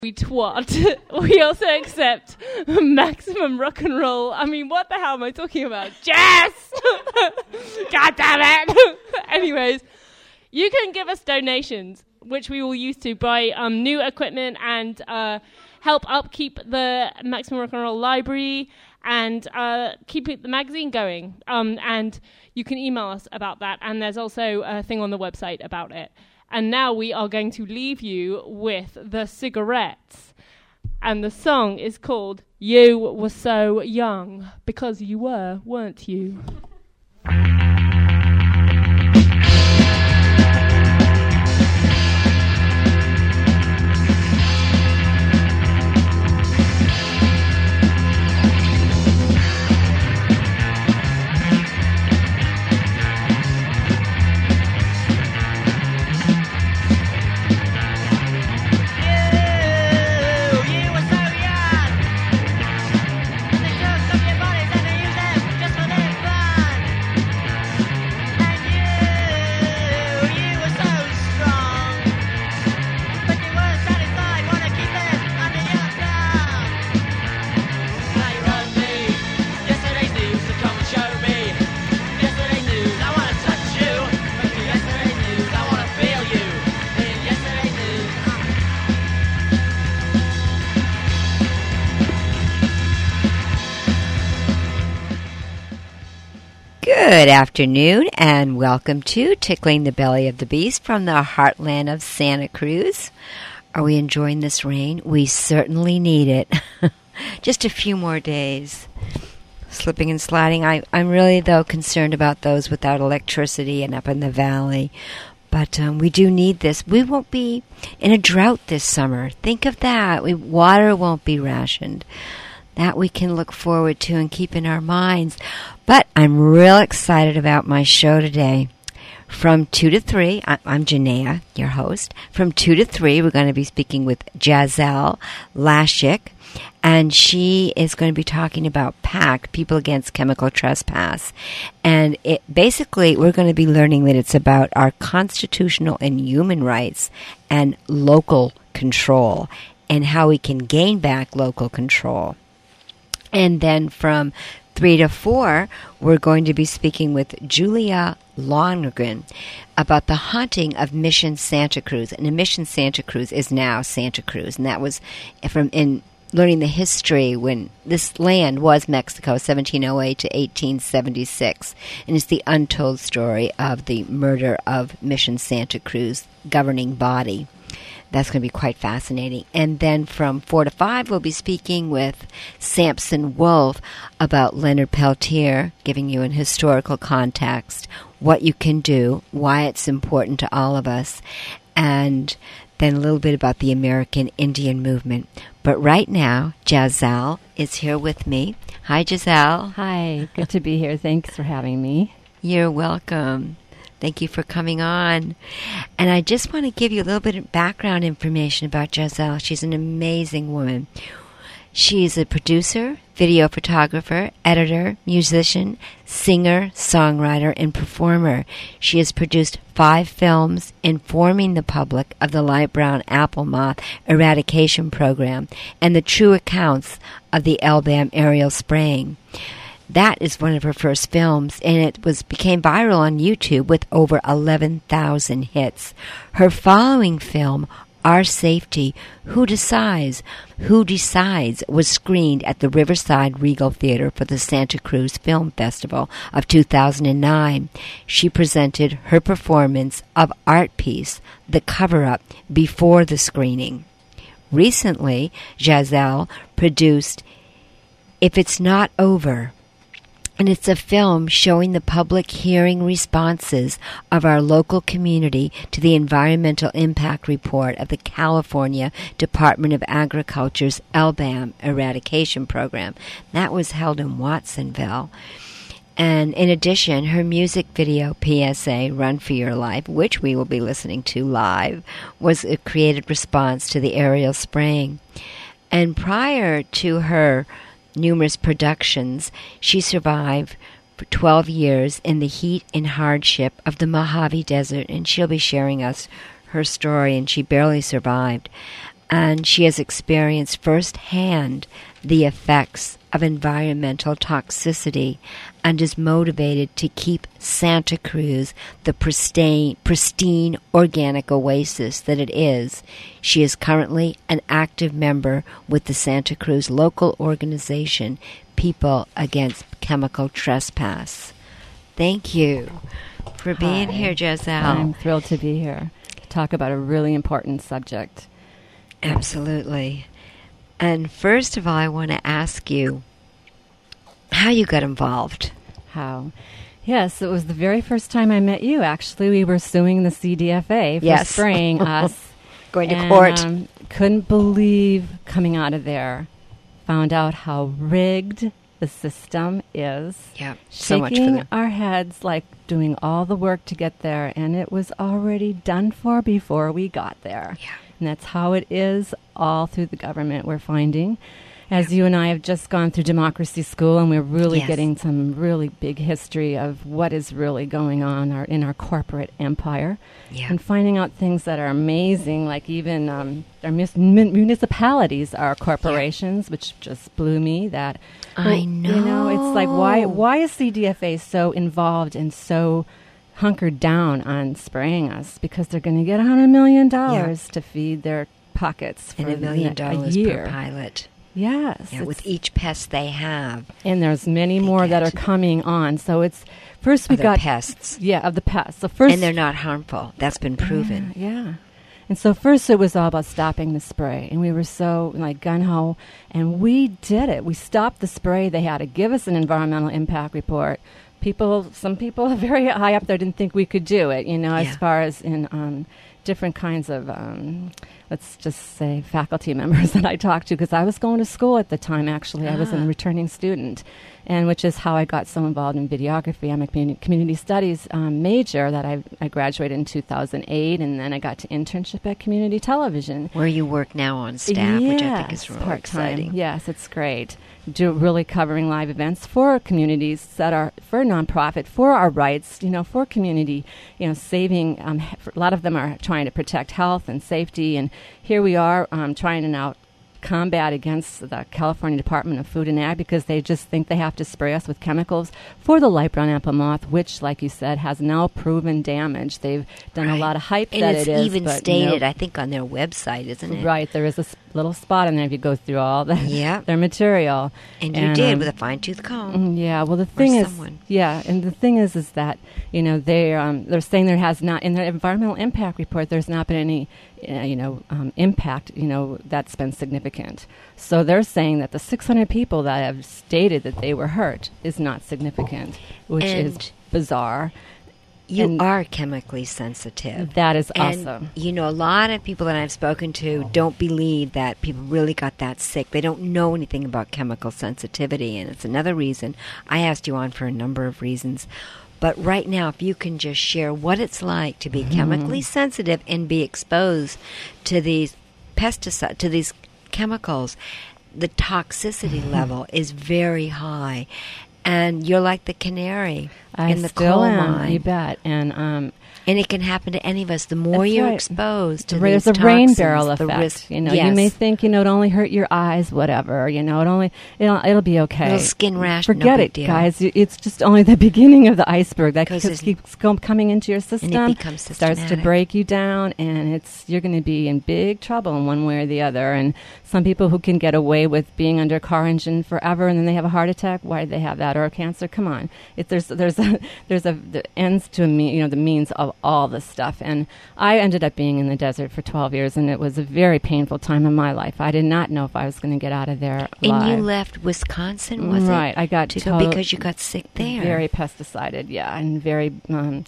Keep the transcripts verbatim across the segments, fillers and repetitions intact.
We twat. We also accept maximum rock and roll. I mean, what the hell am I talking about? Jess! God damn it! Anyways, you can give us donations, which we will use to buy um, new equipment and uh, help upkeep the Maximum Rock and Roll library and uh, keep it, the magazine going. Um, and you can email us about that. And there's also a thing on the website about it. And now we are going to leave you with the Cigarettes. And the song is called You Were So Young. Because you were, weren't you? Good afternoon and welcome to Tickling the Belly of the Beast from the heartland of Santa Cruz. Are we enjoying this rain? We certainly need it. Just a few more days. Slipping and sliding. I, I'm really, though, concerned about those without electricity and up in the valley. But um, we do need this. We won't be in a drought this summer. Think of that. We, water won't be rationed. That we can look forward to and keep in our minds. But I'm real excited about my show today. From two to three, I'm Janaea, your host. From two to three, we're going to be speaking with Jazelle Lashik. And she is going to be talking about PACT, People Against Chemical Trespass. And it basically, we're going to be learning that it's about our constitutional and human rights and local control and how we can gain back local control. And then from three to four, we're going to be speaking with Julia Lonergan about the haunting of Mission Santa Cruz. And Mission Santa Cruz is now Santa Cruz. And that was from in learning the history when this land was Mexico, seventeen oh eight to eighteen seventy-six. And it's the untold story of the murder of Mission Santa Cruz governing body. That's going to be quite fascinating. And then from four to five, we'll be speaking with Samson Wolf about Leonard Peltier, giving you an historical context, what you can do, why it's important to all of us, and then a little bit about the American Indian movement. But right now, Jazelle is here with me. Hi, Jazelle. Hi. Good to be here. Thanks for having me. You're welcome. Thank you for coming on. And I just want to give you a little bit of background information about Jazelle. She's an amazing woman. She's a producer, video photographer, editor, musician, singer, songwriter, and performer. She has produced five films informing the public of the light brown apple moth eradication program and the true accounts of the L B A M aerial spraying. That is one of her first films, and it was became viral on YouTube with over eleven thousand hits. Her following film, Our Safety, Who Decides, Who Decides, was screened at the Riverside Regal Theater for the Santa Cruz Film Festival of two thousand nine. She presented her performance of art piece, The Cover-Up, before the screening. Recently, Jazelle produced If It's Not Over, and it's a film showing the public hearing responses of our local community to the Environmental Impact Report of the California Department of Agriculture's L B A M eradication program. That was held in Watsonville. And in addition, her music video, P S A, Run for Your Life, which we will be listening to live, was a created response to the aerial spraying. And prior to her numerous productions, she survived for twelve years in the heat and hardship of the Mojave Desert, and she'll be sharing us her story, and she barely survived. and she has experienced firsthand the effects of environmental toxicity and is motivated to keep Santa Cruz the pristine, pristine organic oasis that it is. She is currently an active member with the Santa Cruz local organization, People Against Chemical Trespass. Thank you for being Hi. here, Giselle. I'm thrilled to be here to talk about a really important subject. Absolutely. And first of all, I want to ask you how you got involved. How? Yes, it was the very first time I met you, actually. We were suing the C D F A for Yes. spraying us. Going to and, court. Um, couldn't believe coming out of there. Found out how rigged the system is. Yeah, so much for Shaking them. our heads, like doing all the work to get there, and it was already done for before we got there. Yeah. And that's how it is all through the government, we're finding. As you and I have just gone through democracy school, and we're really Yes. getting some really big history of what is really going on our, in our corporate empire. Yeah. And finding out things that are amazing, like even um, our mus- mun- municipalities are corporations, which just blew me. That I well, You know, it's like, why, know. why is C D F A so involved and so hunkered down on spraying us? Because they're going to get one hundred million dollars to feed their pockets for And a the million ne- dollars year. per pilot. Yes. Yeah, with it's- each pest they have. and there's many They more that get. are coming on. So it's first we Other got pests. Yeah, of the pests. So first, And they're not harmful. That's been proven. Yeah, yeah. And so first it was all about stopping the spray, and we were so like gun ho, and we did it. We stopped the spray. They had to give us an environmental impact report. People, some people very high up there didn't think we could do it. You know, Yeah. as far as in um, different kinds of. Um, let's just say faculty members that I talked to, because I was going to school at the time, actually. I was Ah. a returning student, and which is how I got so involved in videography. I'm a community, community studies um, major that I, I graduated in two thousand eight, and then I got to internship at community television. Where you work now on staff, which I think is Yes, really part-time. exciting. Yes, it's great. Do really covering live events for communities that are for nonprofit, for our rights, you know, for community, you know, saving. Um, he- a lot of them are trying to protect health and safety, and here we are um, trying to now combat against the California Department of Food and Ag, because they just think they have to spray us with chemicals for the light brown apple moth, which, like you said, has now proven damage. They've done Right. a lot of hype And that it's it is, even but stated, no- I think, on their website, isn't it? Right, there is a s- little spot in there if you go through all the, Yep. their material. And you did um, with a fine-tooth comb. Mm, Yeah, well, the thing is, someone. yeah, and the thing is, is that you know they um, they're saying there has not in their environmental impact report there's not been any uh, you know um, impact you know that's been significant. So they're saying that the six hundred people that have stated that they were hurt is not significant, which is And bizarre. You and- are chemically sensitive. That is And, awesome. you know, a lot of people that I've spoken to don't believe that people really got that sick. They don't know anything about chemical sensitivity, and it's another reason. I asked you on for a number of reasons. But right now, if you can just share what it's like to be chemically sensitive and be exposed to these pesticides, to these chemicals, the toxicity level is very high. And you're like the canary I in the still coal am, mine. you bet. And um, And it can happen to any of us. The more That's you're right. exposed to There's these a rain toxins, barrel the effect. risk- You know, yes. you may think you know it only hurt your eyes, whatever. You know, it only it'll it'll be okay. Little skin rash, no Forget big it, deal. guys. You- It's just only the beginning of the iceberg that 'Cause keeps, it's- keeps com- coming into your system. becomes starts to systematic. break you down, and it's you're going to be in big trouble in one way or the other. And some people who can get away with being under a car engine forever, and then they have a heart attack. Why do they have that, or cancer? Come on, it, there's there's a, there's a the ends to a me, you know the means of all this stuff. And I ended up being in the desert for twelve years, and it was a very painful time in my life. I did not know if I was going to get out of there And alive. you left Wisconsin, was it? Right, I got to go total- because you got sick there. Very pesticided, yeah, and very, um,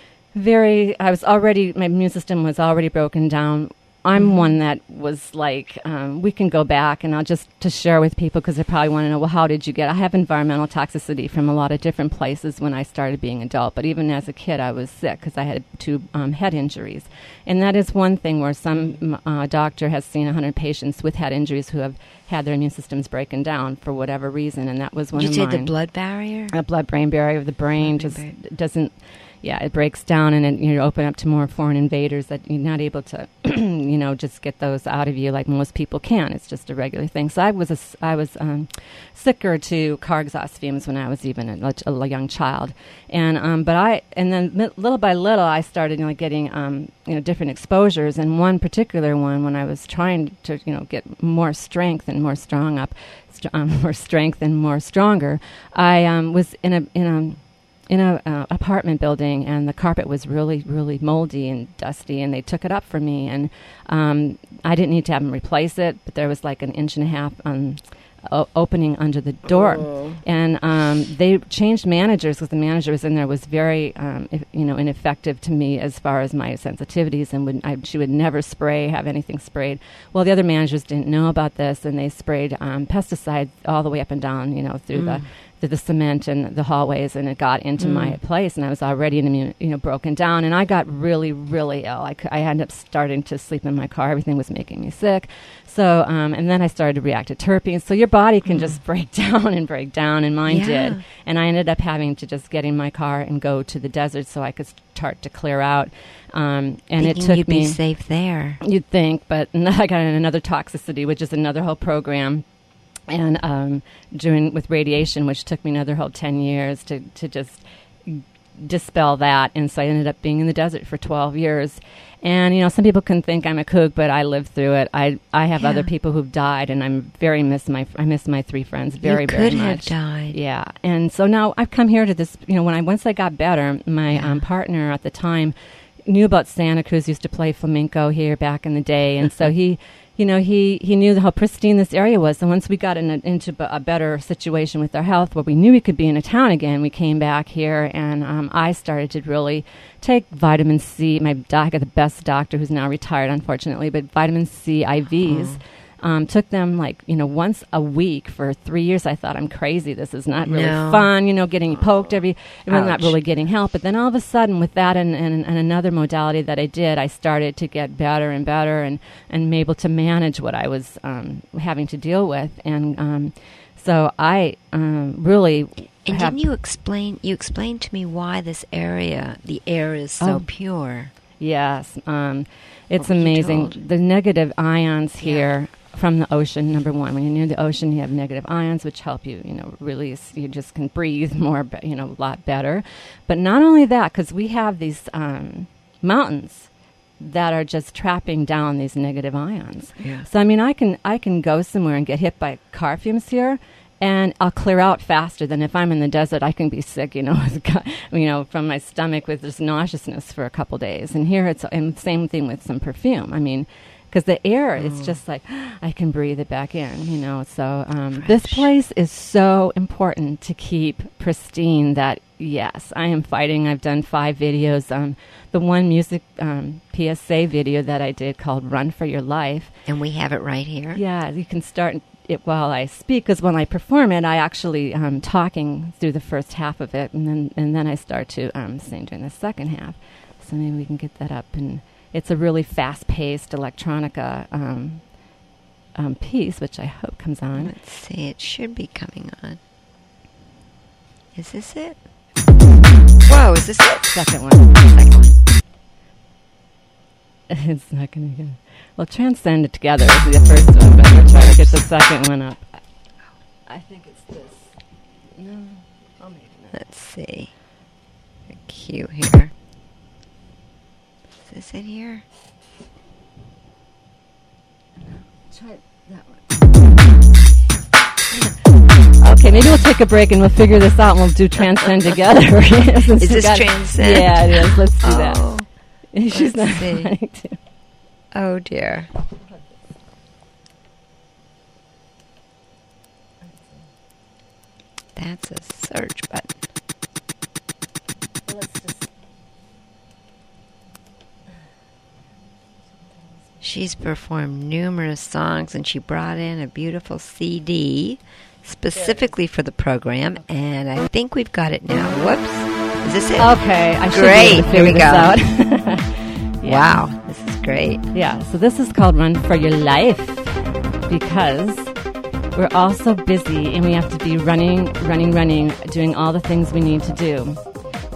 very. I was already my immune system was already broken down. I'm Mm-hmm. one that was like, um, we can go back, and I'll just to share with people because they probably want to know, well, how did you get? I have environmental toxicity from a lot of different places when I started being adult, but even as a kid, I was sick because I had two um, head injuries, and that is one thing where some uh, doctor has seen one hundred patients with head injuries who have had their immune systems breaking down for whatever reason, and that was one you of said mine. the blood barrier? A blood-brain barrier of the brain Blood-brain just barrier. doesn't yeah, it breaks down and it, you open up to more foreign invaders that you're not able to, you know, just get those out of you like most people can. It's just a regular thing. So I was a, I was um, sicker to car exhaust fumes when I was even a, a young child, and um, but I and then mi- little by little I started, you know, getting um, you know, different exposures, and one particular one when I was trying to, you know, get more strength and more strong up, st- um, more strength and more stronger. I um, was in a in a in a uh, apartment building, and the carpet was really, really moldy and dusty, and they took it up for me, and um, I didn't need to have them replace it, but there was like an inch and a half um, o- opening under the door, oh. and um, they changed managers because the manager was in there was very, um, if, you know, ineffective to me as far as my sensitivities, and would I, she would never spray, have anything sprayed. Well, the other managers didn't know about this, and they sprayed um, pesticides all the way up and down, you know, through mm. the through the cement and the hallways, and it got into mm. my place, and I was already, in, you know, broken down, and I got really, really ill. I, c- I ended up starting to sleep in my car. Everything was making me sick. So, um, and then I started to react to terpenes. So your body can mm. just break down and break down, and mine yeah. did. And I ended up having to just get in my car and go to the desert so I could start to clear out. Um, and Thinking it took you'd me. be safe there. You'd think, but I got another toxicity, which is another whole program. And um, doing with radiation, which took me another whole ten years to, to just dispel that. And so I ended up being in the desert for twelve years. And, you know, some people can think I'm a kook, but I lived through it. I I have yeah. other people who've died, and I'm very miss my I miss my three friends very, you very could much. have died. Yeah. And so now I've come here to this, you know, when I once I got better, my yeah. um, partner at the time knew about Santa Cruz, used to play flamenco here back in the day. And so he... You know, he, he knew how pristine this area was. And once we got in a, into b- a better situation with our health, where we knew we could be in a town again, we came back here, and um, I started to really take vitamin C. My doc, I got the best doctor, who's now retired, unfortunately, but vitamin C I Vs. Oh. Um, took them like, you know, once a week for three years. I thought, I'm crazy. This is not really no. fun, you know, getting poked every, I'm Ouch. not really getting help. But then all of a sudden with that and, and, and another modality that I did, I started to get better and better and, and able to manage what I was um, having to deal with. And um, so I um, really... And didn't you explain, you explained to me why this area, the air is so oh. pure. Yes. Um, it's What were you amazing. told? The negative ions here... Yeah. From the ocean, number one. When you're near the ocean, you have negative ions, which help you, you know, release. You just can breathe more, be- you know, a lot better. But not only that, because we have these um, mountains that are just trapping down these negative ions. Yeah. So I mean, I can I can go somewhere and get hit by car fumes here, and I'll clear out faster than if I'm in the desert. I can be sick, you know, you know, from my stomach with this nauseousness for a couple days. And here it's and same thing with some perfume. I mean. Because the air is just like, I can breathe it back in, you know. So um, this place is so important to keep pristine that, yes, I am fighting. I've done five videos. Um, the one music um, P S A video that I did called Run for Your Life. And we have it right here. Yeah, you can start it while I speak, because when I perform it, I actually um talking through the first half of it, and then and then I start to um, sing during the second half. So maybe we can get that up. And it's a really fast-paced electronica um, um, piece, which I hope comes on. Let's see, it should be coming on. Is this it? Whoa, is this it? Second one. Second one. It's not going to go. Well, transcend it together is the first one, but we'll try to get the second one up. I think it's this. No, I'll make it. Let's see. A cue here. Is this it here? Try that one. Okay, maybe we'll take a break and we'll figure this out and we'll do transcend together. Is this got, transcend? Yeah, it is. Let's do oh, that. She's not see. wanting to. Oh, dear. That's a search button. Let's just. She's performed numerous songs, and she brought in a beautiful C D specifically for the program, and I think we've got it now. Whoops. Is this it? Okay. I should great. be able to Here we figure go. this out. Yeah. Wow. This is great. Yeah. So this is called Run for Your Life, because we're all so busy and we have to be running, running, running, doing all the things we need to do.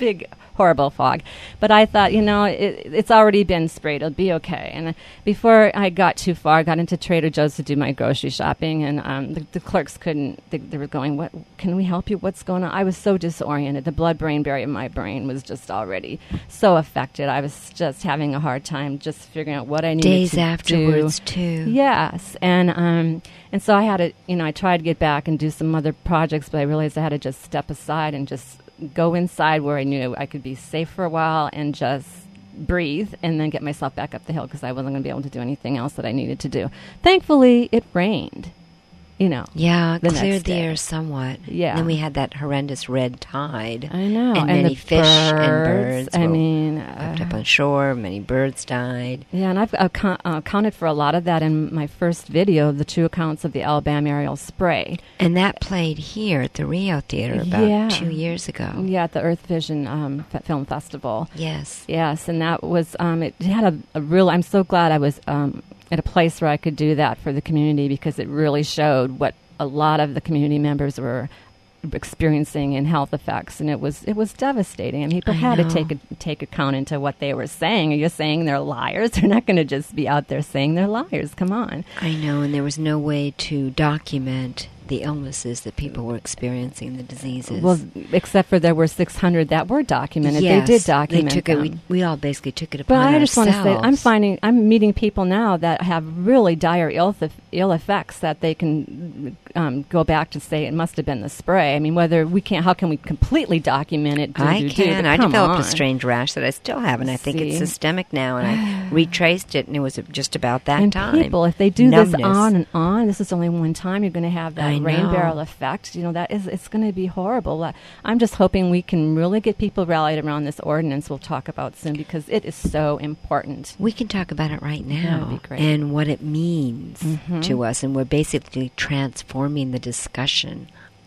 big, horrible fog. But I thought, you know, it, it's already been sprayed. It'll be okay. And uh, before I got too far, I got into Trader Joe's to do my grocery shopping, and um, the, the clerks couldn't. They, they were going, "What? Can we help you? What's going on?" I was so disoriented. The blood-brain barrier in my brain was just already so affected. I was just having a hard time just figuring out what I needed Days to do. afterwards, too. Yes, and um, and so I had to, you know, I tried to get back and do some other projects, but I realized I had to just step aside and just go inside where I knew I could be safe for a while and just breathe and then get myself back up the hill because I wasn't going to be able to do anything else that I needed to do. Thankfully, it rained. You know. Yeah, the cleared next the day. air somewhat. Yeah. And then we had that horrendous red tide. I know. And, and many the fish and birds I were mean, left uh, up on shore. Many birds died. yeah, and I've account- uh, accounted for a lot of that in my first video of the two accounts of the Alabama aerial spray. And that played here at the Rio Theater about Yeah. two years ago. Yeah, at the Earth Vision um, F- Film Festival. Yes. Yes, and that was, um, it had a, a real, I'm so glad I was um, at a place where I could do that for the community because it really showed what a lot of the community members were experiencing in health effects, and it was it was devastating. And people I had know. to take a, take account into what they were saying. Are you saying they're liars? They're not going to just be out there saying they're liars. Come on. I know, and there was no way to document the illnesses that people were experiencing, the diseases. Well, except for there were six hundred that were documented. yes, they did document They took them. it. We, we all basically took it But upon I just want to say, ourselves. I'm finding, I'm meeting people now that have really dire ill, th- ill effects that they can um, go back to say it must have been the spray. I mean, whether we can't, how can we completely document it? Do, I do, do, can. but I come developed on. a strange rash that I still have, and I think it's See? systemic now. And I retraced it, and it was just about that And time. people, if they do Numbness. this on and on, this is only one time. You're going to have that I rain know. barrel effect. You know, that is, it's going to be horrible. Uh, I'm just hoping we can really get people rallied around this ordinance we'll talk about soon because it is so important. We can talk about it right now That'd be great. and what it means Mhm. to us. And we're basically transforming the discussion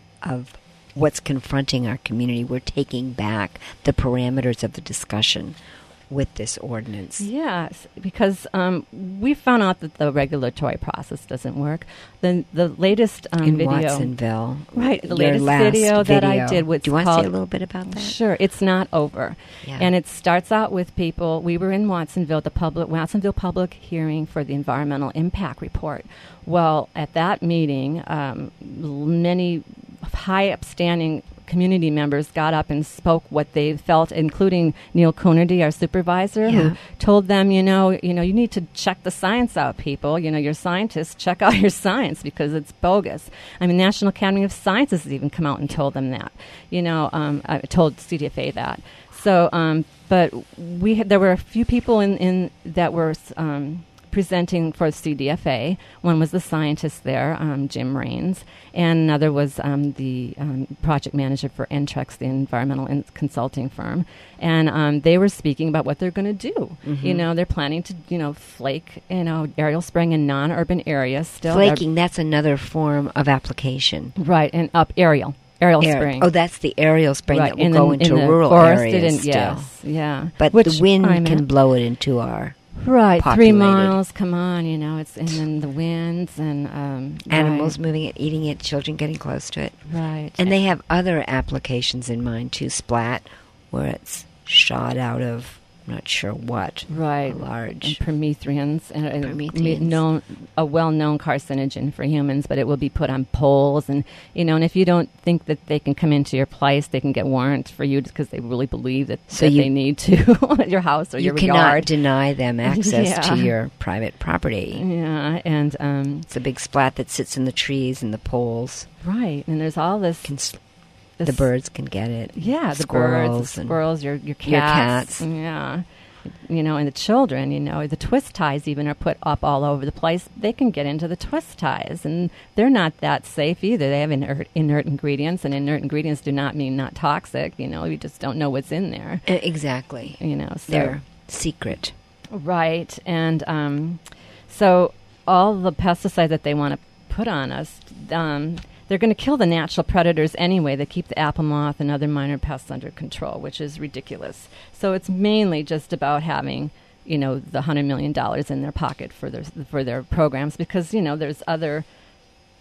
of what's confronting our community. We're taking back the parameters of the discussion with this ordinance. Yes, because um, we found out that the regulatory process doesn't work. The the latest um, In video, Watsonville. right? The Your latest last video that I video. did was Do you want to called, say a little bit about that? Sure, it's not over, Yeah. and it starts out with people. We were in Watsonville, the public Watsonville public hearing for the environmental impact report. Well, at that meeting, um, l- many high upstanding community members got up and spoke what they felt, including Neil Coonerty, our supervisor, Yeah. who told them, you know, you know, you need to check the science out, people. You know, you're scientists, check out your science because it's bogus. I mean, National Academy of Sciences has even come out and told them that. You know, um, I told C D F A that. So, um, but we had, there were a few people in, in that were um, presenting for C D F A. One was the scientist there, um, Jim Raines, and another was um, the um, project manager for Entrex, the environmental in- consulting firm. And um, they were speaking about what they're going to do. Mm-hmm. You know, they're planning to, you know, flake, you know, aerial spraying in non-urban areas. Still, They're- Flaking, that's another form of application. right, and up aerial, aerial Air- spraying. Oh, that's the aerial spraying right, that will in go the, into in the rural forested areas and, still. Yes, yeah. But Which the wind I'm can at. blow it into our Right, three populated. miles. Come on, you know it's and then the winds and um, animals moving it, eating it, children getting close to it. Right, right. And they have other applications in mind too. Splat, where it's shot out of, I'm not sure what, right, a large. and permethrins, and, and Permethrins. known a well-known carcinogen for humans, but it will be put on poles, and you know, and if you don't think that they can come into your place, they can get warrants for you because they really believe that, So that you- they need to at your house or You your cannot yard. deny them access Yeah. to your private property. Yeah, and um, It's a big splat that sits in the trees and the poles. right, and there's all this. Can s- this the birds can get it. Yeah, the Squirrels birds, the and squirrels, your your cats, your cats. yeah, you know, and the children. You know, the twist ties even are put up all over the place. They can get into the twist ties, and they're not that safe either. They have inert, inert ingredients, and inert ingredients do not mean not toxic. You know, you just don't know what's in there. Uh, exactly. You know, so They're secret. right, and um, so all the pesticides that they want to put on us. Um, They're going to kill the natural predators anyway that keep the apple moth and other minor pests under control, which is ridiculous. So it's mainly just about having, you know, the hundred million dollars in their pocket for their for their programs because you know there's other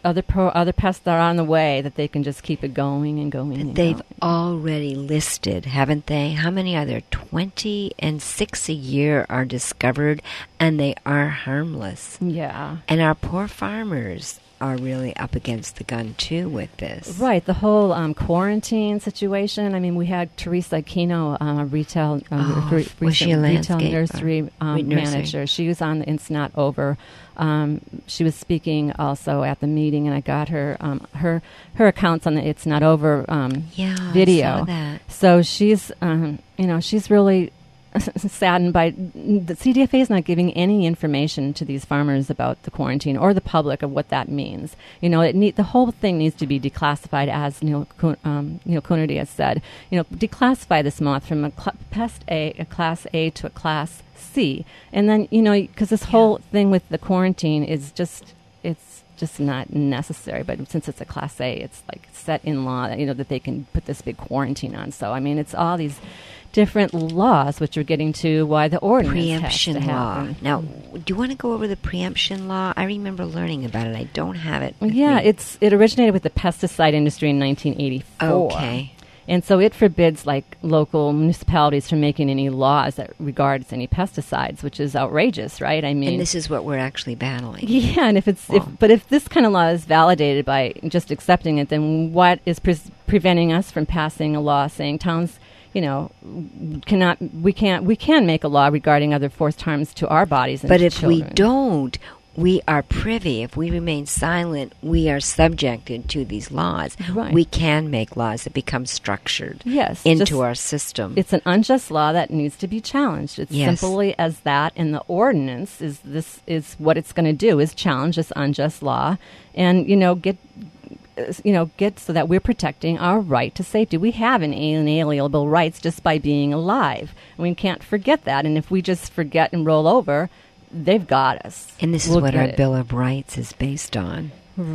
other pro, other pests that are on the way, that they can just keep it going and going. And They've going. already listed, haven't they? How many are there? twenty, and six a year are discovered, and they are harmless. Yeah. And our poor farmers are really up against the gun, too, with this. Right, the whole um, quarantine situation. I mean, we had Teresa Aquino, um, a retail, um, Oh, re- was she a retail landscaper? nursery, um, Wait, nursery. manager. She was on the It's Not Over. Um, she was speaking also at the meeting, and I got her um, her her accounts on the It's Not Over um, Yeah, video. I saw that. So she's, um, you know, she's really saddened by the C D F A is not giving any information to these farmers about the quarantine or the public of what that means. You know, it need, the whole thing needs to be declassified, as Neil Kun- um, Neil Coonerty has said. You know, declassify this moth from a cl- pest A, a class A to a class C, and then you know, because this whole thing with the quarantine is just it's just not necessary. But since it's a class A, it's like set in law, you know, that they can put this big quarantine on. So I mean, it's all these different laws, which are getting to why the ordinance Preemption has to law. happen. Now, do you want to go over the preemption law? I remember learning about it. I don't have it. Well, with yeah, me. it's it originated with the pesticide industry in nineteen eighty-four. Okay. And so it forbids like local municipalities from making any laws that regards any pesticides, which is outrageous, right? I mean, And this is what we're actually battling. yeah, and if it's Wow. if but if this kind of law is validated by just accepting it, then what is pre- preventing us from passing a law saying towns, you know, cannot we can't we can make a law regarding other forced harms to our bodies and But to if we children. don't, we are privy. If we remain silent, we are subjected to these laws. Right. We can make laws that become structured Yes, into just- our system. It's an unjust law that needs to be challenged. It's Yes. simply as that, and the ordinance is this is what it's going to do is challenge this unjust law, and you know get uh, you know get so that we're protecting our right to safety. We have inalienable rights just by being alive, and we can't forget that. And if we just forget and roll over, they've got us. and this is We'll what get our it. Bill of Rights is based on.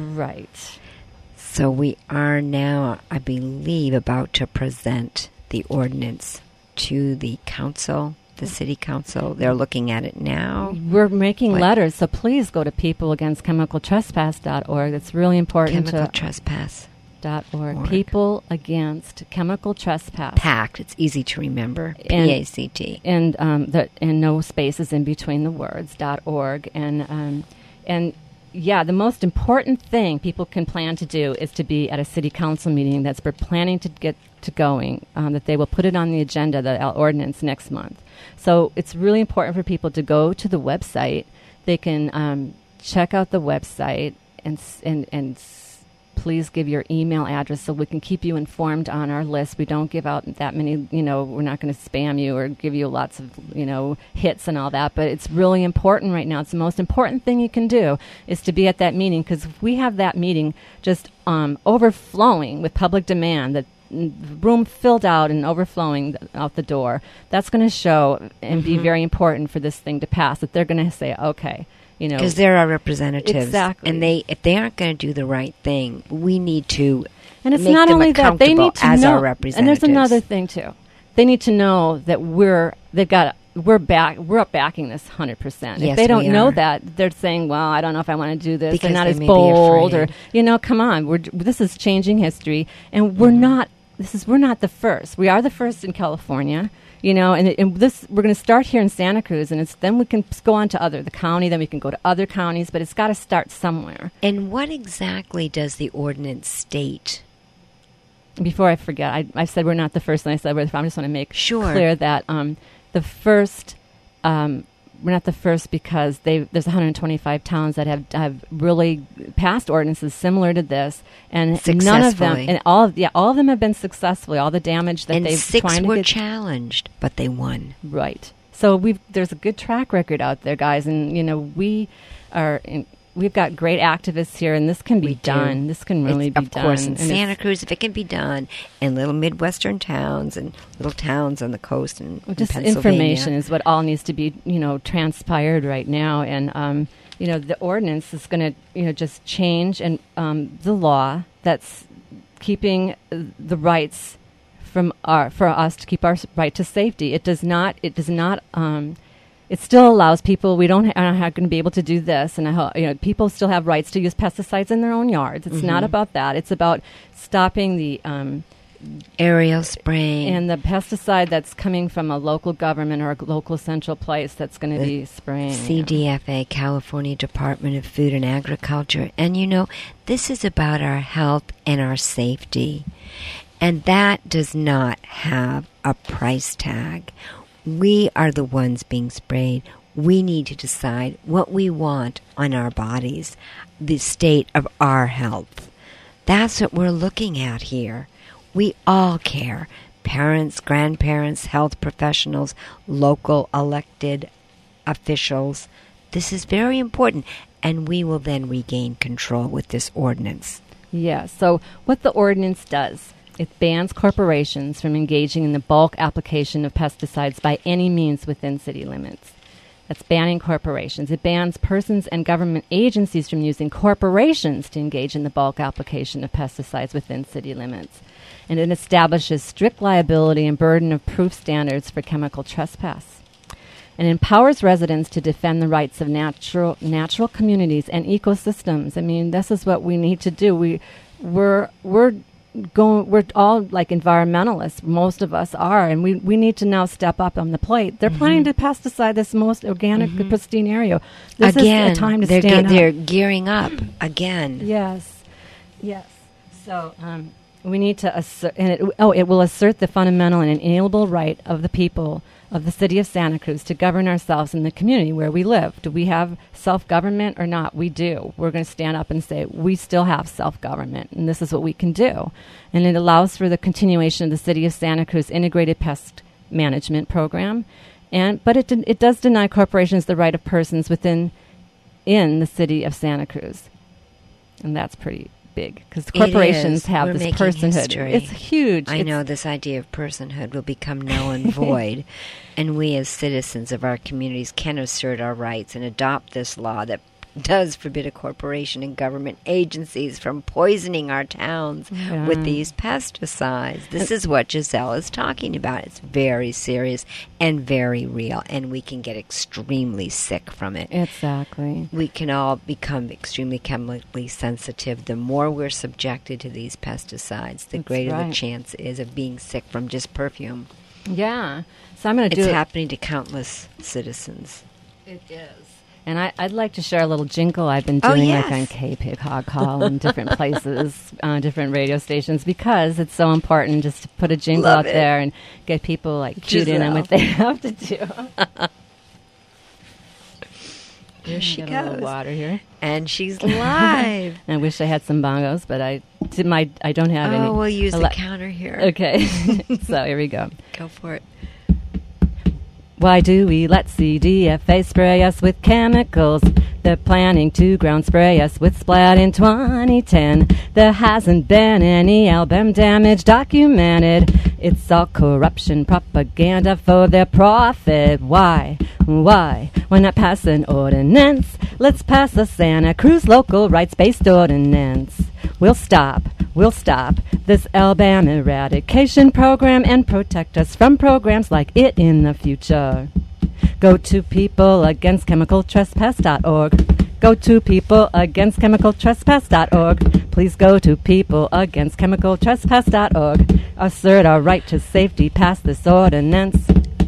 Right. So we are now, I believe, about to present the ordinance to the council, the city council. They're looking at it now. We're making What? letters, so please go to people against chemical trespass dot org. It's really important Chemical to trespass dot org. Org. People Against Chemical Trespass. pact. It's easy to remember. P And- A C T. And um, the, and no spaces in between the words. Dot org. And um, and yeah, the most important thing people can plan to do is to be at a city council meeting that's we're planning to get to going. Um, that they will put it on the agenda, the uh, ordinance next month. So it's really important for people to go to the website. They can um, check out the website and s- and and. s- Please give your email address so we can keep you informed on our list. We don't give out that many, you know, we're not going to spam you or give you lots of, you know, hits and all that. But it's really important right now. It's the most important thing you can do is to be at that meeting, because if we have that meeting just um, overflowing with public demand, that mm, the room filled out and overflowing th- out the door, that's going to show and be very important for this thing to pass, that they're going to say, okay, you know. Because they're our representatives. Exactly. And they, if they aren't going to do the right thing, we need to And it's make not them only that, they accountable need to as know. our And representatives. there's another thing too. They need to know that we're they've got we're back we're backing this one hundred percent. Yes, If they don't we know are. that, they're saying, "Well, I don't know if I want to do this." Because they're not they as may be bold, or afraid. you know, come on. We're this is changing history, and we're Mm-hmm. not. This is we're not the first. We are the first in California. You know, and, and this we're going to start here in Santa Cruz, and it's then we can s- go on to other the county, then we can go to other counties, but it's got to start somewhere. And what exactly does the ordinance state? Before I forget, I, I said we're not the first, and I said we're the first. I just want to make Sure. clear that um, the first, um, we're not the first because they there's one hundred twenty-five towns that have have really passed ordinances similar to this, and none of them, Successfully. and all of, yeah, all of them have been successfully. All the damage that And they've six trying were to get challenged, but they won. right. So we've there's a good track record out there, guys, and you know we are. In, We've got great activists here, and this can be We do. done. This can really It's- be of done. course, in And Santa it's- Cruz, if it can be done, in little Midwestern towns and little towns on the coast and Well, just Pennsylvania. information is what all needs to be, you know, transpired right now, and um, you know, the ordinance is going to, you know, just change and um, the law that's keeping uh, the rights from our for us to keep our s- right to safety. It does not. It does not. Um, it still allows people. We don't ha- are not going to be able to do this, and I ho- you know, people still have rights to use pesticides in their own yards. It's Mm-hmm. not about that. It's about stopping the um, Aerial spraying. and the pesticide that's coming from a local government or a local central place that's going to The be spraying. C D F A, California Department of Food and Agriculture. And you know, this is about our health and our safety. And that does not have a price tag. We are the ones being sprayed. We need to decide what we want on our bodies, the state of our health. That's what we're looking at here. We all care. Parents, grandparents, health professionals, local elected officials. This is very important, and we will then regain control with this ordinance. Yeah, so what the ordinance does, it bans corporations from engaging in the bulk application of pesticides by any means within city limits. That's banning corporations. It bans persons and government agencies from using corporations to engage in the bulk application of pesticides within city limits. And it establishes strict liability and burden of proof standards for chemical trespass. And empowers residents to defend the rights of natural natural communities and ecosystems. I mean, this is what we need to do. We, we're we're going. We're all like environmentalists. Most of us are, and we, we need to now step up on the plate. They're Mm-hmm. planning to pesticide this most organic, Mhm. pristine area. This again, is a time to they're, stand ge- they're up. gearing up again. Yes, yes. So um, we need to assert, and it, oh, it will assert the fundamental and inalienable right of the people of the city of Santa Cruz to govern ourselves in the community where we live. Do we have self-government or not? We do. We're going to stand up and say we still have self-government, and this is what we can do. And it allows for the continuation of the city of Santa Cruz integrated pest management program. And but it den- it does deny corporations the right of persons within in the city of Santa Cruz, and that's pretty big because corporations is. have We're this making personhood. history. It's huge. I It's- know this idea of personhood will become null and void, and we as citizens of our communities can assert our rights and adopt this law that does forbid a corporation and government agencies from poisoning our towns Yeah. with these pesticides. This is what Giselle is talking about. It's very serious and very real, and we can get extremely sick from it. Exactly. We can all become extremely chemically sensitive. The more we're subjected to these pesticides, the That's greater the right. chance is of being sick from just perfume. Yeah. So I'm going to do It's it. happening to countless citizens. It is. And I, I'd like to share a little jingle I've been Oh, doing yes. like on K-Pig Hog Call and different places, uh, different radio stations, because it's so important just to put a jingle Love out it. there and get people like cued in on Giselle. what they have to do. Here she Get a little goes. water here. And she's live. I wish I had some bongos, but I did my I don't have any. Oh, we'll use the ele- counter here. Okay. So here we go. Go for it. Why do we let C D F A spray us with chemicals? They're planning to ground spray us with Splat in twenty ten. There hasn't been any album damage documented. It's all corruption propaganda for their profit. Why? Why? Why not pass an ordinance? Let's pass a Santa Cruz local rights-based ordinance. We'll stop, we'll stop this L B A M eradication program and protect us from programs like it in the future. Go to people against chemical trespass dot org. Go to people against chemical trespass dot org. Please go to people against chemical trespass dot org. Assert our right to safety, pass this ordinance.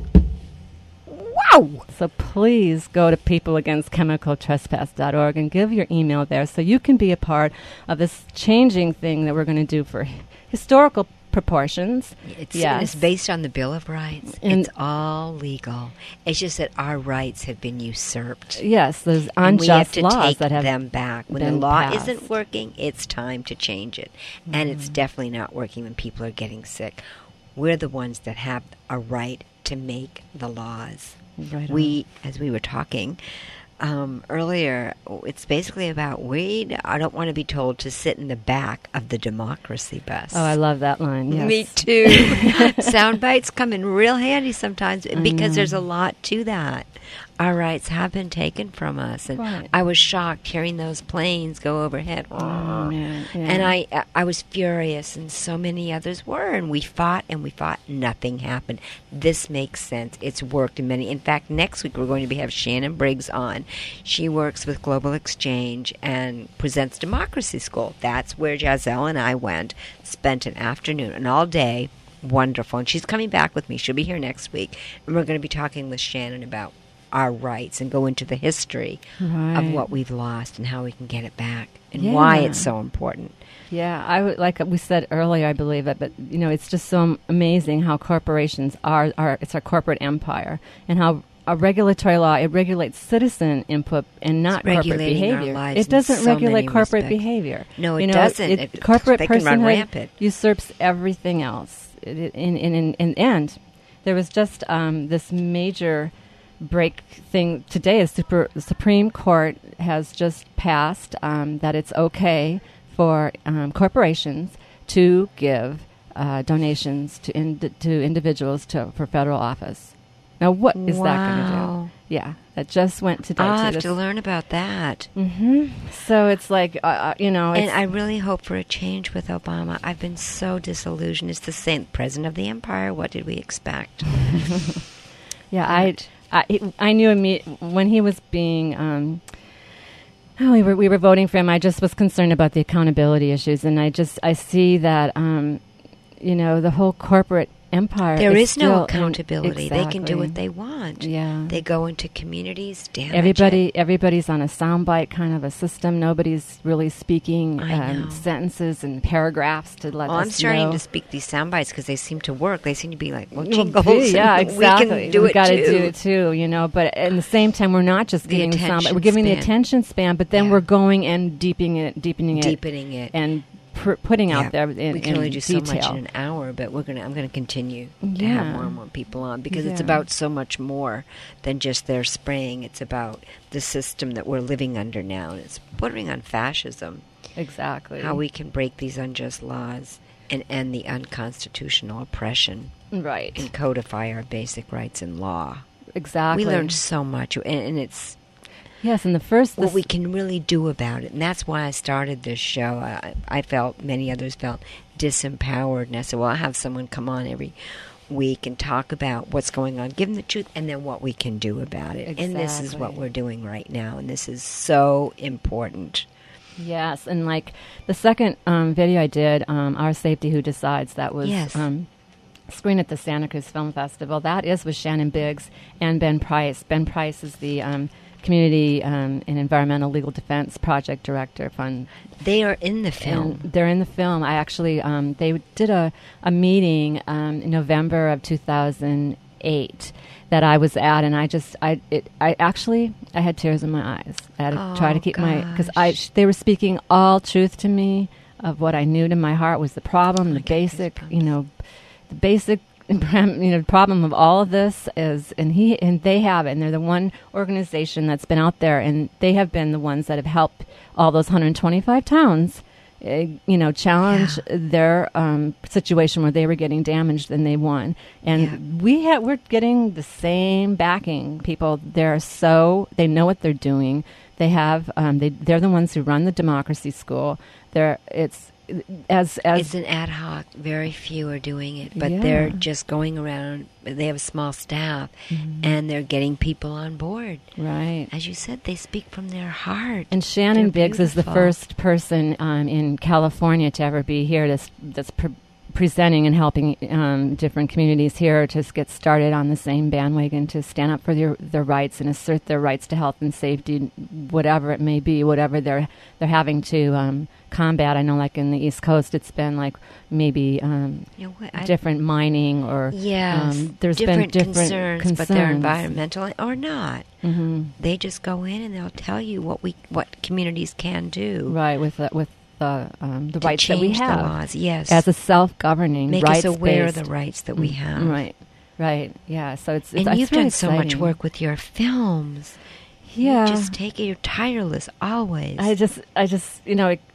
Wow! So please go to people against chemical trespass dot org and give your email there so you can be a part of this changing thing that we're going to do for historical proportions. It's, Yes. it's based on the Bill of Rights. And- it's all legal. It's just that our rights have been usurped. Yes, there's And we have unjust to laws take that have them back. When the been law passed. isn't working, it's time to change it. And it's definitely not working when people are getting sick. We're the ones that have a right to make the laws. Right on. We, as we were talking um, earlier, it's basically about we I don't want to be told to sit in the back of the democracy bus. Oh, I love that line. Yes. Me too. Sound bites come in real handy sometimes because know. there's a lot to that. our rights have been taken from us. And Right. I was shocked hearing those planes go overhead. Oh, man. Yeah. And I I was furious, and so many others were. And we fought and we fought. Nothing happened. This makes sense. It's worked in many. In fact, next week we're going to be, have Shannon Briggs on. She works with Global Exchange and presents Democracy School. That's where Giselle and I went, spent an afternoon, and all day. Wonderful. And she's coming back with me. She'll be here next week. And we're going to be talking with Shannon about our rights and go into the history Right. of what we've lost and how we can get it back and Yeah. why it's so important. Yeah, I would, like we said earlier, I believe it, but you know, it's just so amazing how corporations are, are it's our corporate empire, and how a regulatory law, it regulates citizen input and not It's corporate regulating our behavior. lives It in doesn't so regulate many corporate respects. behavior. No, it you know, doesn't. It, It- corporate they can run personhood rampant. usurps everything else. It, it, in, in, in, in end, there was just um, this major break thing today. Is super, the Supreme Court has just passed um, that it's okay for um, corporations to give uh, donations to ind- to individuals to for federal office. Now, what is that going to Wow. do? Yeah, that just went today. I'll to have this- to learn about that. hmm So it's like uh, uh, you know, And it's, I really hope for a change with Obama. I've been so disillusioned. It's the same president of the empire. What did we expect? yeah, I I, it- I knew imme- when he was being. Um, Oh, we were we were voting for him. I just was concerned about the accountability issues, and I just I see that um, you know, the whole corporate empire. There is is no still in- accountability. They can do Exactly. what they want. Yeah. They go into communities, damage Everybody, it. everybody's on a soundbite kind of a system. Nobody's really speaking I know. um, sentences and paragraphs to let Well, us I'm starting know. to speak these sound bites because they seem to work. They seem to be like, well, Well, jingles. gee, yeah, and exactly. We can do We've it got too. to do it too, you know. But at the same time, we're not just The giving sound, attention we're giving the span. attention span, but then Yeah. we're going and deepening it, deepening it, Deepening it. and pr- putting Yeah. out there in, we can in only do detail. so much in an hour, but we're gonna. I'm gonna continue to Yeah. have more and more people on because it's Yeah. about so much more than just their spraying. It's about the system that we're living under now, and it's bordering on fascism. Exactly. How we can break these unjust laws and end the unconstitutional oppression right. and codify our basic rights in law. Exactly. We learned so much, and, and it's Yes, and the first. what this- we can really do about it. And that's why I started this show. I, I felt, many others felt, disempowered. And I said, well, I'll have someone come on every week and talk about what's going on, give them the truth, and then what we can do about it. And this is what Exactly. we're doing right now. And this is so important. Yes, and like the second um, video I did, um, Our Safety Who Decides, that was Yes. um, screened at the Santa Cruz Film Festival. That is with Shannon Biggs and Ben Price. Ben Price is the um, Community um, and Environmental Legal Defense Project Director Fund. They are in the film. And they're in the film. I actually, um, they did a, a meeting um, in November of two thousand eight that I was at, and I just, I, it, I actually, I had tears in my eyes. I had to Oh, try to keep my, because I, gosh. they were speaking all truth to me of what I knew to my heart was the problem, the get basic, goosebumps. you know, the basic you know problem of all of this is, and he and they have it, and they're the one organization that's been out there, and they have been the ones that have helped all those one hundred twenty-five towns uh, you know challenge Yeah. their um, situation where they were getting damaged and they won, and Yeah. we ha- we're getting the same backing. People, they're so they know what they're doing. They have um, they they're the ones who run the Democracy School. They're it's as as It's an ad hoc. Very few are doing it, but Yeah. they're just going around. They have a small staff, and they're getting people on board. right. As you said, they speak from their heart. And Shannon They're Biggs is the beautiful. first person um, in California to ever be here that's, that's pre- presenting and helping um, different communities here to s- get started on the same bandwagon, to stand up for their, their rights and assert their rights to health and safety, whatever it may be, whatever they're they're having to um, combat. I know, like in the East Coast, it's been like maybe um, You know what, I- different mining or Yes, um, there's different, been different concerns, concerns, but they're environmental or not. hmm They just go in and they'll tell you what we what communities can do right with the, with the um, the to rights that change we have. the laws. Yes, As a self-governing, make us rights-based. aware of the rights that we have. Right, right, yeah. So it's, it's And it's you've really done so much exciting. work with your films. Yeah, You just take it. You're tireless always. I just, I just, you know, it,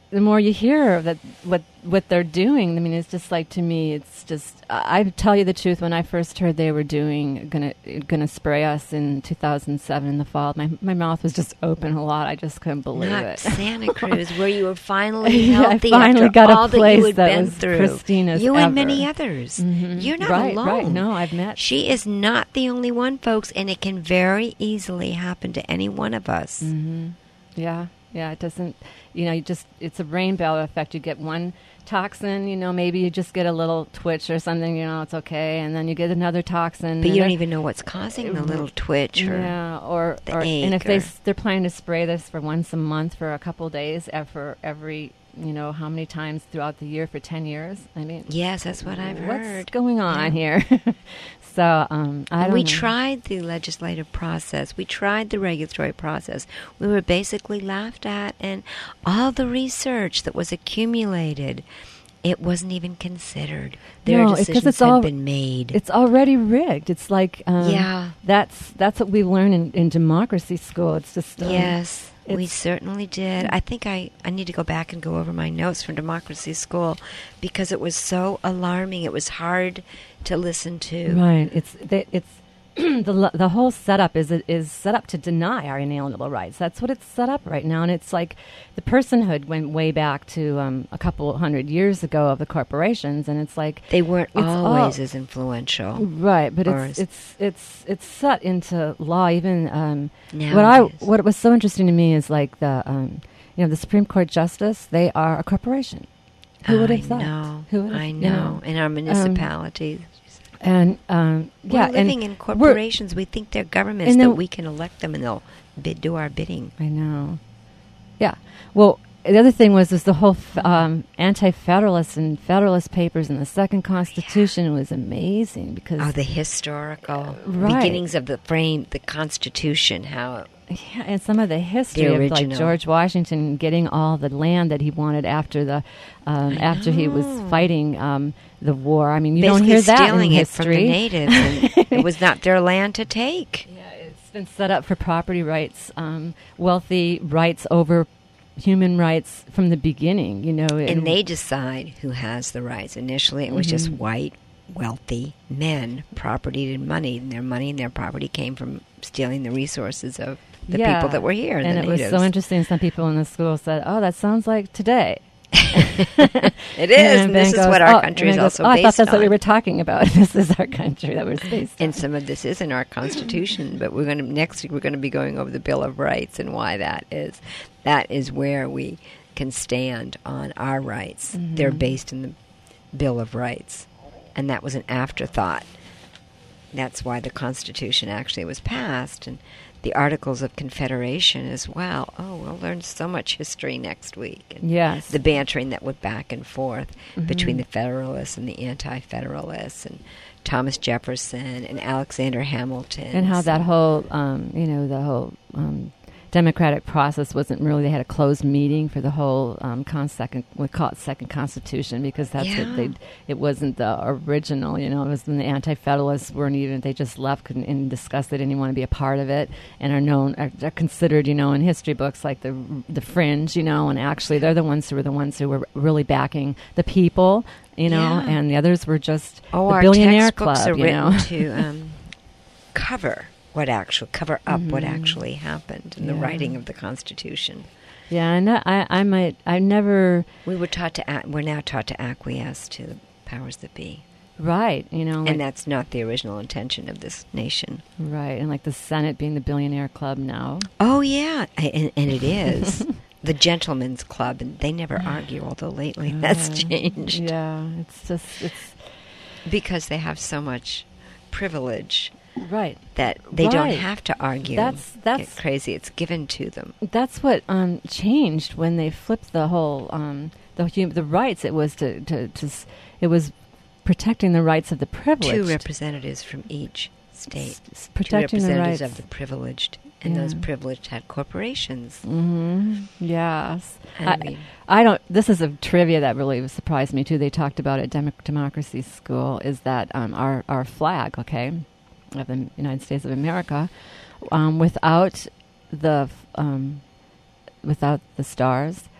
the more you hear that what what they're doing, I mean, it's just like, to me, it's just. I tell you the truth. When I first heard they were doing gonna gonna spray us in two thousand seven in the fall, my my mouth was just open a lot. I just couldn't believe Not it. Santa Cruz, where you were finally Yeah, I healthy finally after got a all that place you had that been was through. pristine as you ever. and many others. Mhm. You're not right, alone. Right. No, I've met. She is not the only one, folks, and it can very easily happen to any one of us. Mm-hmm. Yeah, yeah. It doesn't. You know, you just it's a rainbow effect. You get one toxin, you know, maybe you just get a little twitch or something, you know, it's okay, and then you get another toxin. But and you don't then- even know what's causing the little twitch. Or yeah, or, the or ache and if they or- s- they're planning to spray this for once a month for a couple of days, uh, for every, you know, how many times throughout the year for ten years. I mean, Yes, that's what I've what's heard. going on here? So um, I don't we know. tried the legislative process. We tried the regulatory process. We were basically laughed at, and all the research that was accumulated, it wasn't even considered. Their No, it's 'cause decisions it's had all- been made. It's already rigged. It's like um, Yeah. That's that's what we learn in, in democracy school. It's just um, Yes, we it's- certainly did. I think I, I need to go back and go over my notes from democracy school because it was so alarming. It was hard to listen to. Right. It's they, it's the lo- the whole setup is is set up to deny our inalienable rights. That's what it's set up right now, and it's like the personhood went way back to um, a couple hundred years ago of the corporations, and it's like They weren't It's always all- as influential. right, but Or it's is- it's it's it's set into law. Even um, Now what I it is. what was so interesting to me is like the um, you know the Supreme Court justice. They are a corporation. Who would have I thought? know. Who would have- I you know. know, In our municipalities. And um, We're yeah, living and in corporations. We think they're governments and that then- we can elect them and they'll bid, do our bidding. I know. Yeah. Well, the other thing was is the whole f- um, anti-federalist and Federalist Papers and the Second Constitution was amazing because Oh, the historical right. beginnings of the frame, the Constitution, how yeah, and some of the history The of like original. George Washington getting all the land that he wanted after the um, I after he was know. fighting um, the war. I mean, you basically don't hear that stealing in it from the history. natives. And it was not their land to take. Yeah, it's been set up for property rights, um, wealthy rights over human rights from the beginning. You know, And they decide who has the rights. Initially, it was just Mhm. white, wealthy men, property and money. And their money and their property came from stealing the resources of the Yeah. people that were here. And the it was natives. so interesting. Some people in the school said, "Oh, that sounds like today." It is, and this is Ben what goes, our "Oh," country and is Ben goes, also "Oh, I thought based that's what we on. were talking about. This is our country that we're based on." And some of this is in our Constitution, but we're going to next week we're going to be going over the Bill of Rights and why that is. That is where we can stand on our rights. Mm-hmm. They're based in the Bill of Rights, and that was an afterthought. That's why the Constitution actually was passed, and the Articles of Confederation as well. Oh, we'll learn so much history next week. And Yes. the bantering that went back and forth Mhm. between the Federalists and the Anti-Federalists, and Thomas Jefferson and Alexander Hamilton, and how that whole, um, you know, the whole um, democratic process wasn't really. They had a closed meeting for the whole um, con- second, we call it second constitution, because that's Yeah. what they. It wasn't the original, you know. It was when the anti-federalists weren't even. They just left and, and discussed. They didn't even want to be a part of it, and are known, are, are considered, you know, in history books like the the fringe, you know. And actually, they're the ones who were the ones who were really backing the people, you know, Yeah. and the others were just oh, the our billionaire textbooks club, are you written know. to um, cover what actually cover up what Mhm. actually happened in the Yeah. writing of the Constitution. Yeah, and I, I, I might, I never, We were taught to ac- we're now taught to acquiesce to the powers that be, right, you know, like, and that's not the original intention of this nation. right, and like the Senate being the billionaire club now. Oh yeah, I- and, and it is the gentleman's club, and they never argue. Although lately that's Uh, changed Yeah, it's just, it's, because they have so much privilege right. that they don't Right. have to argue. That's- and that's- get crazy. It's given to them. That's what um, changed when they flipped the whole, um, the hum- the rights. It was to, to, to, s- it was protecting the rights of the privileged. Two representatives from each state. S- Two protecting the representatives rights. of the privileged, and those Yeah. privileged had corporations. hmm Yes. And I, we- I don't. This is a trivia that really surprised me too. They talked about at Demo- Democracy School is that um, our our flag, okay, of the United States of America, um, without the f- um, without the stars,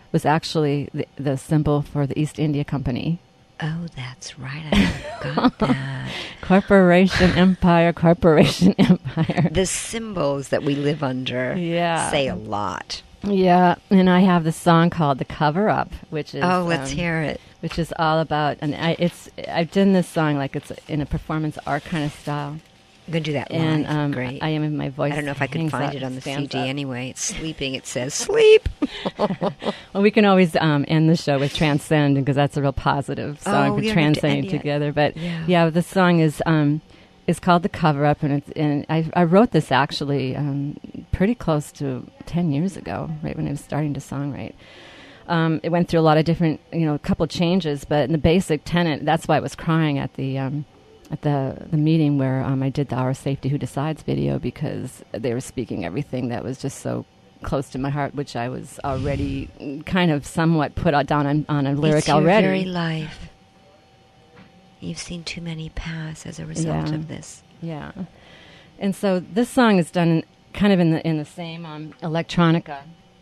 was actually the, the symbol for the East India Company. Oh, that's right. I forgot that. Corporation Empire, Corporation Empire. The symbols that we live under Yeah. say a lot. Yeah, and I have this song called "The Cover Up," which is Oh, let's um, hear it. which is all about, and I, it's I've done this song like it's in a performance art kind of style, I'm going to do that live. and um, Great. I am in my voice. I don't know if I can hangs find up, it on the C stands D up. anyway. It's sleeping. It says sleep. Well, we can always um, end the show with "Transcend" because that's a real positive song Oh, for we don't have to transcending end yet. together. But Yeah. yeah, the song is um, is called "The Cover Up," and it's and I I wrote this actually um, pretty close to ten years ago, right when I was starting to songwrite. Um, it went through a lot of different, you know, a couple of changes, but in the basic tenet, that's why I was crying at the um, at the the meeting where um, I did the Our Safety Who Decides video, because they were speaking everything that was just so close to my heart, which I was already kind of somewhat put out down on, on a lyric it's your already. very life. You've seen too many pass as a result Yeah. of this. Yeah, and so this song is done kind of in the in the same um, electronica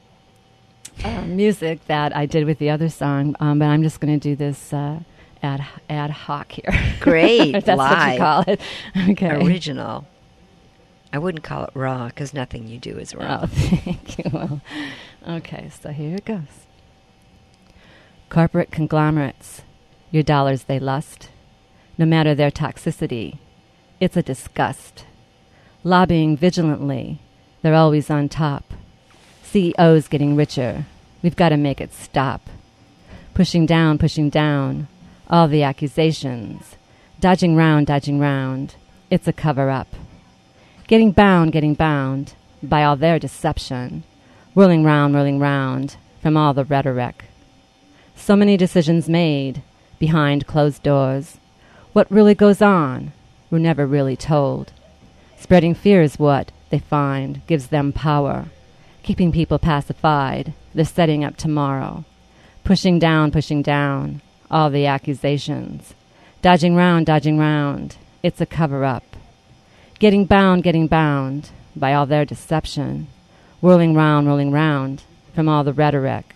uh, music that I did with the other song, um, but I'm just going to do this uh, ad ad hoc here. Great, If that's what you live. call it. Okay. Original. I wouldn't call it raw because nothing you do is raw. Oh, thank you. Well, okay, so here it goes. Corporate conglomerates, your dollars they lust, no matter their toxicity. It's a disgust. Lobbying vigilantly, they're always on top. C E Os getting richer, we've got to make it stop. Pushing down, pushing down, all the accusations. Dodging round, dodging round, it's a cover-up. Getting bound, getting bound by all their deception. Whirling round, whirling round from all the rhetoric. So many decisions made behind closed doors. What really goes on, we're never really told. Spreading fear is what they find gives them power. Keeping people pacified, they're setting up tomorrow. Pushing down, pushing down, all the accusations. Dodging round, dodging round, it's a cover-up. Getting bound, getting bound by all their deception. Whirling round, whirling round from all the rhetoric.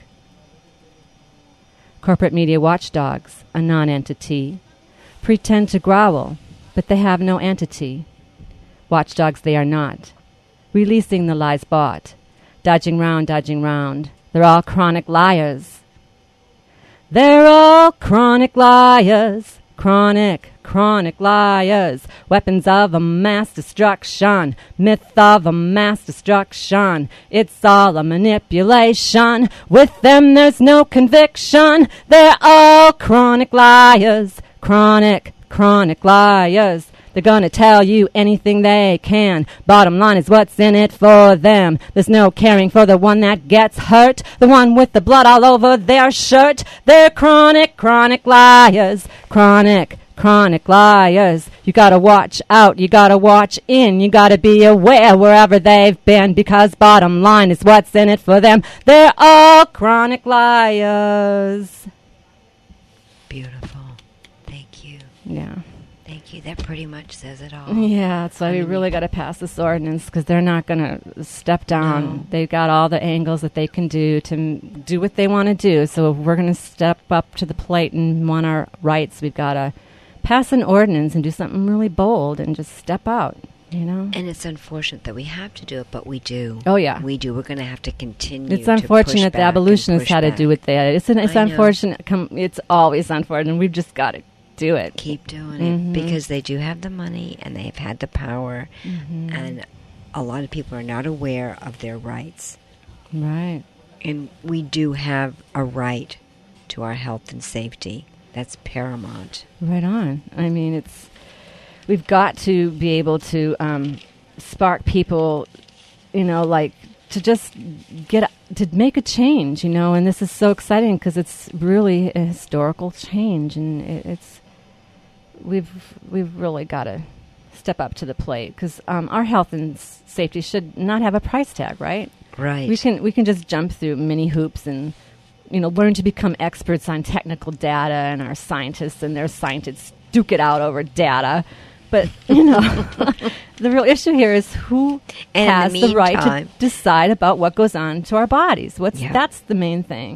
Corporate media watchdogs, a non-entity, pretend to growl, but they have no entity. Watchdogs they are not, releasing the lies bought, dodging round, dodging round. They're all chronic liars. They're all chronic liars, chronic, chronic liars. Weapons of a mass destruction, myth of a mass destruction. It's all a manipulation. With them there's no conviction. They're all chronic liars, chronic, chronic liars. They're gonna tell you anything they can. Bottom line is what's in it for them. There's no caring for the one that gets hurt, the one with the blood all over their shirt. They're chronic, chronic liars. Chronic, chronic liars. You gotta watch out, you gotta watch in, you gotta be aware wherever they've been, because bottom line is what's in it for them. They're all chronic liars. Beautiful. Thank you. Yeah. Thank you. That pretty much says it all. Yeah, that's why we really got to pass this ordinance, because they're not going to step down. No. They've got all the angles that they can do to m- do what they want to do. So if we're going to step up to the plate and want our rights, we've got to pass an ordinance and do something really bold and just step out, you know? And it's unfortunate that we have to do it, but we do. Oh, yeah. We do. We're going to have to continue It's to unfortunate push the back abolitionists and had push to do back. with that. It's, an, it's I know. unfortunate. Com- it's always unfortunate. We've just got to do it. Keep doing Mhm. it because they do have the money and they've had the power, Mhm. and a lot of people are not aware of their rights. Right. And we do have a right to our health and safety. That's paramount. Right on. I mean, it's we've got to be able to um, spark people, you know, like to just get to make a change, you know. And this is so exciting because it's really a historical change, and it, it's we've we've really got to step up to the plate, because um, our health and s- safety should not have a price tag, right? Right. We can we can just jump through many hoops and, you know, learn to become experts on technical data, and our scientists and their scientists duke it out over data. But, you know, the real issue here is who And in has the the right to meantime- decide about what goes on to our bodies. What's Yeah. That's the main thing.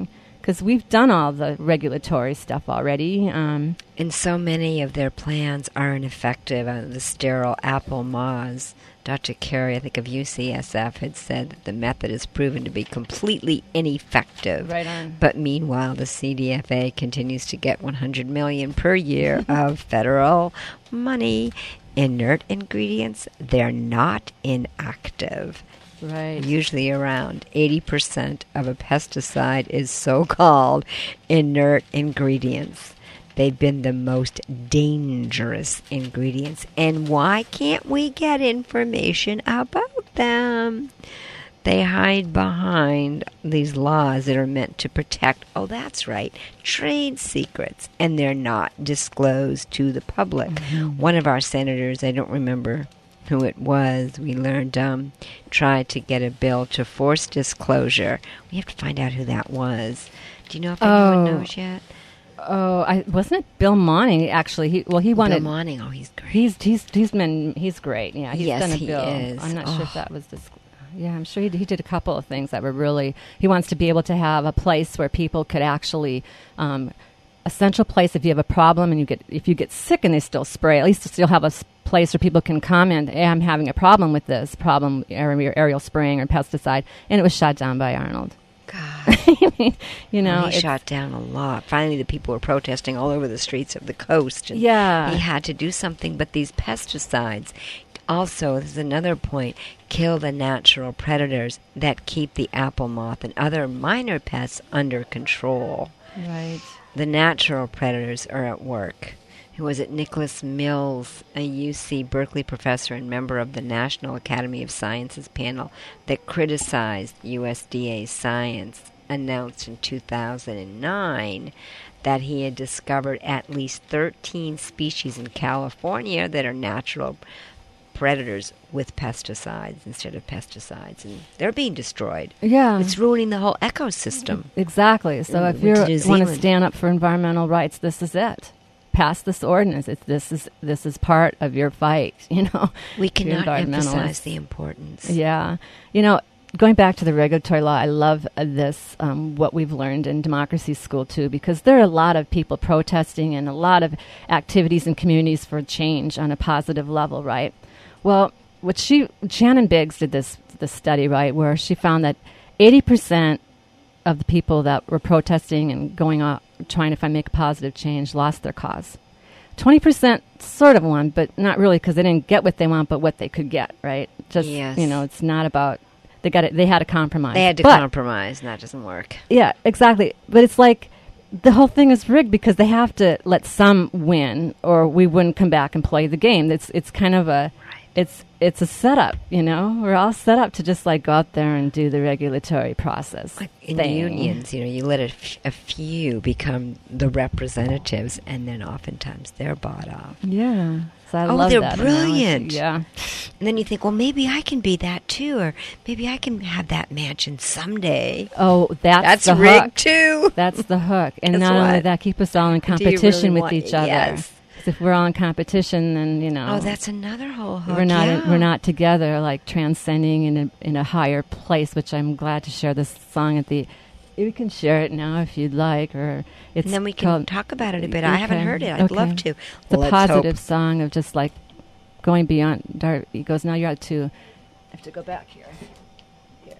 because we've done all the regulatory stuff already. Um, And so many of their plans are ineffective. Uh, the sterile apple moths. Doctor Carey, I think of U C S F, had said that the method is proven to be completely ineffective. Right on. But meanwhile, the C D F A continues to get one hundred million dollars per year of federal money. Inert ingredients, they're not inactive. Right. Usually around eighty percent of a pesticide is so-called inert ingredients. They've been the most dangerous ingredients. And why can't we get information about them? They hide behind these laws that are meant to protect, oh, that's right, trade secrets. And they're not disclosed to the public. Mm-hmm. One of our senators, I don't remember who it was, we learned, um, tried to get a bill to force disclosure. We have to find out who that was. Do you know if anyone Oh. knows yet? Oh, I wasn't it Bill Monning actually? He well, he wanted. Bill Monning, oh, he's great. He's he's he's been he's great. Yeah, he's Yes, done a he bill. is. I'm not sure if Oh. that was this. Yeah, I'm sure he, he did a couple of things that were really. He wants to be able to have a place where people could actually. Um, a central place if you have a problem and you get if you get sick and they still spray, at least still have a s- place where people can comment, hey, I'm having a problem with this problem, aerial, aerial spraying or pesticide, and it was shot down by Arnold. God. You know, Oh, he it's- shot down a lot. Finally, the people were protesting all over the streets of the coast. And Yeah. he had to do something. But these pesticides, also, this is another point, kill the natural predators that keep the apple moth and other minor pests under control. right. The natural predators are at work. Who was it? Nicholas Mills, a U C Berkeley professor and member of the National Academy of Sciences panel that criticized U S D A science, announced in two thousand nine that he had discovered at least thirteen species in California that are natural predators with pesticides instead of pesticides, and they're being destroyed. Yeah. It's ruining the whole ecosystem. Exactly. So Mm, if went you to New want to Zealand. stand up for environmental rights, this is it. Pass this ordinance. It's, this is this is part of your fight. You know, We If you're cannot emphasize environmentalist. the importance. Yeah. You know, going back to the regulatory law, I love uh, this, um, what we've learned in democracy school, too, because there are a lot of people protesting and a lot of activities in communities for change on a positive level, right? Well, what she, Shannon Biggs did this, this study, right, where she found that eighty percent of the people that were protesting and going out, trying to find, make a positive change lost their cause. twenty percent sort of won, but not really, because they didn't get what they want, but what they could get, right? Just, Yes. you know, it's not about, they got it, they had a compromise. They had to But- compromise, and that doesn't work. Yeah, exactly. But it's like the whole thing is rigged because they have to let some win, or we wouldn't come back and play the game. It's it's kind of a, it's it's a setup. You know, we're all set up to just like go out there and do the regulatory process. Like in thing. unions, you know, you let a, f- a few become the representatives, and then oftentimes they're bought off. Yeah. So I Oh, love they're that analogy. brilliant. Yeah. And then you think, well, maybe I can be that too, or maybe I can have that mansion someday. Oh, that's That's the rigged hook. too. That's the hook. And Guess not only what? that, keep us all in Do you competition really with want- each other. yes. 'Cause if we're all in competition, then you know. Oh, that's another whole hook. we're not yeah. we're not together, like transcending in a in a higher place. Which I'm glad to share this song at the. We can share it now if you'd like, or it's And then we can called, talk about it a bit. I haven't Okay. heard it. I'd Okay. love to. the Let's positive hope. song of just like going beyond our egos. Now you're at two. I have to go back here. Here.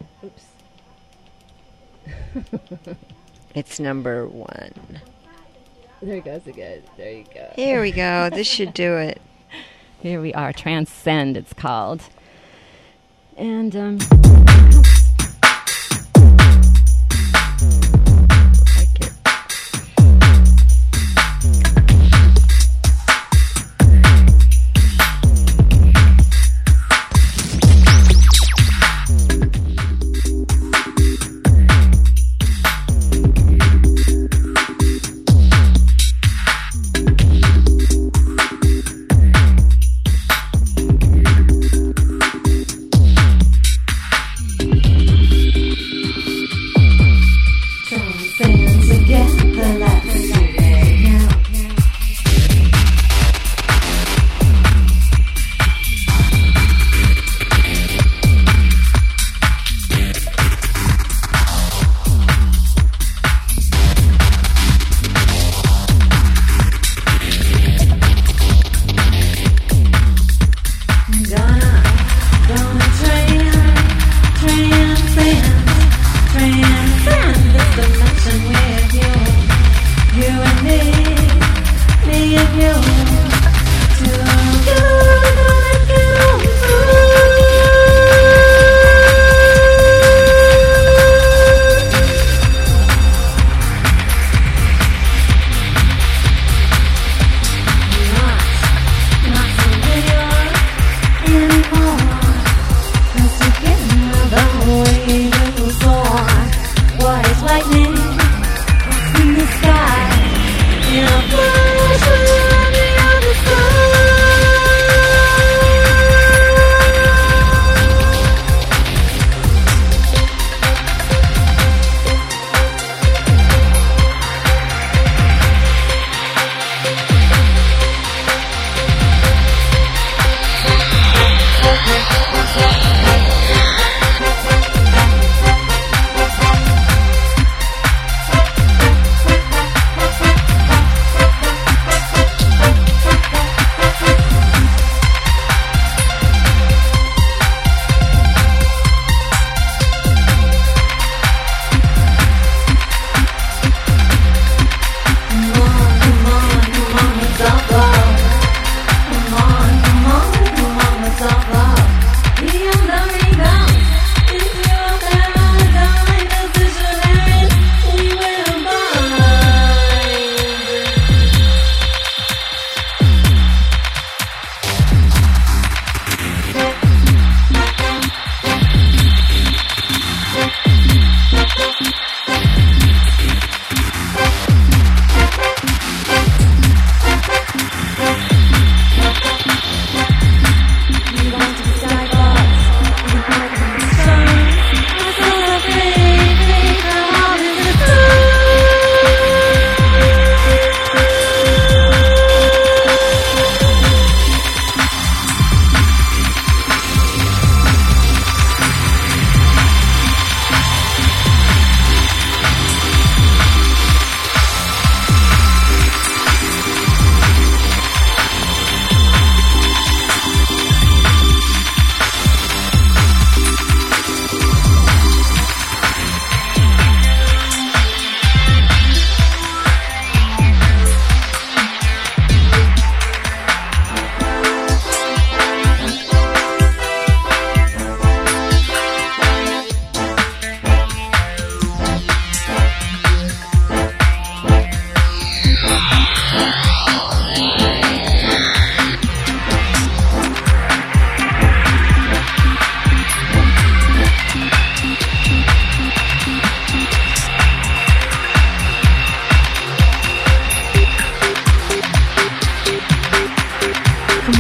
Oops. It's number one. There he goes again. There you go. Here we go. This should do it. Here we are. Transcend, it's called. And um, Like it.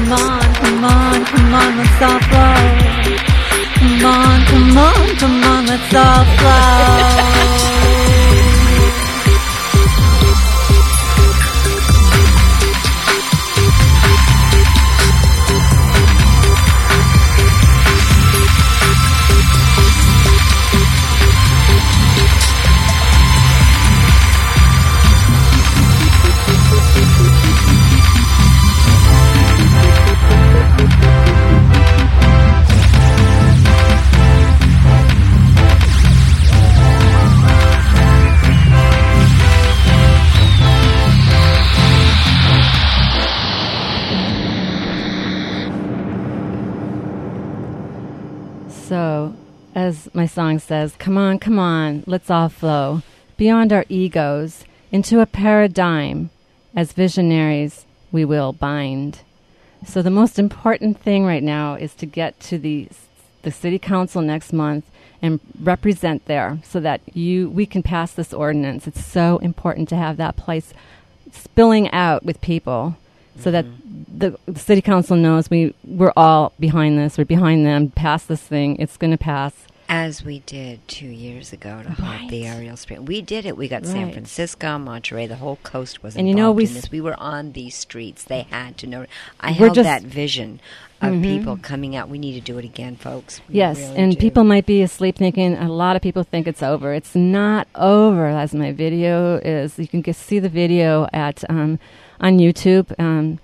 Come on, come on, come on, let's all flow. Come on, come on, come on, let's all flow. So, as my song says, come on, come on, let's all flow beyond our egos into a paradigm. As visionaries, we will bind. So the most important thing right now is to get to the the city council next month and represent there so that you we can pass this ordinance. It's so important to have that place spilling out with people. So that the, the city council knows we, we're all behind this. We're behind them. Pass this thing. It's going to pass. As we did two years ago to halt Right. the Ariel Spring. We did it. We got San Right. Francisco, Monterey. The whole coast was And involved you know, we in s- this. We were on these streets. They had to know. I We're held just- that vision of Mhm. people coming out. We need to do it again, folks. We Yes, really and do. people might be asleep thinking, a lot of people think it's over. It's not over, as my video is. You can get, see the video at um, on YouTube, um,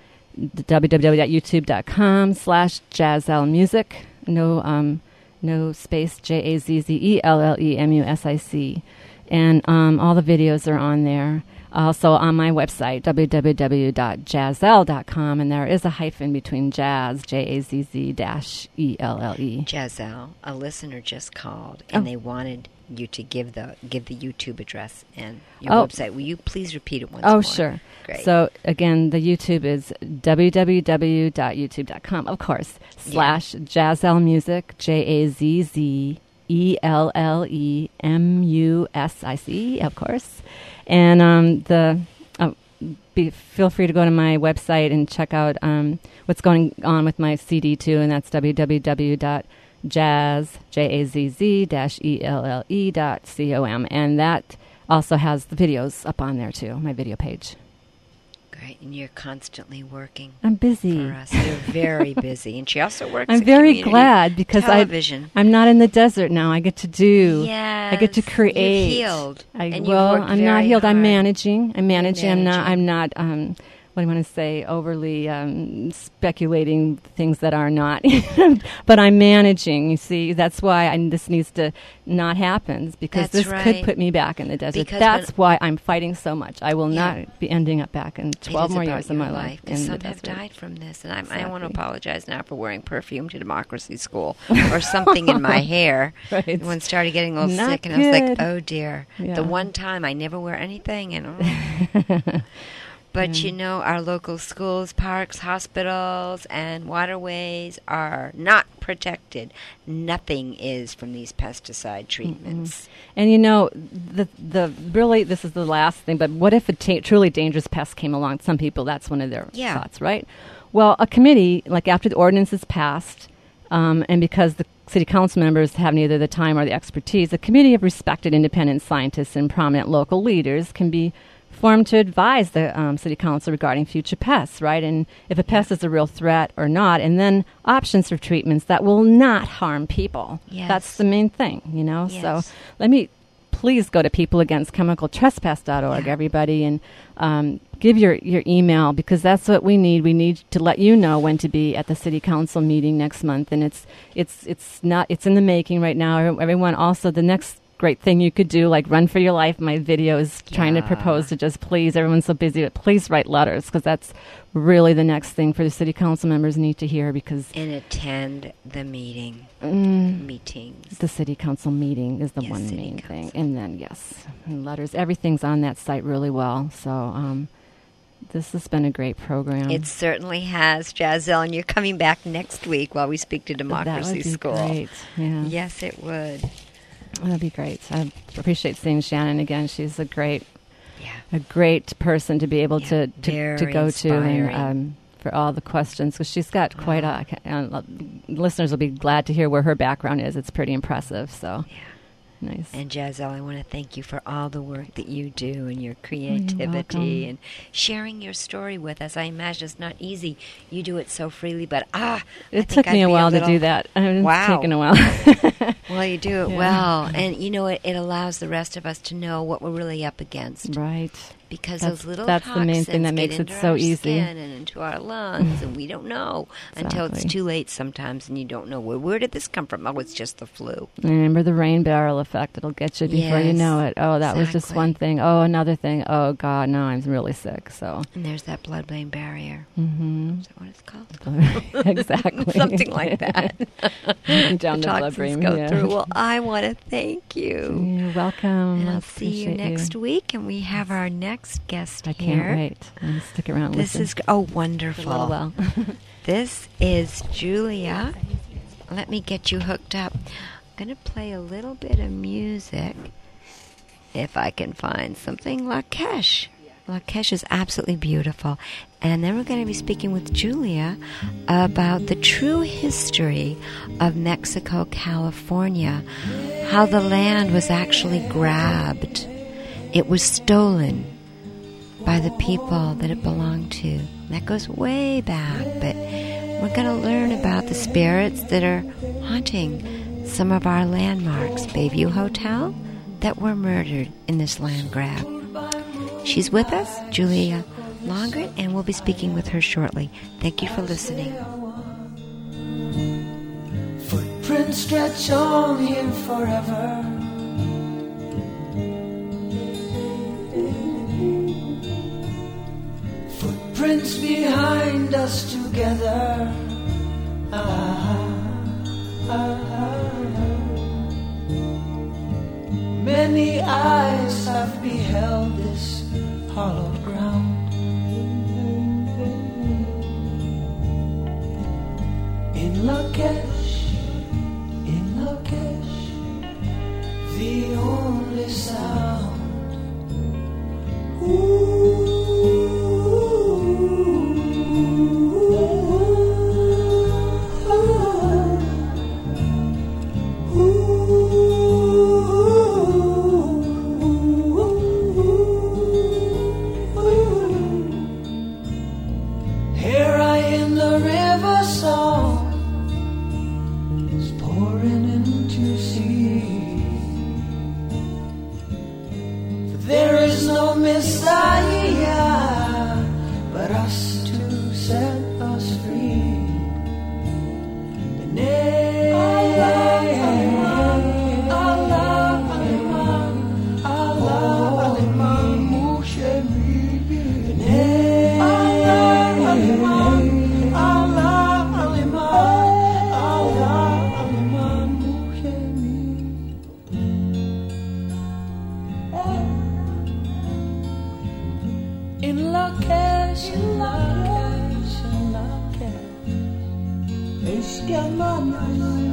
w w w dot youtube dot com slash Jazelle Music. No, um, no space, J A Z Z E L L E M U S I C. And um, all the videos are on there. Also on my website, w w w dot jazzelle dot com, and there is a hyphen between jazz, J A Z Z dash E L L E. Jazelle, a listener just called, and Oh. they wanted you to give the give the YouTube address and your Oh. website. Will you please repeat it once Oh, more? sure. Great. So, again, the YouTube is w w w dot youtube dot com, of course, slash Jazelle Music, J A Z Z E L L E M U S I C, of course. And um, the uh, be, feel free to go to my website and check out um, what's going on with my C D, too, and that's w w w dot jazz, J A Z Z dash E L L E dot C O M. And that also has the videos up on there, too, my video page. Great, and you're constantly working I'm busy. for us. You're very busy, and she also works. I'm in very community glad because I, television. I'm not in the desert now. I get to do. Yes, I get to create. You've healed, I, and you've well, worked I'm not very healed. I'm hard. managing. I'm managing. I'm not. managing. I'm not. Um, what do I want to say? Overly um, speculating things that are not. But I'm managing. You see, that's why I, this needs to not happen because That's this right. could put me back in the desert. Because That's when- why I'm fighting so much. I will Yeah. not be ending up back in It twelve is more about years of your my life in Because the some have desert. died from this, and I'm, I want to Exactly. apologize now for wearing perfume to democracy school or something in my hair. Right. Everyone started getting a little Not sick, and I was like, good. "Oh dear!" Yeah. The one time I never wear anything, and oh. But Yeah. you know, our local schools, parks, hospitals, and waterways are not protected. Nothing is from these pesticide treatments. And you know, the the really this is the last thing. But what if a ta- truly dangerous pest came along? Some people, that's one of their Yeah. thoughts, right? Well, a committee, like after the ordinance is passed, um, and because the city council members have neither the time or the expertise, a committee of respected independent scientists and prominent local leaders can be formed to advise the um, city council regarding future pests, right? And if a pest is a real threat or not, and then options for treatments that will not harm people. Yes. That's the main thing, you know? Yes. So let me please go to people against chemical trespass dot org, Yeah. everybody, and um, give your, your email because that's what we need. We need to let you know when to be at the city council meeting next month, and it's it's it's not it's in the making right now. Everyone, also the next great thing you could do, like Run for Your Life. My video is trying to Yeah. propose to just please, everyone's so busy, but please write letters because that's really the next thing for the city council members need to hear because And attend the meeting, mm, meetings. the city council meeting is the Yes, one city main council. thing. And then, yes, and letters. Everything's on that site really well. So um, this has been a great program. It certainly has, Jazelle, and you're coming back next week while we speak to that Democracy would be School. great. Yeah. Yes, it would. That'd be great. I appreciate seeing Shannon again. She's a great, Yeah. a great person to be able Yeah, to, to, to very go to and inspiring. um, for all the questions, because she's got quite a. Uh, listeners will be glad to hear where her background is. It's pretty impressive. So. Yeah. Nice. And Giselle, I want to thank you for all the work that you do and your creativity and sharing your story with us. I imagine it's not easy. You do it so freely, but ah, it I took think me I'd a be while little, to do that. It's wow. taken a while. Well, you do it Yeah. well, and you know it, it allows the rest of us to know what we're really up against. Right. Because That's- those little that's the main thing toxins that makes get it into so our easy. skin and into our lungs, and we don't know until it's Exactly. too late sometimes, and you don't know well, where did this come from? Oh, it's just the flu. Remember the rain barrel effect. It'll get you before you Yes, know it. Oh, that was just exactly. one thing. Oh, another thing. Oh, God, now I'm really sick. So, And there's that blood-brain barrier. hmm Is that what it's called? exactly. Something like that. Down the Toxins blood-brain. go yeah. through. Well, I want to thank you. You're welcome. And I I'll see you appreciate next week, and we have our next guest I here. can't wait. And stick around and This listen is oh for a wonderful. little while. This is Julia. Let me get you hooked up. I'm gonna play a little bit of music if I can find something. Lakesh. Lakesh is absolutely beautiful. And then we're going to be speaking with Julia about the true history of Mexico, California, how the land was actually grabbed. It was stolen by the people that it belonged to. That goes way back, but we're going to learn about the spirits that are haunting some of our landmarks. Bayview Hotel, that were murdered in this land grab. She's with us, Julia Longren, and we'll be speaking with her shortly. Thank you for listening. Footprints stretch on here forever. Footprints behind us together. Ah, ah, ah. Many eyes have beheld this hollowed ground. In Lakesh, in Lakesh, the only sound. Here I in the river song is pouring into sea. For there is no Messiah but us to set us free. The name Allah, Allah, Allah, Allah, Moshe Midi. The name Allah, Allah, Allah, Moshe Midi. In Lakesh, in Lakesh, in Lakesh, Eshkamana.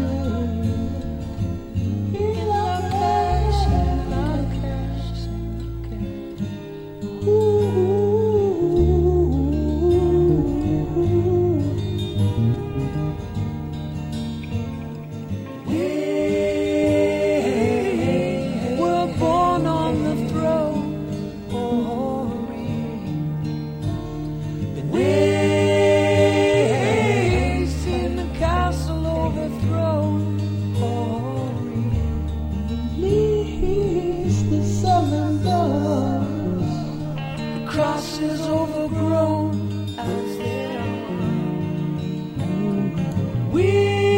In Lakesh, in Lakesh, in Lakesh. We were born on the throne. The waves in the castle overthrown. Release the southern doors. The cross is overgrown as they are. We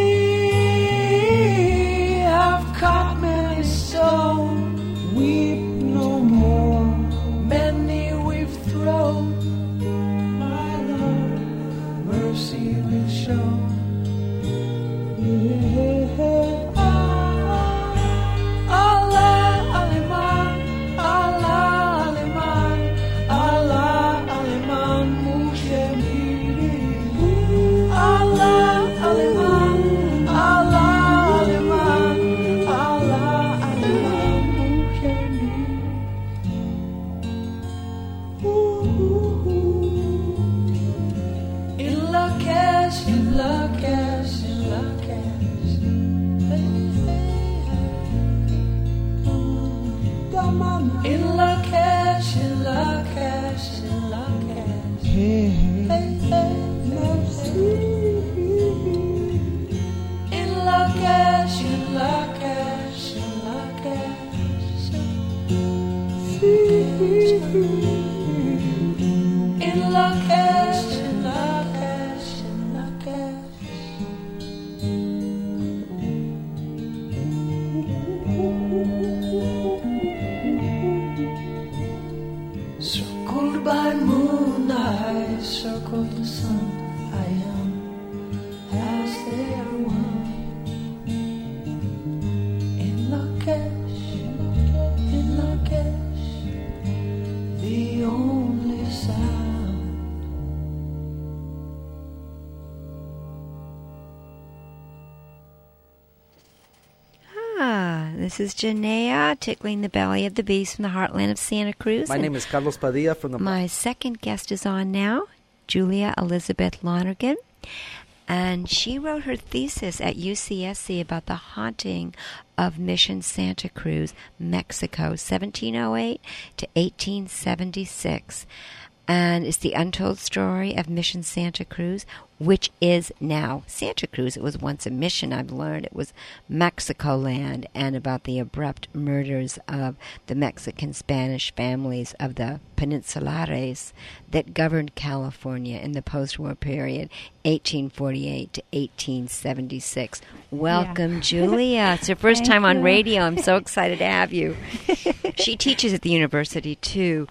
have caught many stone. Weep no more. Many we've thrown. My Lord, mercy will show. Allah, Aliman, Allah, Aliman, Allah, Aliman, Moshe Midi. Allah, Aliman, Allah, Aliman, Allah, Aliman, Moshe Midi. In in la cash, in la cash. Hey, hey, hey. In la cash, in la cash, in la cash. Hey, hey, hey. In la cash, in la cash, in la cash. In la cash, in la cash, in la cash. Circled by moon, I circled the sun. I am as they are one. In la cash, in la cash, the only sound. Ah, this is Janaea, tickling the belly of the beast from the heartland of Santa Cruz. My And name is Carlos Padilla from the... my second guest is on now, Julia Elizabeth Lonergan. And she wrote her thesis at U C S C about the haunting of Mission Santa Cruz, Mexico, seventeen oh eight to eighteen seventy-six. And it's the untold story of Mission Santa Cruz, which is now Santa Cruz. It was once a mission, I've learned. It was Mexico land, and about the abrupt murders of the Mexican-Spanish families of the Peninsulares that governed California in the post-war period, eighteen forty-eight to eighteen seventy-six. Welcome, Yeah. Julia. It's your first Thank time on you. radio. I'm so excited to have you. She teaches at the university, too.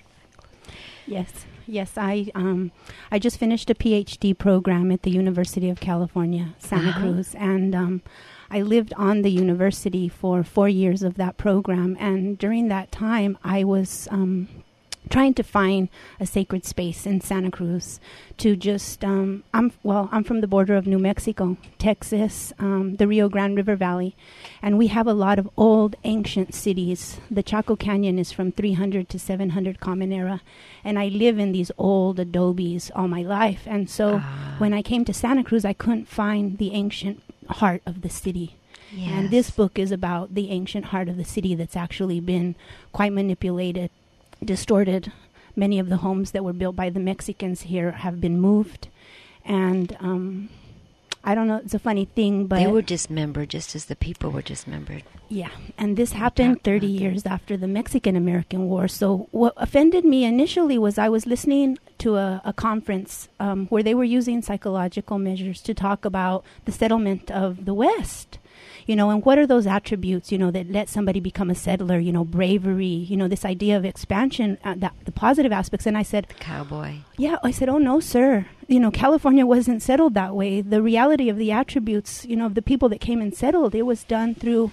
Yes, yes. I um, I just finished a PhD program at the University of California, Santa Uh-huh. Cruz, and um, I lived on the university for four years of that program. And during that time, I was um, trying to find a sacred space in Santa Cruz to just. Um, I'm well. I'm from the border of New Mexico, Texas, um, the Rio Grande River Valley, and we have a lot of old, ancient cities. The Chaco Canyon is from three hundred to seven hundred Common Era. And I live in these old adobes all my life. And so Ah. when I came to Santa Cruz, I couldn't find the ancient heart of the city. And this Yes. book is about the ancient heart of the city that's actually been quite manipulated, distorted. Many of the homes that were built by the Mexicans here have been moved. And um, I don't know, it's a funny thing, but... They were dismembered just as the people were dismembered. Yeah, and this happened talked thirty about that. years after the Mexican-American War. So what offended me initially was I was listening to a, a conference um, where they were using psychological measures to talk about the settlement of the West. You know, and what are those attributes, you know, that let somebody become a settler, you know, bravery, you know, this idea of expansion, uh, that, the positive aspects. And I said, Cowboy. yeah, I said, oh, no, sir. You know, California wasn't settled that way. The reality of the attributes, you know, of the people that came and settled, it was done through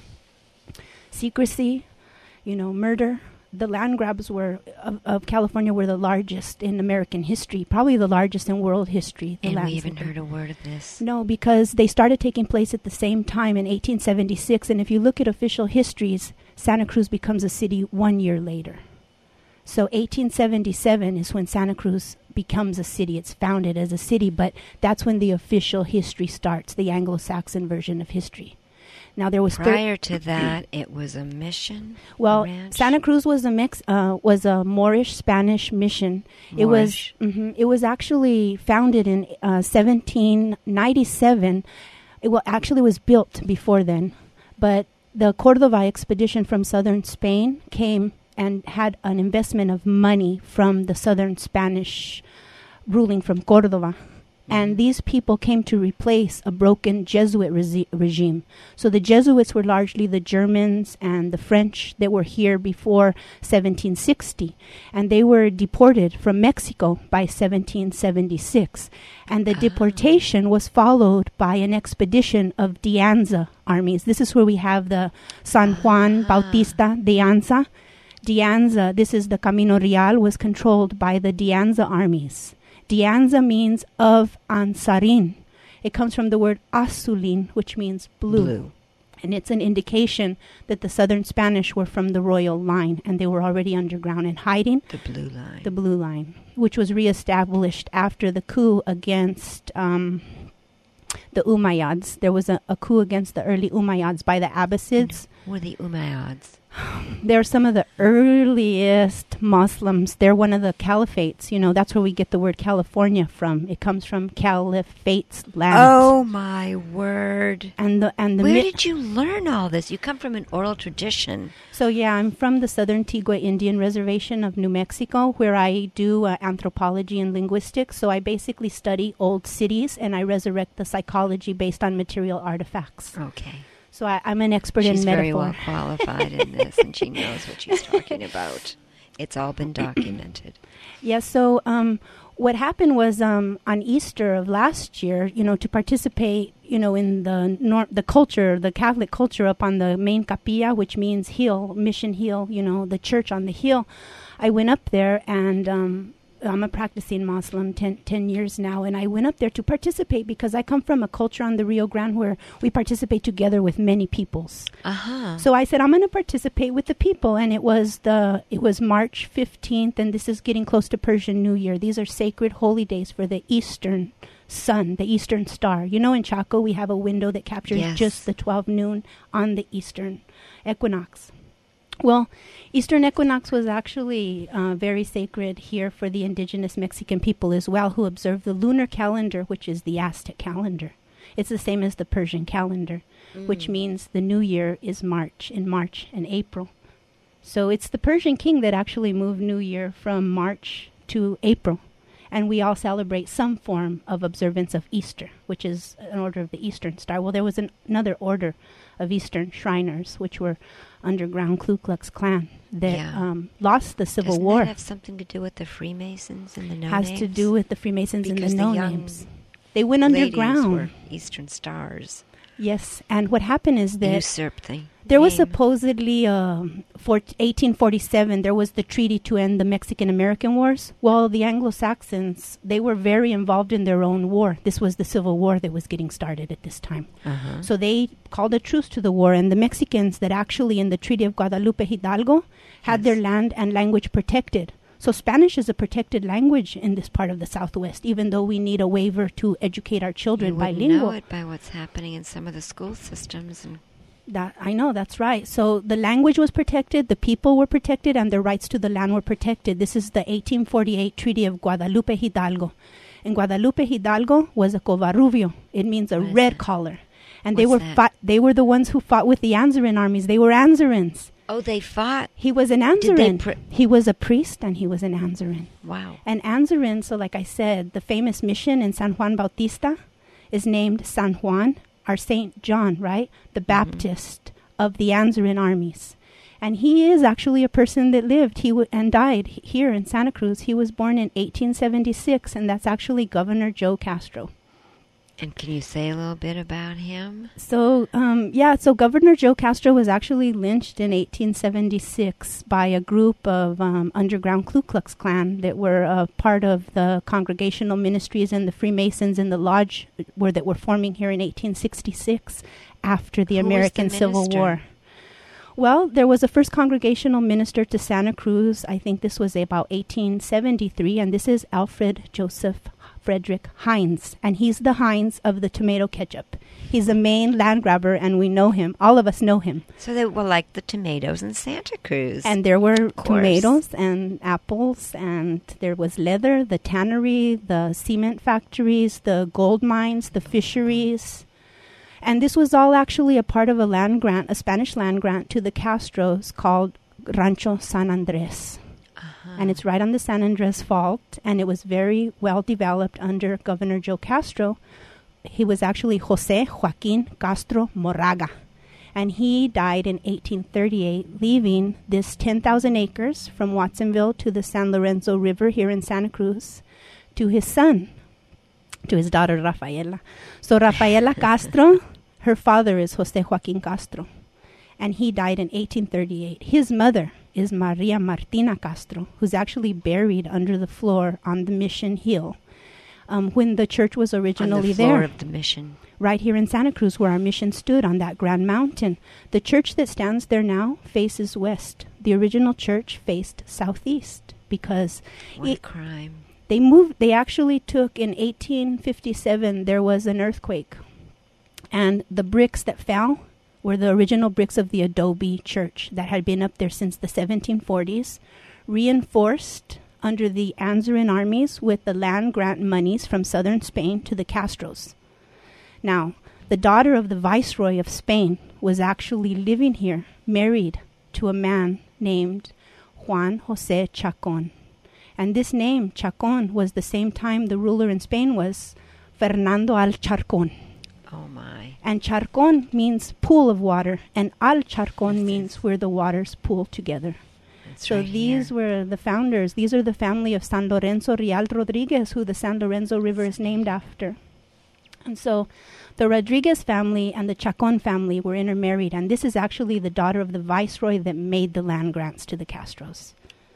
secrecy, you know, murder. The land grabs were of, of California were the largest in American history, probably the largest in world history. The And we lands haven't that- heard a word of this. No, because they started taking place at the same time in eighteen seventy-six. And if you look at official histories, Santa Cruz becomes a city one year later. So eighteen seventy-seven is when Santa Cruz becomes a city. It's founded as a city, but that's when the official history starts, the Anglo-Saxon version of history. Now there was thir- Prior to that, it was a mission. well, ranch. Santa Cruz was a mix uh, was a Moorish Spanish mission. It was Moorish. mhm, it was actually founded in uh, seventeen ninety-seven. It well actually was built before then, but the Cordova expedition from southern Spain came and had an investment of money from the southern Spanish ruling from Cordova. And these people came to replace a broken Jesuit resi- regime. So the Jesuits were largely the Germans and the French that were here before seventeen sixty. And they were deported from Mexico by seventeen seventy-six. And the deportation was followed by an expedition of De Anza armies. This is where we have the San Juan Bautista de Anza. De Anza, this is the Camino Real, was controlled by the De Anza armies. De Anza means of Ansarin. It comes from the word azulin, which means blue. Blue. And it's an indication that the southern Spanish were from the royal line, and they were already underground and hiding. The blue line. The blue line, which was reestablished after the coup against um, the Umayyads. There was a, a coup against the early Umayyads by the Abbasids. Who are the Umayyads? They're some of the earliest Muslims. They're one of the caliphates. You know, that's where we get the word California from. It comes from caliphate's land. Oh, my word. And the and the Where mi- did you learn all this? You come from an oral tradition. So yeah, I'm from the Southern Tigua Indian Reservation of New Mexico, where I do uh, anthropology and linguistics. So I basically study old cities and I resurrect the psychology based on material artifacts. Okay. So I, I'm an expert She's in metaphor. very well qualified in this, and she knows what she's talking about. It's all been documented. Yeah, so um, what happened was um, on Easter of last year, you know, to participate, you know, in the nor- the culture, the Catholic culture up on the main capilla, which means hill, mission hill, you know, the church on the hill. I went up there and um, I'm a practicing Muslim ten, ten years now, and I went up there to participate because I come from a culture on the Rio Grande where we participate together with many peoples. Uh-huh. So I said, I'm going to participate with the people. And it was the it was March fifteenth, and this is getting close to Persian New Year. These are sacred holy days for the Eastern sun, the Eastern star. You know, in Chaco, we have a window that captures Yes. just the twelve noon on the Eastern equinox. Well, Eastern equinox was actually uh, very sacred here for the indigenous Mexican people as well, who observe the lunar calendar, which is the Aztec calendar. It's the same as the Persian calendar, which means the new year is March, in March and April. So it's the Persian king that actually moved New Year from March to April. And we all celebrate some form of observance of Easter, which is an order of the Eastern Star. Well, there was an, another order of Eastern Shriners, which were underground Ku Klux Klan, that Yeah. um, lost the Civil Doesn't War. that have something to do with the Freemasons and the no Has names? to do with the Freemasons Because and the the young no-names. They went Ladies underground. were Eastern Stars. Yes, and what happened is that Usurped the there was name. supposedly, um, for eighteen forty-seven, there was the treaty to end the Mexican-American Wars. Well, the Anglo-Saxons, they were very involved in their own war. This was the Civil War that was getting started at this time. Uh-huh. So they called a truce to the war, and the Mexicans that actually in the Treaty of Guadalupe Hidalgo had Yes. their land and language protected. So Spanish is a protected language in this part of the Southwest, even though we need a waiver to educate our children You wouldn't bilingual. know it by what's happening in some of the school systems. And That I know, that's right. So the language was protected, the people were protected, and their rights to the land were protected. This is the eighteen forty-eight Treaty of Guadalupe Hidalgo. And Guadalupe Hidalgo was a covarrubio. It means a What is red that? collar. And they What's were that? fought, they were the ones who fought with the Anzarin armies. They were Anzarins. oh, they fought. He was an Did they Anzarin. pr- he was a priest and he was an Anzarin. Wow. And Anzarin, so like I said, the famous mission in San Juan Bautista is named San Juan, our Saint John, right? The Baptist of the Anzarin armies. And he is actually a person that lived he w- and died h- here in Santa Cruz. He was born in eighteen seventy-six, and that's actually Governor Joe Castro. And can you say a little bit about him? So, um, yeah, so Governor Joe Castro was actually lynched in eighteen seventy-six by a group of um, underground Ku Klux Klan that were uh, part of the Congregational Ministries and the Freemasons in the lodge were, that were forming here in eighteen sixty-six after the Who was the American Civil minister? War. Well, there was a first congregational minister to Santa Cruz. I think this was about eighteen seventy-three, and this is Alfred Joseph Frederick Heinz, and he's the Heinz of the tomato ketchup. He's a Maine land grabber, and we know him. All of us know him. So they were like the tomatoes in Santa Cruz. And there were course. tomatoes and apples, and there was leather, the tannery, the cement factories, the gold mines, the fisheries. And this was all actually a part of a land grant, a Spanish land grant to the Castros called Rancho San Andres. Uh-huh. And it's right on the San Andres Fault, and it was very well developed under Governor Joe Castro. He was actually Jose Joaquin Castro Moraga, and he died in eighteen thirty-eight, leaving this ten thousand acres from Watsonville to the San Lorenzo River here in Santa Cruz to his son, to his daughter Rafaela. So Rafaela Castro, her father is Jose Joaquin Castro, and he died in eighteen thirty-eight. His mother is Maria Martina Castro, who's actually buried under the floor on the Mission Hill um, when the church was originally on the floor there. of the mission. Right here in Santa Cruz, where our mission stood on that grand mountain. The church that stands there now faces west. The original church faced southeast because What it, a crime. they moved. They actually took in eighteen fifty-seven. There was an earthquake And the bricks that fell were the original bricks of the adobe church that had been up there since the seventeen forties, reinforced under the Anzarin armies with the land grant monies from southern Spain to the Castros. Now, the daughter of the Viceroy of Spain was actually living here, married to a man named Juan José Chacón. And this name, Chacón, was the same time the ruler in Spain was Fernando Alcharcón. Oh, my. And Charcón means pool of water, and Alcharcón means where the waters pool together. That's So right these here. were the founders. These are the family of San Lorenzo Real Rodriguez, who the San Lorenzo River is named after. And so the Rodriguez family and the Chacón family were intermarried, and this is actually the daughter of the viceroy that made the land grants to the Castros.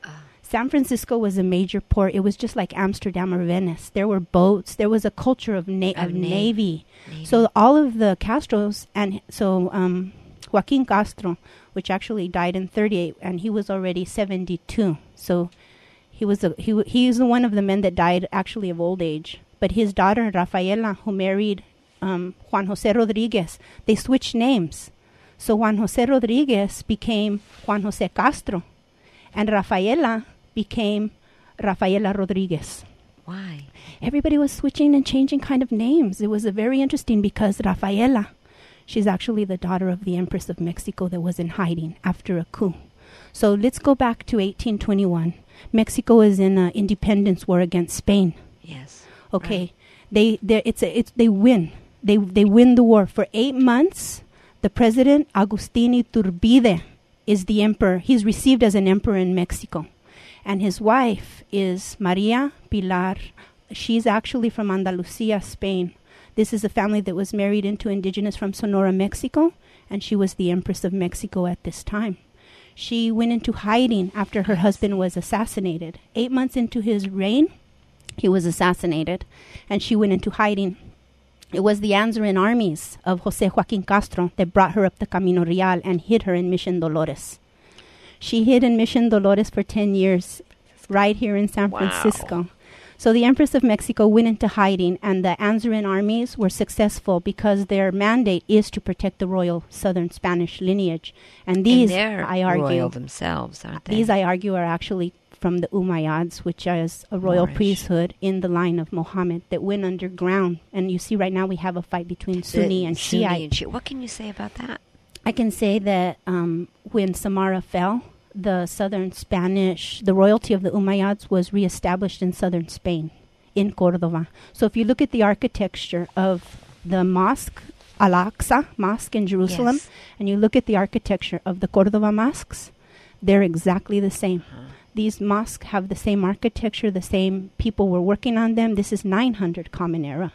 San Francisco was a major port. It was just like Amsterdam or Venice. There were boats. There was a culture of, na- Of of na- navy. Navy. So all of the Castros, and so um, Joaquin Castro, which actually died in thirty-eight, and he was already seventy-two. So he was a, he w- he is one of the men that died actually of old age. But his daughter Rafaela, who married um, Juan José Rodriguez, they switched names. So Juan José Rodriguez became Juan José Castro, and Rafaela became Rafaela Rodriguez. Why? Everybody was switching and changing kind of names. It was a very interesting because Rafaela, she's actually the daughter of the Empress of Mexico that was in hiding after a coup. So let's go back to eighteen twenty-one. Mexico is in an independence war against Spain. Yes. Okay, Right. they they it's a, it's they win. They they win the war for eight months. The president Agustín Iturbide is the emperor. He's received as an emperor in Mexico. And his wife is Maria Pilar. She's actually from Andalusia, Spain. This is a family that was married into indigenous from Sonora, Mexico, and she was the Empress of Mexico at this time. She went into hiding after her husband was assassinated. Eight months into his reign, he was assassinated, and she went into hiding. It was the Anzarin armies of José Joaquín Castro that brought her up the Camino Real and hid her in Mission Dolores. She hid in Mission Dolores for ten years, right here in San Wow. Francisco. So the Empress of Mexico went into hiding, and the Anzarin armies were successful because their mandate is to protect the royal Southern Spanish lineage. And these, and they're I argue, royal themselves, aren't they? these I argue are actually from the Umayyads, which is a royal Moorish. priesthood in the line of Mohammed that went underground. And you see right now we have a fight between The Sunni and Sunni Shiite. and Shi- What can you say about that? I can say that um, when Samara fell, the southern Spanish, the royalty of the Umayyads was reestablished in southern Spain, in Córdoba. So if you look at the architecture of the mosque, Al-Aqsa Mosque in Jerusalem, Yes. and you look at the architecture of the Córdoba mosques, they're exactly the same. Huh. These mosques have the same architecture, the same people were working on them. This is nine hundred Common Era.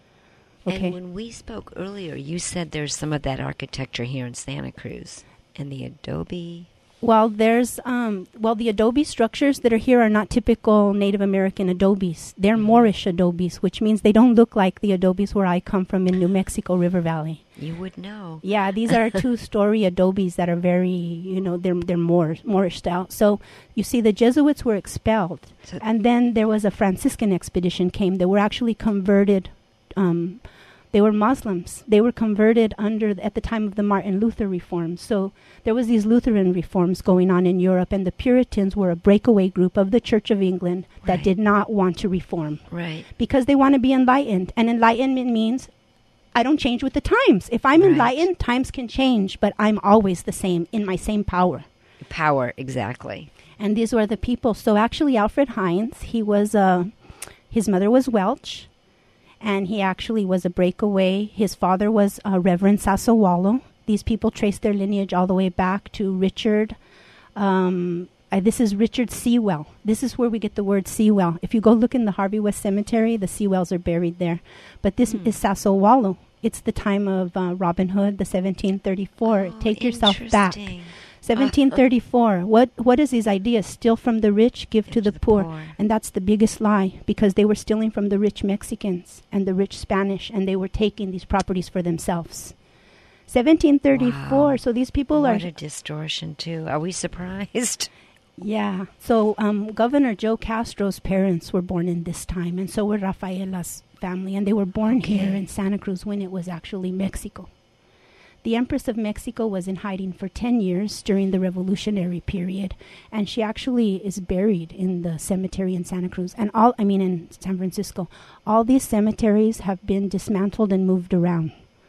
Okay. And when we spoke earlier, you said there's some of that architecture here in Santa Cruz. And the adobe... Well, there's um, well, the adobe structures that are here are not typical Native American adobes. They're Moorish adobes, which means they don't look like the adobes where I come from in New Mexico River Valley. You would know. Yeah, these are two-story adobes that are very, you know, they're they're Moor, Moorish style. So you see, the Jesuits were expelled, So- and then there was a Franciscan expedition came. They were actually converted. Um, They were Muslims. They were converted under at the time of the Martin Luther reforms. So there was these Lutheran reforms going on in Europe, and the Puritans were a breakaway group of the Church of England that Right. did not want to reform Right. because they want to be enlightened. And enlightenment means I don't change with the times. If I'm Right. enlightened, times can change, but I'm always the same in my same power. Power, exactly. And these were the people. So actually, Alfred Hines, he was uh, his mother was Welsh. And he actually was a breakaway. His father was uh, Reverend Sasawalo. These people trace their lineage all the way back to Richard. Um, uh, this is Richard Sewell. This is where we get the word Sewell. If you go look in the Harvey West Cemetery, the Sewells are buried there. But this Hmm. is Sasawalo. It's the time of uh, Robin Hood, the seventeen thirty-four. Oh, Take yourself back. interesting. seventeen thirty-four. What what is these ideas? Steal from the rich, give to Give the, poor. And that's the biggest lie, because they were stealing from the rich Mexicans and the rich Spanish, and they were taking these properties for themselves. seventeen thirty-four. Wow. So these people What are a distortion, too. Are we surprised? yeah. So um, Governor Joe Castro's parents were born in this time, and so were Rafaela's family, and they were born here in Santa Cruz when it was actually Mexico. The Empress of Mexico was in hiding for ten years during the revolutionary period, and she actually is buried in the cemetery in Santa Cruz, and all, I mean in San Francisco. All these cemeteries have been dismantled and moved around.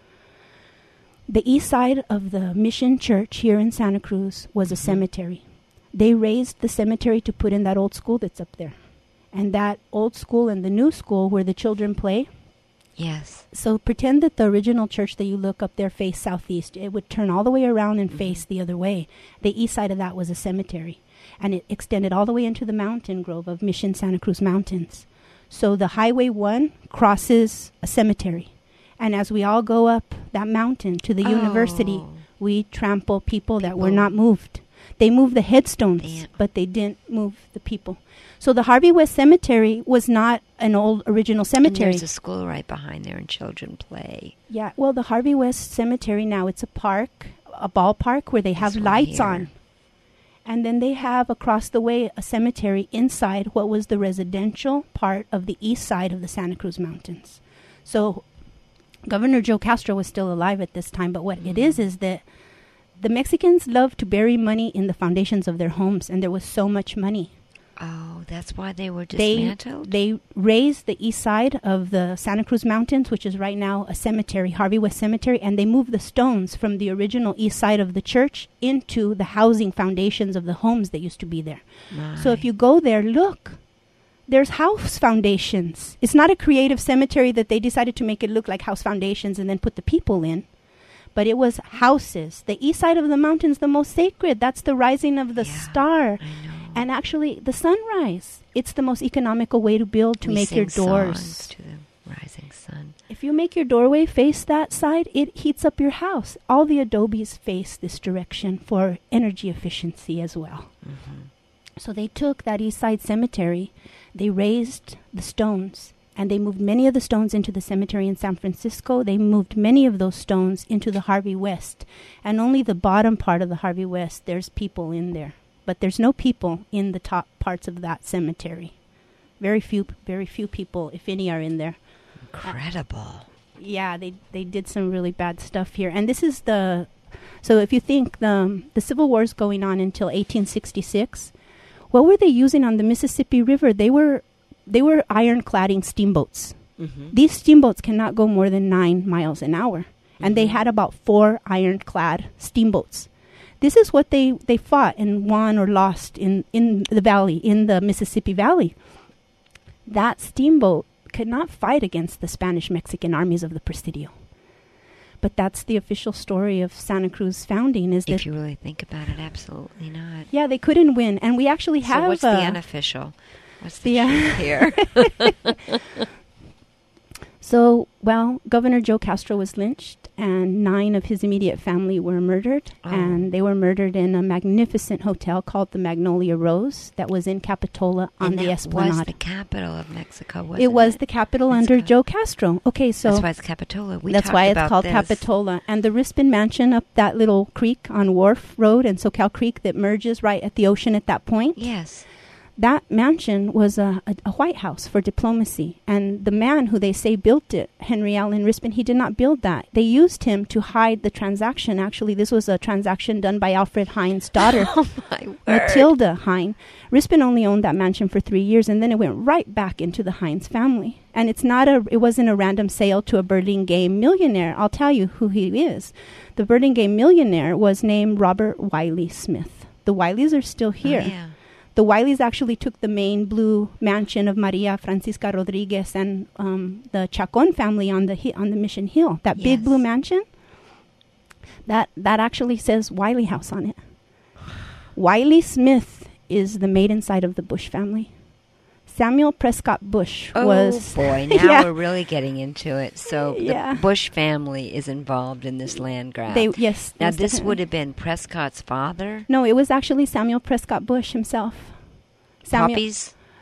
The east side of the Mission Church here in Santa Cruz was a cemetery. They raised the cemetery to put in that old school that's up there. And that old school and the new school where the children play. Yes. So pretend that the original church that you look up there faced southeast. It would turn all the way around and face the other way. The east side of that was a cemetery. And it extended all the way into the mountain grove of Mission Santa Cruz Mountains. So the Highway one crosses a cemetery. And as we all go up that mountain to the Oh. university, we trample people, that were People. not moved. They moved the headstones, Damn. but they didn't move the people. So the Harvey West Cemetery was not an old original And cemetery. there's a school right behind there, and children play. Yeah, well, the Harvey West Cemetery now, it's a park, a ballpark where they have This one lights here. on. And then they have across the way a cemetery inside what was the residential part of the east side of the Santa Cruz Mountains. So Governor Joe Castro was still alive at this time, but what it is is that the Mexicans love to bury money in the foundations of their homes, and there was so much money. Oh, that's why they were They dismantled? they raised the east side of the Santa Cruz Mountains, which is right now a cemetery, Harvey West Cemetery, and they moved the stones from the original east side of the church into the housing foundations of the homes that used to be there. So if My. you go there, look, there's house foundations. It's not a creative cemetery that they decided to make it look like house foundations and then put the people in. But it was houses. The east side of the mountain's the most sacred. That's the rising of the Yeah, star. I know. And actually, the sunrise. It's the most economical way to build, to We make your sing doors. songs to the rising sun. If you make your doorway face that side, it heats up your house. All the adobes face this direction for energy efficiency as well. Mhm. So they took that east side cemetery, they raised the stones, and they moved many of the stones into the cemetery in San Francisco. They moved many of those stones into the Harvey West. And only the bottom part of the Harvey West, there's people in there. But there's no people in the top parts of that cemetery. Very few, very few people, if any, are in there. Incredible. Yeah, they they did some really bad stuff here. And this is the, so if you think the the Civil War's going on until eighteen sixty-six, what were they using on the Mississippi River? They were they were ironcladding steamboats. Mm-hmm. These steamboats cannot go more than nine miles an hour, and they Mhm. had about four ironclad steamboats. This is what they, they fought and won or lost in, in the valley, in the Mississippi Valley. That steamboat could not fight against the Spanish-Mexican armies of the Presidio. But that's the official story of Santa Cruz founding, is that, If you really think about it, absolutely not. yeah, they couldn't win. And we actually have So what's a, the unofficial? What's the the, uh, truth here? So, well, Governor Joe Castro was lynched, and nine of his immediate family were murdered. Oh. And they were murdered in a magnificent hotel called the Magnolia Rose that was in Capitola on and the that Esplanade. was the capital of Mexico, wasn't it? It was the capital That's under good. Joe Castro. Okay, so That's why it's Capitola. We that's talked why it's about called this. Capitola. And the Rispin Mansion up that little creek on Wharf Road and SoCal Creek that merges right at the ocean at that point. Yes. That mansion was a, a, a White House for diplomacy. And the man who they say built it, Henry Allen Rispin, he did not build that. They used him to hide the transaction. Actually, this was a transaction done by Alfred Hines' daughter, Oh, my word. Matilda Hine. Rispin only owned that mansion for three years, and then it went right back into the Hines family. And it's not a, it wasn't a random sale to a Burlingame millionaire. I'll tell you who he is. The Burlingame millionaire was named Robert Wiley Smith. The Wileys are still here. Oh, yeah. The Wileys actually took the main blue mansion of Maria Francisca Rodriguez and um, the Chacon family on the hi- on the Mission Hill. That big Yes. blue mansion, that that actually says Wiley House on it. Wiley Smith is the maiden side of the Bush family. Samuel Prescott Bush Oh, was boy. Now Yeah. we're really getting into it. So Yeah. the Bush family is involved in this land grab. They yes. now, most this definitely. would have been Prescott's father? No, it was actually Samuel Prescott Bush himself. Samuel, Poppy's?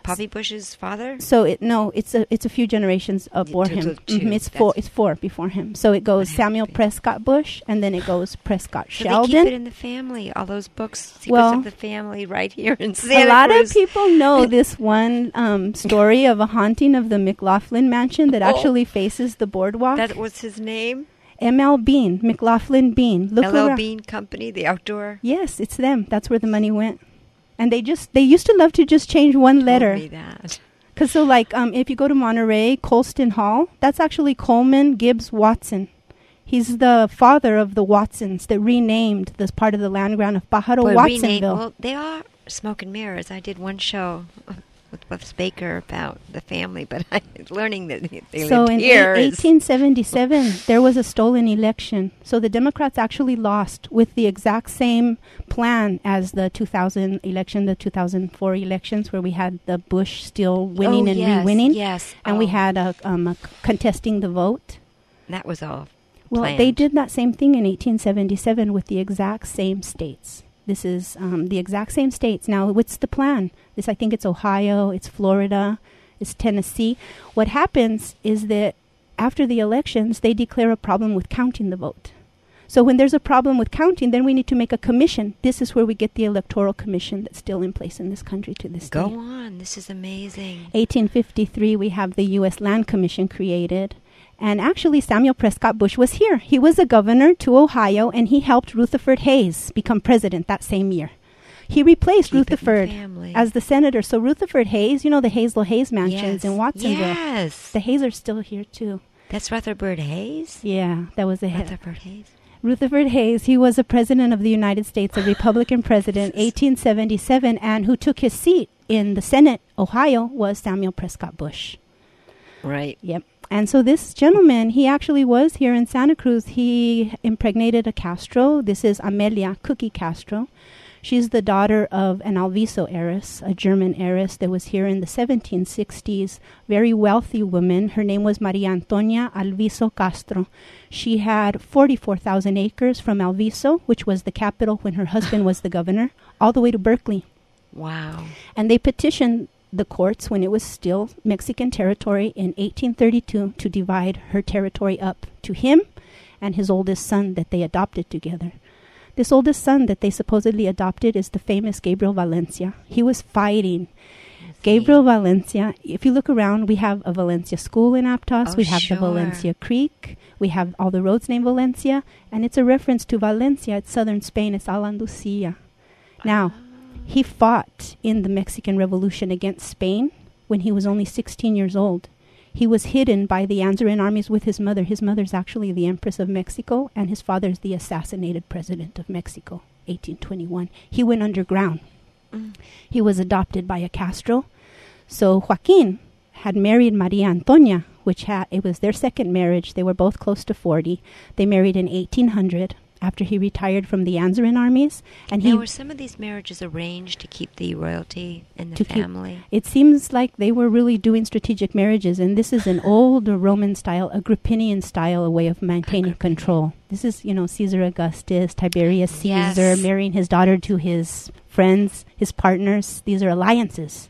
Poppy Bush's father? So it no, it's a it's a few generations before two- him. two- two. Mhm, It's four. That's- It's four before him. So it goes What Samuel happened? Prescott Bush, and then it goes Prescott So they Sheldon. keep it in the family. All those books, Secrets Well, of the Family, right here in Santa a lot Cruz. of people know this one um, story of a haunting of the McLaughlin Mansion that Oh. actually faces the boardwalk. That was his name? M L Bean, McLaughlin Bean. Look L L around. Bean Company, the outdoor. Yes, it's them. That's where the money went. And they just they used to love to just change one Told letter. me that. Because so like um, if you go to Monterey, Colston Hall, that's actually Coleman Gibbs Watson. He's the father of the Watsons that renamed this part of the land grant of Pájaro Boy, Watsonville. rename, well, they are smoke and mirrors. I did one show with Buzz Baker about the family, but I'm learning that they So lived in here. eight- is- eighteen seventy-seven, there was a stolen election. So the Democrats actually lost with the exact same plan as the two thousand election, the two thousand four elections, where we had the Bush still winning oh, and yes, re-winning. Yes. And we Oh, had a, um, a c- contesting the vote. that was all. Well, planned. they did that same thing in eighteen seventy-seven with the exact same states. This is um, the exact same states. Now, what's the plan? This, I think it's Ohio, it's Florida, it's Tennessee. What happens is that after the elections, they declare a problem with counting the vote. So when there's a problem with counting, then we need to make a commission. This is where we get the Electoral Commission that's still in place in this country to this Go day. on. This is amazing. eighteen fifty-three, we have the U S Land Commission created. And actually, Samuel Prescott Bush was here. He was a governor to Ohio, and he helped Rutherford Hayes become president that same year. He replaced Keep it in the Rutherford family. as the senator. So Rutherford Hayes, you know the Hazel Hayes mansions Yes. in Watsonville. Yes. The Hayes are still here, too. That's Rutherford Hayes? Yeah, that was a hit. Rutherford Hayes. Rutherford Hayes, he was a president of the United States, a Republican president, eighteen seventy-seven, and who took his seat in the Senate, Ohio, was Samuel Prescott Bush. Right. Yep. And so this gentleman, he actually was here in Santa Cruz. He impregnated a Castro. This is Amelia Cookie Castro. She's the daughter of an Alviso heiress, a German heiress that was here in the seventeen sixties. Very wealthy woman. Her name was Maria Antonia Alviso Castro. She had forty-four thousand acres from Alviso, which was the capital when her husband was the governor, all the way to Berkeley. Wow. And they petitioned the courts when it was still Mexican territory in eighteen thirty-two to divide her territory up to him and his oldest son that they adopted together. This oldest son that they supposedly adopted is the famous Gabriel Valencia. He was fighting. Gabriel Valencia, if you look around, we have a Valencia school in Aptos. Oh, we have sure. the Valencia Creek. We have all the roads named Valencia. And it's a reference to Valencia. It's southern Spain. It's Al Andalusia. Now, he fought in the Mexican Revolution against Spain when he was only sixteen years old. He was hidden by the Anzarin armies with his mother. His mother's actually the Empress of Mexico, and his father's the assassinated president of Mexico, eighteen twenty-one. He went underground. Mm. He was adopted by a Castro. So Joaquin had married Maria Antonia, which had, it was their second marriage. They were both close to forty. They married in eighteen hundred after he retired from the Anzarin armies. And he Now, were some of these marriages arranged to keep the royalty in the To keep- family? It seems like they were really doing strategic marriages, and this is an old Roman style, Agrippinian style, a way of maintaining Agrippinian. control. This is, you know, Caesar Augustus, Tiberius Yes. Caesar, marrying his daughter to his friends, his partners. These are alliances.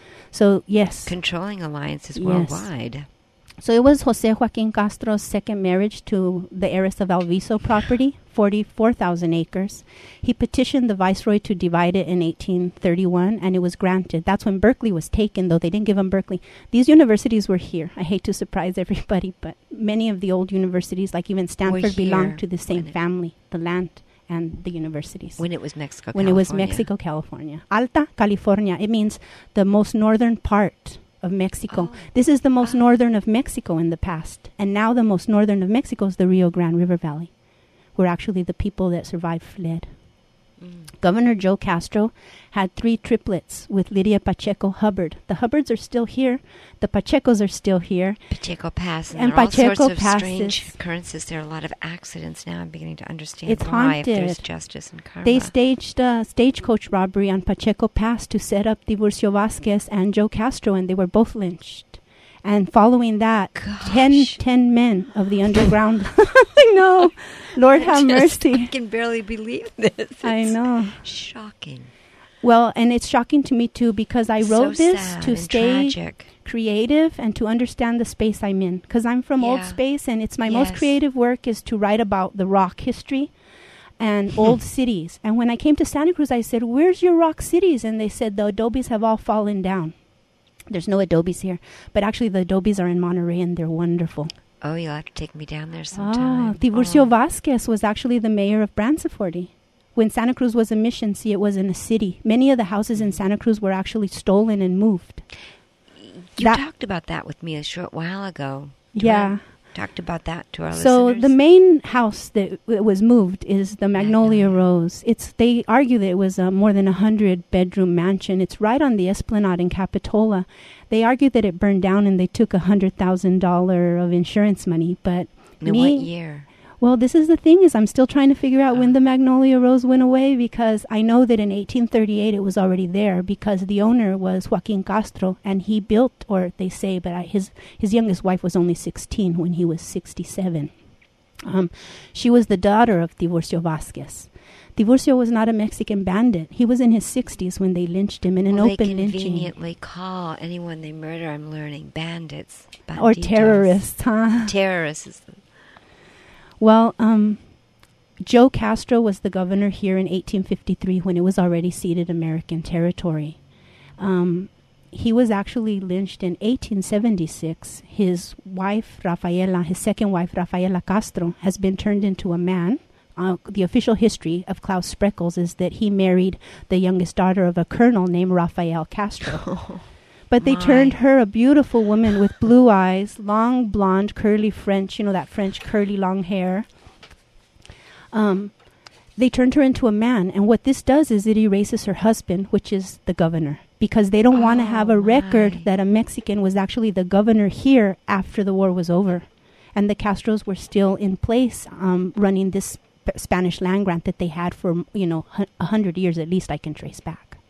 So, yes. Controlling alliances Yes. worldwide. So it was Jose Joaquin Castro's second marriage to the heiress of Alviso property, forty-four thousand acres. He petitioned the viceroy to divide it in eighteen thirty-one, and it was granted. That's when Berkeley was taken, though they didn't give him Berkeley. These universities were here. I hate to surprise everybody, but many of the old universities, like even Stanford, here belonged to the same when it- family, the land and the universities. When it was Mexico, When it was California. Mexico, California. Alta California. It means the most northern part of Mexico. Oh. This is the most Oh. northern of Mexico in the past. And now the most northern of Mexico is the Rio Grande River Valley, where actually the people that survived fled. Mm. Governor Joe Castro had three triplets with Lydia Pacheco Hubbard. The Hubbards are still here. The Pachecos are still here. Pacheco Pass. And, And there are all Pacheco sorts of Pass strange is- occurrences. There are a lot of accidents now. I'm beginning to understand It's why, if there's haunted. justice and karma. They staged a stagecoach robbery on Pacheco Pass to set up Tiburcio Vasquez and Joe Castro, and they were both lynched. And following that, ten, Gosh. ten men of the underground. I know. Lord have Just- I mercy. can barely believe this. I It's know. Shocking. Well, and it's shocking to me too because I wrote so this sad to and stay tragic. creative and to understand the space I'm in. Because I'm from old Yeah. space, and it's my most Yes. creative work is to write about the rock history and old cities. And when I came to Santa Cruz, I said, "Where's your rock cities?" And they said the adobes have all fallen down. There's no adobes here, but actually the adobes are in Monterey, and they're wonderful. Oh, you'll have to take me down there Ah, sometime. Tiburcio Oh. Vasquez was actually the mayor of Branciforte. When Santa Cruz was a mission, see, it was in a city. Many of the houses in Santa Cruz were actually stolen and moved. You that- talked about that with me a short while ago. Do Yeah. I talked about that to our So listeners. the main house that w- was moved is the Magnolia Magnolia. Rose. It's they argue that it was a more than a hundred bedroom mansion. It's right on the Esplanade in Capitola. They argue that it burned down and they took a hundred thousand dollar of insurance money. But In me, what year? well, this is the thing is I'm still trying to figure out when Ah. the Magnolia Rose went away because I know that in eighteen thirty-eight it was already there because the owner was Joaquin Castro and he built, or they say, but I, his his youngest wife was only sixteen when he was sixty-seven. Um, she was the daughter of Tiburcio Vasquez. Tiburcio was not a Mexican bandit. He was in his sixties when they lynched him in an Well, open they lynching. conveniently call anyone they murder, I'm learning, bandits. Or banditos. terrorists, huh? Terrorists. Is the, Well, um, Joe Castro was the governor here in eighteen fifty-three when it was already ceded American territory. Um, he was actually lynched in eighteen seventy-six. His wife, Rafaela, his second wife, Rafaela Castro, has been turned into a man. Uh, the official history of Klaus Spreckels is that he married the youngest daughter of a colonel named Rafael Castro. But they My. turned her, a beautiful woman with blue eyes, long blonde, curly French, you know, that French curly long hair. Um, they turned her into a man. And what this does is it erases her husband, which is the governor, because they don't want to have Oh, a record my. that a Mexican was actually the governor here after the war was over. And the Castros were still in place um, running this Sp- Spanish land grant that they had for, you know, hu- a hundred years at least I can trace back.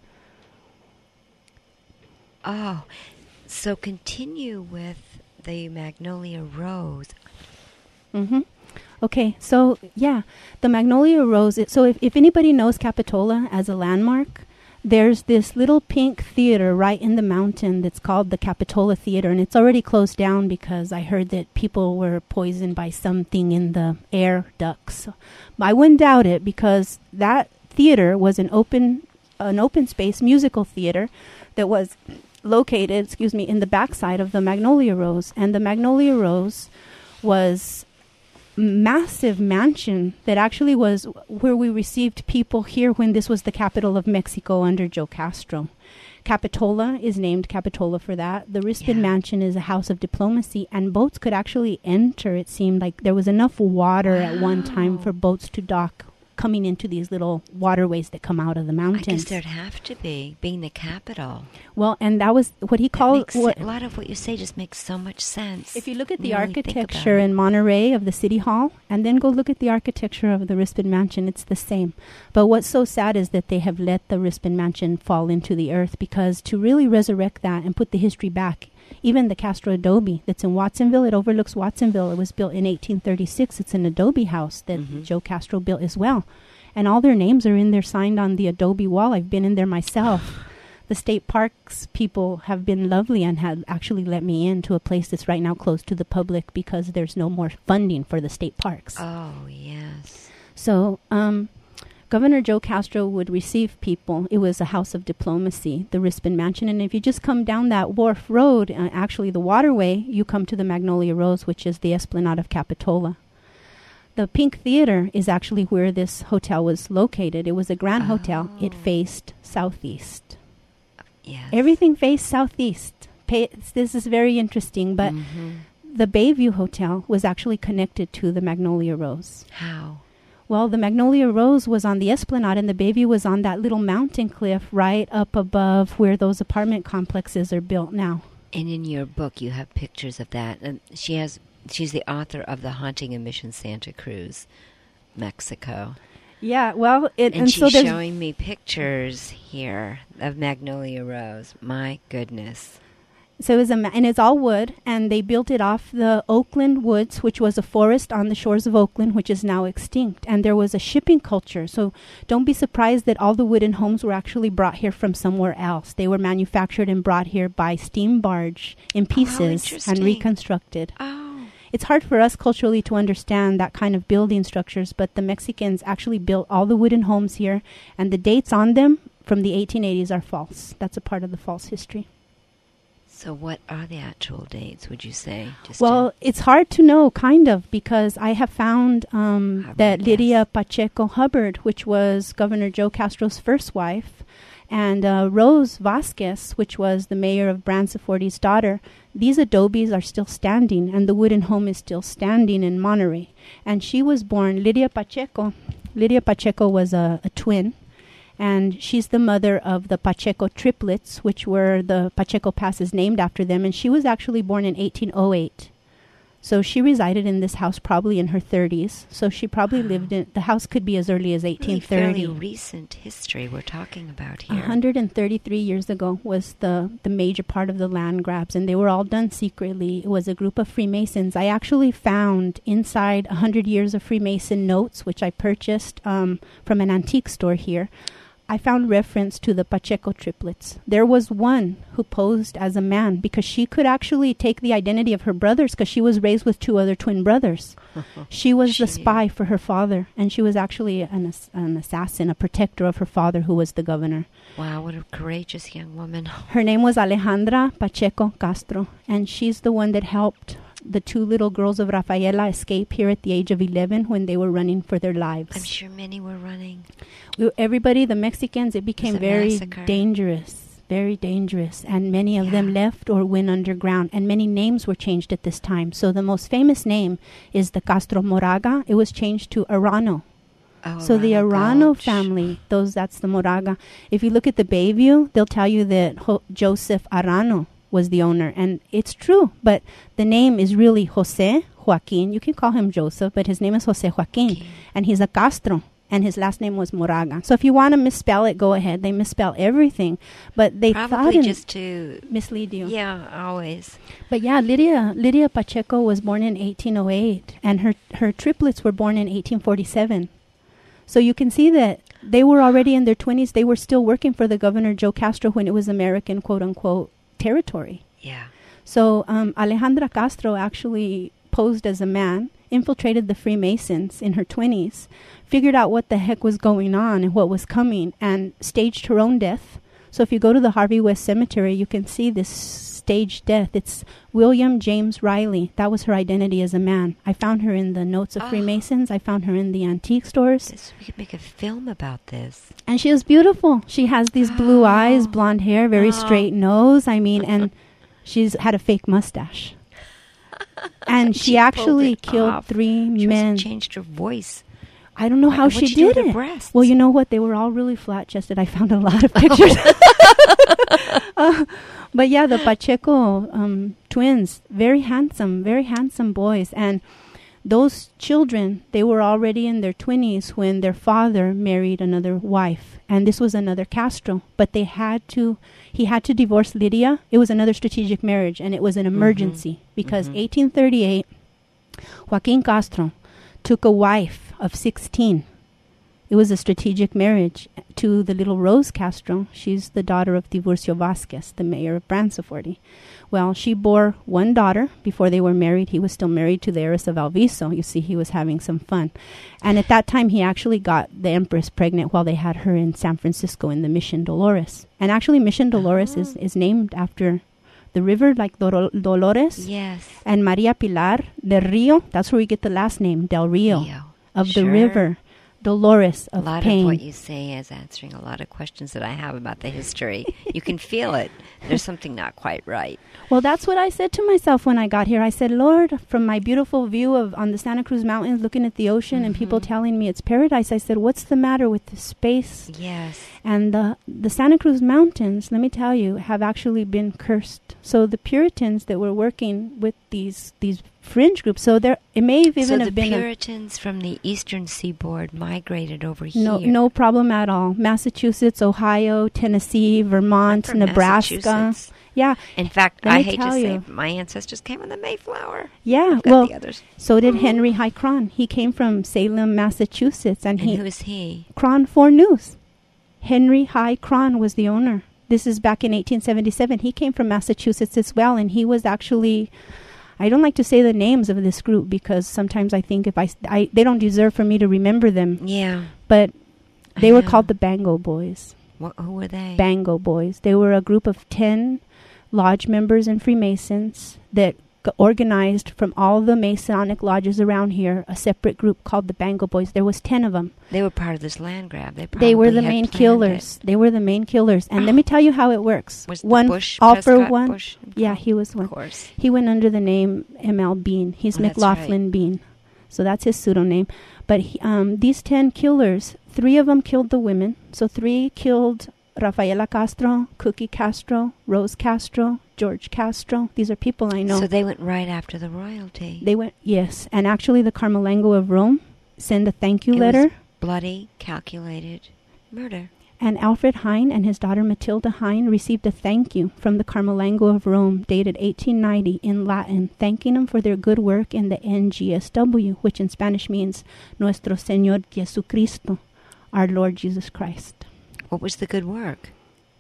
oh, so continue with the Magnolia Rose. Mm-hmm. Okay, so yeah, the Magnolia Rose. It, so if, if anybody knows Capitola as a landmark, there's this little pink theater right in the mountain that's called the Capitola Theater, and it's already closed down because I heard that people were poisoned by something in the air ducts. I wouldn't doubt it because that theater was an open, an open space musical theater that was located, excuse me, in the backside of the Magnolia Rose, and the Magnolia Rose was massive mansion that actually was where we received people here when this was the capital of Mexico under Joe Castro. Capitola is named Capitola for that. The Rispin Yeah. Mansion is a house of diplomacy, and boats could actually enter. It seemed like there was enough water at one time Wow. for boats to dock coming into these little waterways that come out of the I mountains. guess there'd have to be, being the capital. Well, and that was what he That called... makes what, sen- a lot of what you say just makes so much sense. If you look at the You really think about architecture it. in Monterey of the City Hall, and then go look at the architecture of the Rispin Mansion, it's the same. But what's so sad is that they have let the Rispin Mansion fall into the earth, because to really resurrect that and put the history back, even the Castro Adobe that's in Watsonville, it overlooks Watsonville. It was built in eighteen thirty-six. It's an adobe house that Mhm. Joe Castro built as well. And all their names are in there, signed on the adobe wall. I've been in there myself. The state parks people have been lovely and have actually let me into a place that's right now closed to the public because there's no more funding for the state parks. Oh, yes. So um, Governor Joe Castro would receive people. It was a house of diplomacy, the Rispin Mansion. And if you just come down that wharf road, uh, actually the waterway, you come to the Magnolia Rose, which is the Esplanade of Capitola. The Pink Theater is actually where this hotel was located. It was a grand hotel. It Oh. faced southeast. Yes. Everything faced southeast. Pa- this is very interesting, but Mhm. the Bayview Hotel was actually connected to the Magnolia Rose. How? Well, the Magnolia Rose was on the Esplanade, and the Bayview was on that little mountain cliff right up above where those apartment complexes are built now. And in your book, you have pictures of that. And she has. She's the author of The Haunting of Mission Santa Cruz, Mexico. Yeah, well, it, And, and she's so there's showing me pictures here of Magnolia Rose. My goodness. So it was a, ma- and it's all wood, and they built it off the Oakland Woods, which was a forest on the shores of Oakland, which is now extinct. And there was a shipping culture, so don't be surprised that all the wooden homes were actually brought here from somewhere else. They were manufactured and brought here by steam barge in pieces and interesting. reconstructed. Oh, It's hard for us culturally to understand that kind of building structures, but the Mexicans actually built all the wooden homes here, and the dates on them from the eighteen eighties are false. That's a part of the false history. so what are the actual dates, would you say? Just Well, it's hard to know, kind of, because I have found um, Hubbard, that yes. Lydia Pacheco Hubbard, which was Governor Joe Castro's first wife, and uh, Rose Vasquez, which was the mayor of Branciforte's daughter, these adobes are still standing, and the wooden home is still standing in Monterey. And she was born, Lydia Pacheco. Lydia Pacheco was a, a twin, and she's the mother of the Pacheco triplets, which were the Pacheco Pass is named after them, and she was actually born in eighteen oh eight. So she resided in this house probably in her thirties. So she probably Wow. lived in, the house could be as early as eighteen really fairly thirty. recent history we're talking about one here. hundred thirty-three years ago was the, the major part of the land grabs, and they were all done secretly. It was a group of Freemasons. I actually found inside one hundred years of Freemason notes, which I purchased um, from an antique store here. I found reference to the Pacheco triplets. There was one who posed as a man because she could actually take the identity of her brothers because she was raised with two other twin brothers. She was She the knew. spy for her father, and she was actually an, ass- an assassin, a protector of her father who was the governor. Wow, what a courageous young woman. Her name was Alejandra Pacheco Castro, and she's the one that helped the two little girls of Rafaela escape here at the age of eleven when they were running for their lives. I'm sure many were running. We- everybody, the Mexicans, it became a very massacre. dangerous, very dangerous, and many of them Yeah. left or went underground, and many names were changed at this time. So the most famous name is the Castro Moraga. It was changed to Arano. Oh, So the Arano Arano Gulch. family, those that's the Moraga. If you look at the Bayview, they'll tell you that Ho- Joseph Arano was the owner, and it's true. But the name is really Jose Joaquin. You can call him Joseph, but his name is Jose Joaquin, Okay. and he's a Castro, and his last name was Moraga. So if you want to misspell it, go ahead. They misspell everything, but they thought Probably it just to, mislead you. yeah, always. But yeah, Lydia Lydia Pacheco was born in eighteen oh eight, and her her triplets were born in eighteen forty-seven. So you can see that they were already in their twenties. They were still working for the Governor Joe Castro when it was American, quote unquote, territory. Yeah. So um, Alejandra Castro actually posed as a man, infiltrated the Freemasons in her twenties, figured out what the heck was going on and what was coming, and staged her own death. So if you go to the Harvey West Cemetery, you can see this staged death. It's William James Riley. That was her identity as a man. I found her in the notes of Oh. Freemasons. I found her in the antique stores. This, we could make a film about this. And she was beautiful. She has these blue Oh. eyes, blonde hair, very Oh. straight nose. I mean, and she's had a fake mustache. And she, She pulled actually it killed off. three She men. must have changed her voice. I don't know Why- how what'd she she do with did her it. breasts? Well, you know what? They were all really flat chested. I found a lot of pictures. Uh, but yeah, the Pacheco um, twins, very handsome, very handsome boys. And those children, they were already in their twenties when their father married another wife. And this was another Castro. But they had to, he had to divorce Lydia. It was another strategic marriage, and it was an emergency because Mhm. eighteen thirty-eight, Joaquin Castro took a wife of sixteen. It was a strategic marriage to the little Rose Castro. She's the daughter of Tiburcio Vasquez, the mayor of Branciforte. Well, she bore one daughter before they were married. He was still married to the heiress of Alviso. You see, he was having some fun. And at that time, he actually got the empress pregnant while they had her in San Francisco in the Mission Dolores. And actually, Mission Dolores is, is named after the river, like Dol- Dolores. Yes. And Maria Pilar del Rio, that's where we get the last name, Del Rio, Rio. of Sure. the river. Dolores A of lot pain. of what you say is answering a lot of questions that I have about the history. You can feel it. There's something not quite right. Well, that's what I said to myself when I got here. I said, Lord, from my beautiful view of on the Santa Cruz Mountains, looking at the ocean and people Mhm. telling me it's paradise, I said, what's the matter with the space? Yes. And the the Santa Cruz Mountains, let me tell you, have actually been cursed. So the Puritans that were working with these these fringe group. So there, it may have even so have the been a, Puritans from the eastern seaboard migrated over no here. no problem at all. Massachusetts, Ohio, Tennessee, Vermont, From Nebraska. Massachusetts. Yeah, In fact, Let I me hate to tell say, you. it, my ancestors came on the Mayflower. yeah. I've got Well, the others. so did Henry High Cron. He came from Salem, Massachusetts, and, And he who is he? Cron Four News. Henry High Cron was the owner. This is back in eighteen seventy-seven. He came from Massachusetts as well, and he was actually. I don't like to say the names of this group because sometimes I think if I, I they don't deserve for me to remember them. Yeah. But they I were know. called the Bango Boys. What, who were they? Bango Boys. They were a group of ten lodge members and Freemasons that g- organized from all the Masonic lodges around here a separate group called the Bango Boys. There was ten of them. They were part of this land grab. They, They were probably the had main planned killers. They were the main killers. And let me tell you how it works. It. Was one the Bush, all for Prescott one. Bush Yeah, involved? he was Of one. course. He went under the name M L Bean. He's Oh, that's McLaughlin Bean. So that's his pseudonym. But he, um, these ten killers, three of them killed the women. So three killed Rafaela Castro, Cookie Castro, Rose Castro, George Castro. These are people I know. So they went right after the royalty. They went, yes. And actually the Carmelengo of Rome sent a thank you It letter. was bloody, calculated murder. And Alfred Hine and his daughter Matilda Hine received a thank you from the Carmelengo of Rome dated eighteen ninety in Latin, thanking them for their good work in the N G S W, which in Spanish means Nuestro Señor Jesucristo, our Lord Jesus Christ. What was the good work?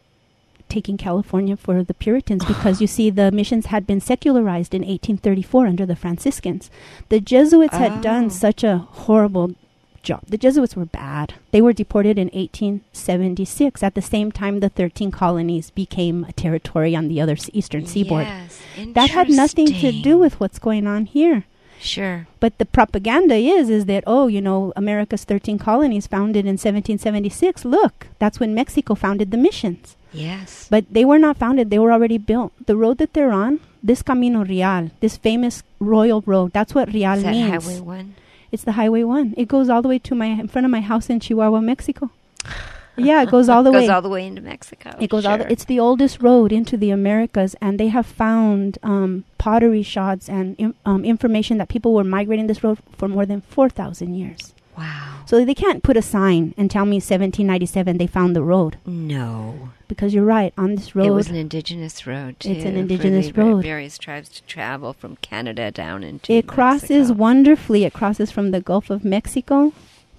Taking California for the Puritans because, you see, the missions had been secularized in eighteen thirty-four under the Franciscans. The Jesuits Oh. had done such a horrible job. The Jesuits were bad. They were deported in eighteen seventy-six. At the same time, the thirteen colonies became a territory on the other s- eastern seaboard. Yes, That had nothing to interesting. do with what's going on here. Sure. But the propaganda is is that, oh, you know, America's thirteen colonies founded in seventeen seventy-six. Look, that's when Mexico founded the missions. Yes. But they were not founded. They were already built. The road that they're on, this Camino Real, this famous royal road, that's what Real Is that means. Highway one? It's the Highway one. It goes all the way to my in front of my house in Chihuahua, Mexico. Yeah, it goes all the goes way. all the way into Mexico. It goes all. Sure. The, it's the oldest road into the Americas, and they have found um, pottery shards and im- um, information that people were migrating this road for more than four thousand years. Wow. So they can't put a sign and tell me seventeen ninety-seven they found the road, No. because you're right, on this road. It was an indigenous road, too. It's an for indigenous the va- road. various tribes to travel from Canada down into It crosses Mexico. wonderfully. It crosses from the Gulf of Mexico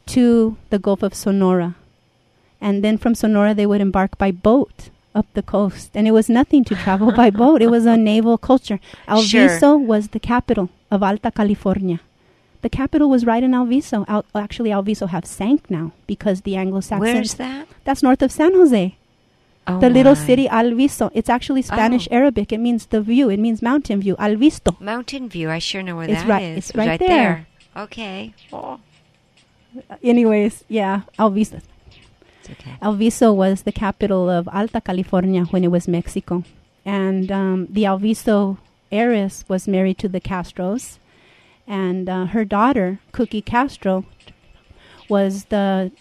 to the Gulf of Sonora. And then from Sonora, they would embark by boat up the coast. And it was nothing to travel by boat. It was a naval culture. Alviso Sure. was the capital of Alta California. The capital was right in Alviso. Al- actually, Alviso have sank now because the Anglo-Saxons... Where's that? That's north of San Jose. Oh, The little my. city Alviso. It's actually Spanish Oh. Arabic. It means the view. It means mountain view. Alvisto. Mountain View. I sure know where It's that right- is. it's right there. Okay. Oh. Anyways, yeah, Alviso. It's okay. Alviso was the capital of Alta California when it was Mexico. And um, the Alviso heiress was married to the Castros. And uh, her daughter, Cookie Castro, was the...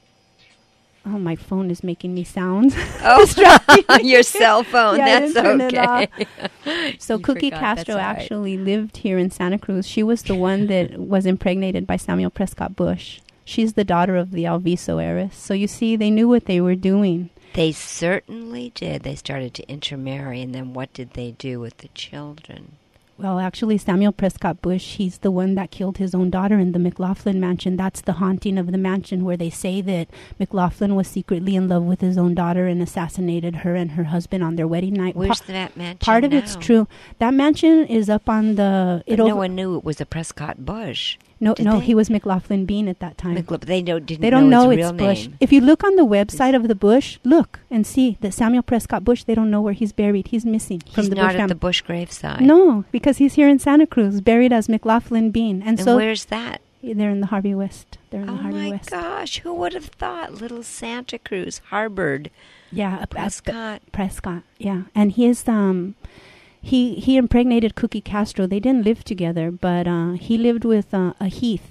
Oh, my phone is making me sounds. Oh, your cell phone. Yeah, I That's didn't turn it okay. So You Cookie forgot, Castro that's all right. actually lived here in Santa Cruz. She was the one that was impregnated by Samuel Prescott Bush. She's the daughter of the Alviso heiress. So you see, they knew what they were doing. They certainly did. They started to intermarry, and then what did they do with the children? Well, actually, Samuel Prescott Bush, he's the one that killed his own daughter in the McLaughlin mansion. That's the haunting of the mansion where they say that McLaughlin was secretly in love with his own daughter and assassinated her and her husband on their wedding night. Where's Pa- that mansion Part of it's now? true. That mansion is up on the... But It no over- one knew it was a Prescott Bush. no, did no, they? he was McLaughlin Bean at that time. McLa- They know, didn't They don't know, know his it's real Bush. name. If you look on the website of the Bush, look and see that Samuel Prescott Bush, they don't know where he's buried. He's missing from He's the not Bush at the family. Bush graveside. No, because he's here in Santa Cruz, buried as McLaughlin Bean. And, And so where's that? they're in the Harvey West. They're in Oh the Harvey my West. gosh, who would have thought little Santa Cruz harbored Yeah, a- Prescott? a- Prescott. Yeah, and his um, he he impregnated Cookie Castro. They didn't live together, but uh, he lived with uh, a Heath.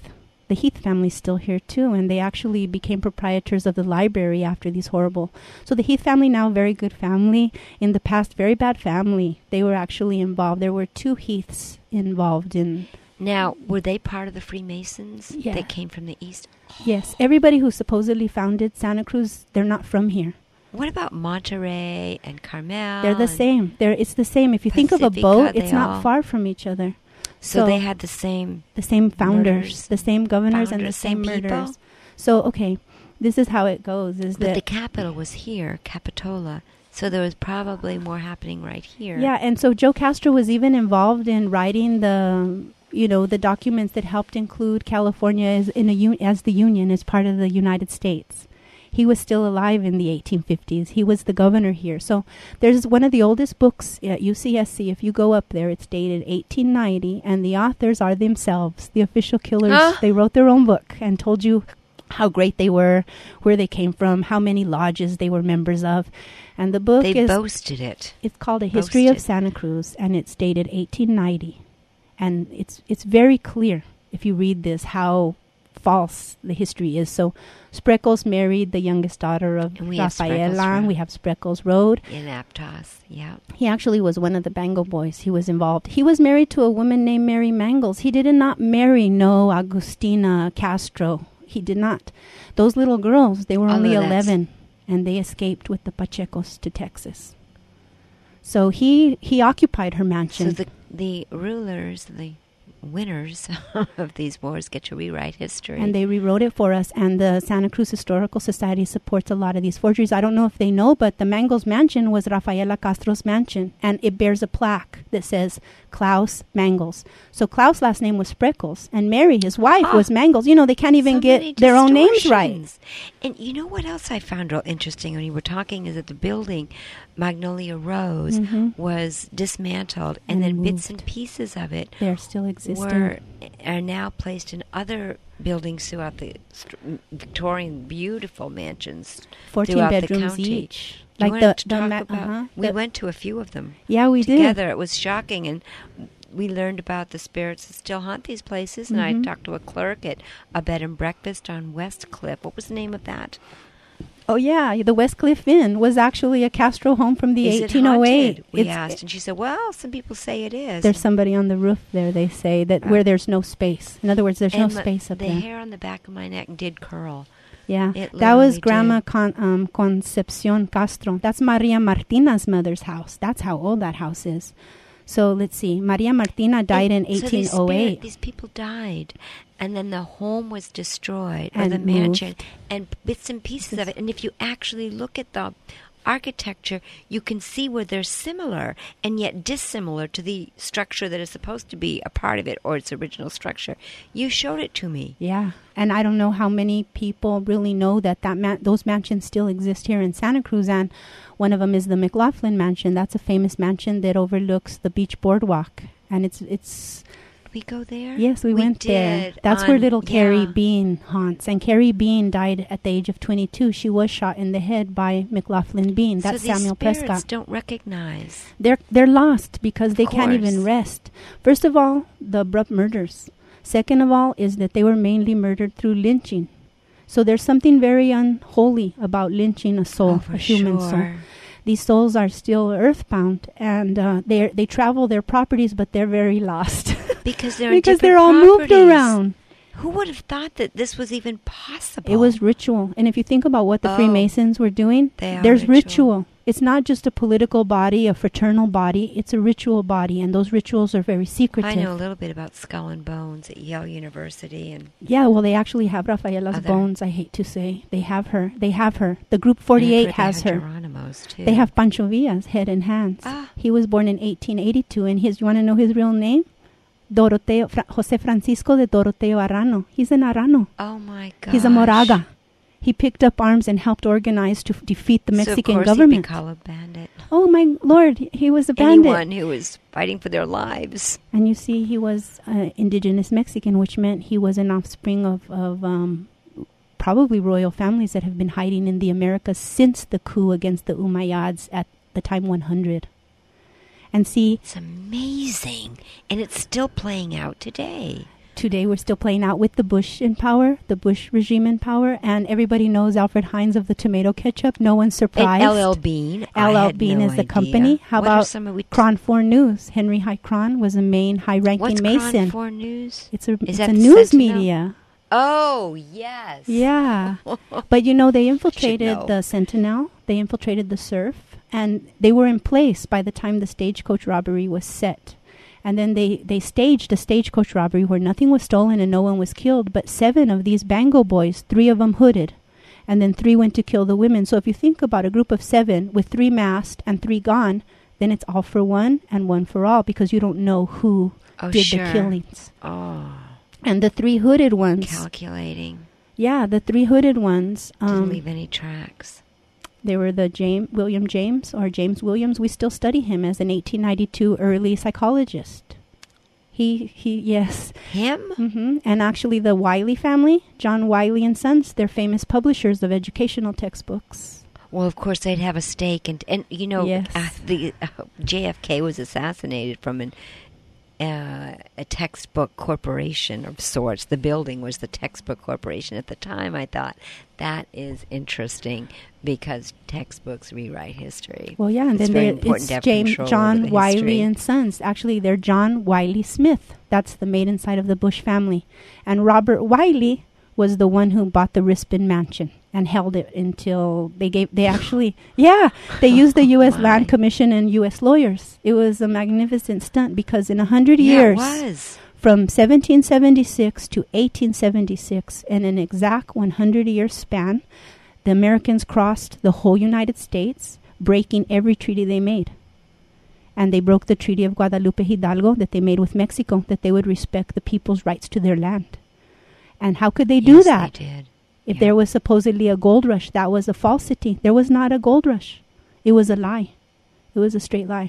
the Heath family's still here too, and they actually became proprietors of the library after these horrible. So the Heath family now, very good family. In the past, very bad family. They were actually involved. There were two Heaths involved in... Now, were they part of the Freemasons? Yeah. They came from the East? Yes. Everybody who supposedly founded Santa Cruz, they're not from here. What about Monterey and Carmel? They're the and- same. They're, it's the same. If you think of a Pacifica, boat, they it's not all- far from each other. So, So- they had the same... The same founders, Murders. the same governors, and the Founders, same, same people? murderers. So, okay, this is how it goes. Is But that the capital was here, Capitola. So there was probably more happening right here. yeah, and so Joe Castro was even involved in writing the, you know, the documents that helped include California as in a un- as the Union as part of the United States. He was still alive in the eighteen fifties. He was the governor here. So there's one of the oldest books at U C S C. If you go up there, it's dated eighteen ninety, and the authors are themselves, the official killers. Ah. They wrote their own book and told you how great they were, where they came from, how many lodges they were members of. And the book They is boasted it. it's called A History of boasted. Santa Cruz, and it's dated eighteen ninety. And it's it's very clear, if you read this, how false the history is. So Spreckles married the youngest daughter of And we have Spreckles Rafaela. Road. We have Spreckles Road. In Aptos, yeah. He actually was one of the Bango boys. He was involved. He was married to a woman named Mary Mangles. He did not marry no Agustina Castro. He did not. Those little girls, they were Although only that's- eleven, and they escaped with the Pachecos to Texas. So he he occupied her mansion. So the the rulers, the winners of these wars get to rewrite history. And they rewrote it for us. And the Santa Cruz Historical Society supports a lot of these forgeries. I don't know if they know, but the Mangles mansion was Rafaela Castro's mansion. And it bears a plaque that says Klaus Mangles. So Klaus' last name was Spreckles. And Mary, his wife, Ah. was Mangles. You know, they can't even So get many their own names right. distortions. And you know what else I found real interesting when you were talking is that the building, Magnolia Rose, Mhm. was dismantled, and, And then bits moved. and pieces of it They're still existing. were are now placed in other buildings throughout the st- Victorian, beautiful mansions fourteen throughout the bedrooms county. each. Do you Like want the, to the talk ma- about? uh-huh. We The- went to a few of them Yeah, we did. together. It was shocking, and we learned about the spirits that still haunt these places. And Mhm. I talked to a clerk at a bed and breakfast on West Cliff. What was the name of that? Oh, yeah. The West Cliff Inn was actually a Castro home from the Is it eighteen oh eight. haunted? We It's- asked, and she said, "Well, some people say it is." There's somebody on the roof there, they say, that Ah. where there's no space. In other words, there's no And the- space up the there. hair on the back of my neck did curl. Yeah. It That was literally Grandma did. Con, um, Concepcion Castro. That's Maria Martina's mother's house. That's how old that house is. So let's see. Maria Martina died And in so eighteen these oh eight. spirit- these people died, and then the home was destroyed, or And the mansion, moved. and bits and pieces of it. And if you actually look at the architecture, you can see where they're similar and yet dissimilar to the structure that is supposed to be a part of it, or its original structure. You showed it to me. Yeah. And I don't know how many people really know that, that man- those mansions still exist here in Santa Cruz. And one of them is the McLaughlin Mansion. That's a famous mansion that overlooks the beach boardwalk. And it's it's We go there? yes, we, went there. did That's where on- little Carrie yeah. Bean haunts. And Carrie Bean died at the age of twenty-two. She was shot in the head by McLaughlin Bean. That's so these Samuel spirits Prescott. don't recognize. They're they're lost because they can't even course. rest. First of all, the abrupt murders. Second of all, is that they were mainly murdered through lynching. So there's something very unholy about lynching a soul, Oh, for a human soul. sure. These souls are still earthbound, and uh, they they travel their properties, but they're very lost Because they're in because different they're all moved properties. around. Who would have thought that this was even possible? It was ritual, and if you think about what the Oh. Freemasons were doing, They are there's ritual. ritual. It's not just a political body, a fraternal body. It's a ritual body, and those rituals are very secretive. I know a little bit about Skull and Bones at Yale University, and Yeah, well, they actually have Rafaela's Other- bones. I hate to say, they have her. They have her. The Group and forty-eight I've heard has they her. had Geronimo's too. They have Pancho Villa's head and hands. Ah. He was born in eighteen eighty-two, and his. You want to know his real name? Doroteo Fra- Jose Francisco de Doroteo Arrano. He's an Arrano. Oh my God! He's a Moraga. He picked up arms and helped organize to f- defeat the Mexican so of course government. He'd become a bandit. Oh my Lord, he was a bandit. Anyone who was fighting for their lives. And you see, he was uh, indigenous Mexican, which meant he was an offspring of, of um, probably royal families that have been hiding in the Americas since the coup against the Umayyads at the time one hundred. And see, It's amazing, and it's still playing out today. today we're still playing out with the Bush in power, the Bush regime in power, and everybody knows Alfred Heinz of the tomato ketchup. No one's surprised. And L L Bean. I L L had Bean no is the idea. company. How What are about some of we Cron four News? Henry High Cron was a main high-ranking What's Mason. Cron four News? It's a, Is it's that a the news Sentinel? media. Oh, yes. Yeah. But, you know, they know. infiltrated the Sentinel. They infiltrated the Surf. And they were in place by the time the stagecoach robbery was set. And then they, they staged a stagecoach robbery where nothing was stolen and no one was killed. But seven of these Bango boys, three of them hooded. And then three went to kill the women. So if you think about a group of seven with three masked and three gone, then it's all for one and one for all because you don't know who Oh, did sure. the killings. Oh, And the three hooded ones. calculating. Yeah, the three hooded ones. Didn't Um, leave any tracks. they were the James William James or James Williams. We still study him as an eighteen ninety-two early psychologist. He he yes. Him? hmm And actually, the Wiley family, John Wiley and Sons, they're famous publishers of educational textbooks. Well, of course, they'd have a stake. And, and you know, Yes. uh, the uh, J F K was assassinated from an uh, a textbook corporation of sorts. The building was the textbook corporation. At the time, I thought, that is interesting because textbooks rewrite history. Well, yeah, and It's then very there- important it's to have James control over John the Wiley history. and Sons. Actually, they're John Wiley Smith. That's the maiden side of the Bush family. And Robert Wiley was the one who bought the Rispin Mansion and held it until they gave. They actually, yeah, they used the U S My. Land Commission and U S lawyers. It was a magnificent stunt because in a hundred Yeah, years, it was. from seventeen seventy-six to eighteen seventy-six, in an exact one hundred year span, the Americans crossed the whole United States, breaking every treaty they made. And they broke the Treaty of Guadalupe Hidalgo that they made with Mexico, that they would respect the people's rights to their land. And how could they do Yes, that? They did. If Yeah. there was supposedly a gold rush, that was a falsity. There was not a gold rush. It was a lie. It was a straight lie.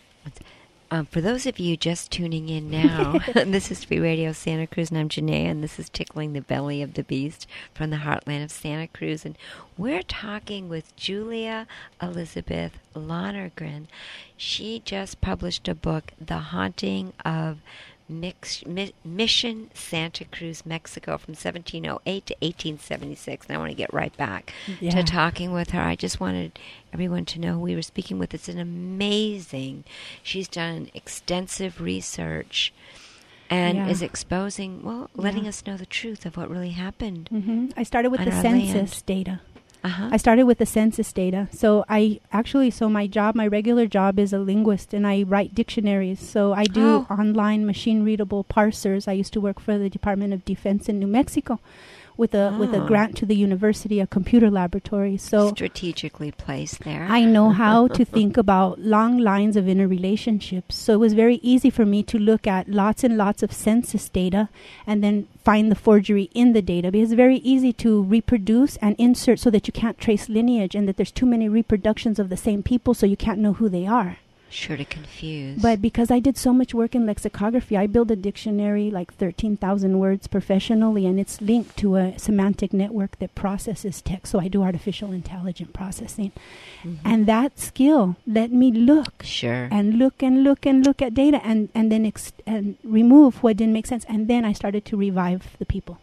Um, for those of you just tuning in now, this is Free Radio Santa Cruz, and I'm Janae, and this is Tickling the Belly of the Beast from the heartland of Santa Cruz. And we're talking with Julia Elizabeth Lonergan. She just published a book, The Haunting of Mix, Mi- Mission Santa Cruz, Mexico, from seventeen oh eight to eighteen seventy-six. And I want to get right back Yeah. to talking with her. I just wanted everyone to know who we were speaking with. It's an amazing. She's done extensive research and Yeah. is exposing, well, letting Yeah. us know the truth of what really happened. hmm I started with On the our census land. data. Uh-huh. I started with the census data. So I actually, so my job, my regular job is a linguist, and I write dictionaries. So I do Oh. online machine readable parsers. I used to work for the Department of Defense in New Mexico with a with a Ah. grant to the university, a computer laboratory. So Strategically placed there. I know how to think about long lines of interrelationships. So it was very easy for me to look at lots and lots of census data and then find the forgery in the data, because it's very easy to reproduce and insert so that you can't trace lineage and that there's too many reproductions of the same people so you can't know who they are. Sure to confuse. But because I did so much work in lexicography, I built a dictionary like thirteen thousand words professionally, and it's linked to a semantic network that processes text. So I do artificial intelligent processing. Mhm. And that skill let me look Sure. and look and look and look at data and, and then ex- and remove what didn't make sense. And then I started to revive the people.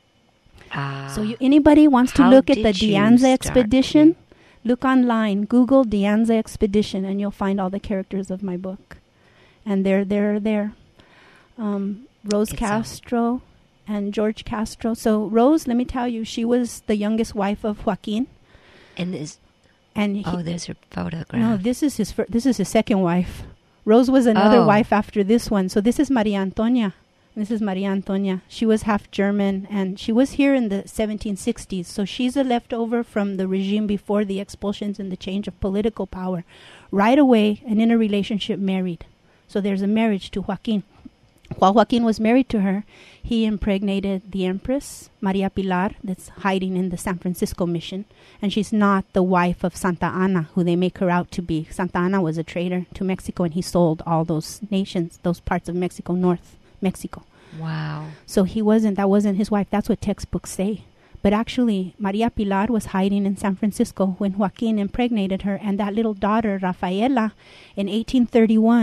Ah. So you, anybody wants to How look at the did you Dianza start expedition, look online, Google Dianza expedition, and you'll find all the characters of my book. And they're, they're there. Um, Rose It's a- Castro and George Castro. So Rose, let me tell you, she was the youngest wife of Joaquin. And is And he, oh, there's her photograph. no, this is his fir- this is his second wife. Rose was another Oh. wife after this one. So this is Maria Antonia. This is Maria Antonia. She was half German, and she was here in the seventeen sixties. So she's a leftover from the regime before the expulsions and the change of political power. Right away, and in a relationship, married. So there's a marriage to Joaquin. While Joaquin was married to her, he impregnated the Empress, Maria Pilar, that's hiding in the San Francisco mission. And she's not the wife of Santa Anna, who they make her out to be. Santa Anna was a traitor to Mexico, and he sold all those nations, those parts of Mexico, North Mexico. Wow. So he wasn't, that wasn't his wife. That's what textbooks say. But actually, Maria Pilar was hiding in San Francisco when Joaquin impregnated her. And that little daughter, Rafaela, in eighteen thirty-one,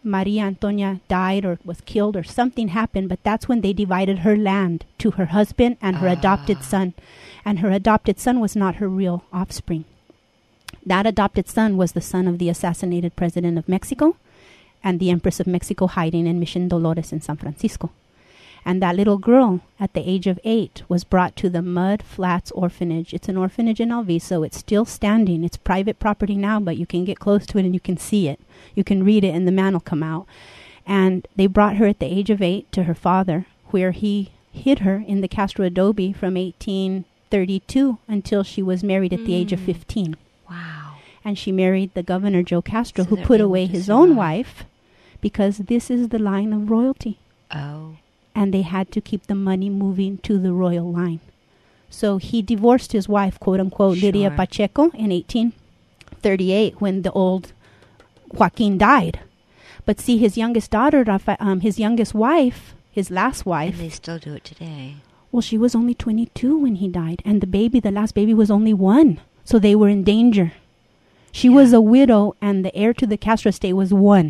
Maria Antonia died or was killed or something happened, but that's when they divided her land to her husband and her Ah. adopted son. And her adopted son was not her real offspring. That adopted son was the son of the assassinated president of Mexico and the Empress of Mexico hiding in Mission Dolores in San Francisco. And that little girl, at the age of eight, was brought to the Mud Flats Orphanage. It's an orphanage in Alviso. It's still standing. It's private property now, but you can get close to it and you can see it. You can read it and the man will come out. And they brought her at the age of eight to her father, where he hid her in the Castro adobe from eighteen thirty-two until she was married at the age of fifteen. Wow. And she married the governor, Joe Castro, So who they're put able away to his own survive. wife because this is the line of royalty. Oh. And they had to keep the money moving to the royal line. So he divorced his wife, quote unquote, Lydia Sure. Pacheco, in eighteen thirty-eight when the old Joaquin died. But see, his youngest daughter, Rafa- um, his youngest wife, his last And wife, they still do it today. well, she was only twenty-two when he died. And the baby, the last baby, was only one. So they were in danger. She was a widow, and the heir to the Castro estate was one.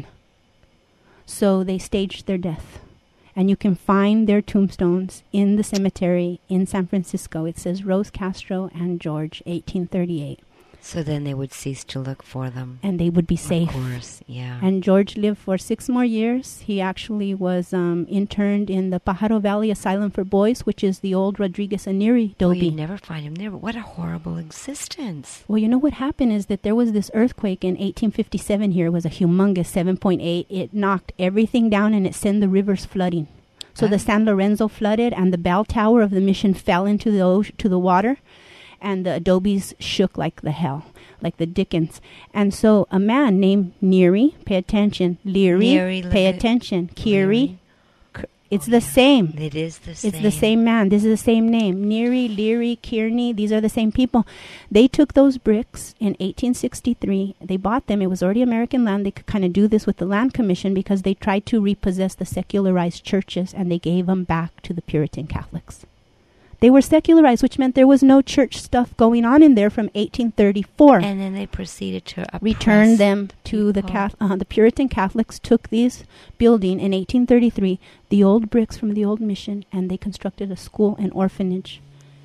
So they staged their death. And you can find their tombstones in the cemetery in San Francisco. It says Rose Castro and George, eighteen thirty-eight. So then they would cease to look for them. And they would be safe. Of course, yeah. And George lived for six more years. He actually was um, interned in the Pajaro Valley Asylum for Boys, which is the old Rodriguez Aniri oh, Dobie. you never find him there. But what a horrible existence. Well, you know what happened is that there was this earthquake in eighteen fifty-seven here. It was a humongous seven point eight. It knocked everything down and it sent the rivers flooding. So the Ah. San Lorenzo flooded and the bell tower of the mission fell into the ocean, to the water, and the adobes shook like the hell, like the Dickens. And so a man named Neary, pay attention, Leary, Neary, pay look at- attention, Kiri, Leary. it's Oh, the yeah. same. It is the same. It's the same man. This is the same name. Neary, Leary, Kearney. These are the same people. They took those bricks in eighteen sixty-three. They bought them. It was already American land. They could kind of do this with the Land Commission because they tried to repossess the secularized churches and they gave them back to the Puritan Catholics. They were secularized, which meant there was no church stuff going on in there from eighteen thirty-four. And then they proceeded to oppress Returned them to the people. Cath- uh, the Puritan Catholics took these building in eighteen thirty-three, the old bricks from the old mission, and they constructed a school and orphanage.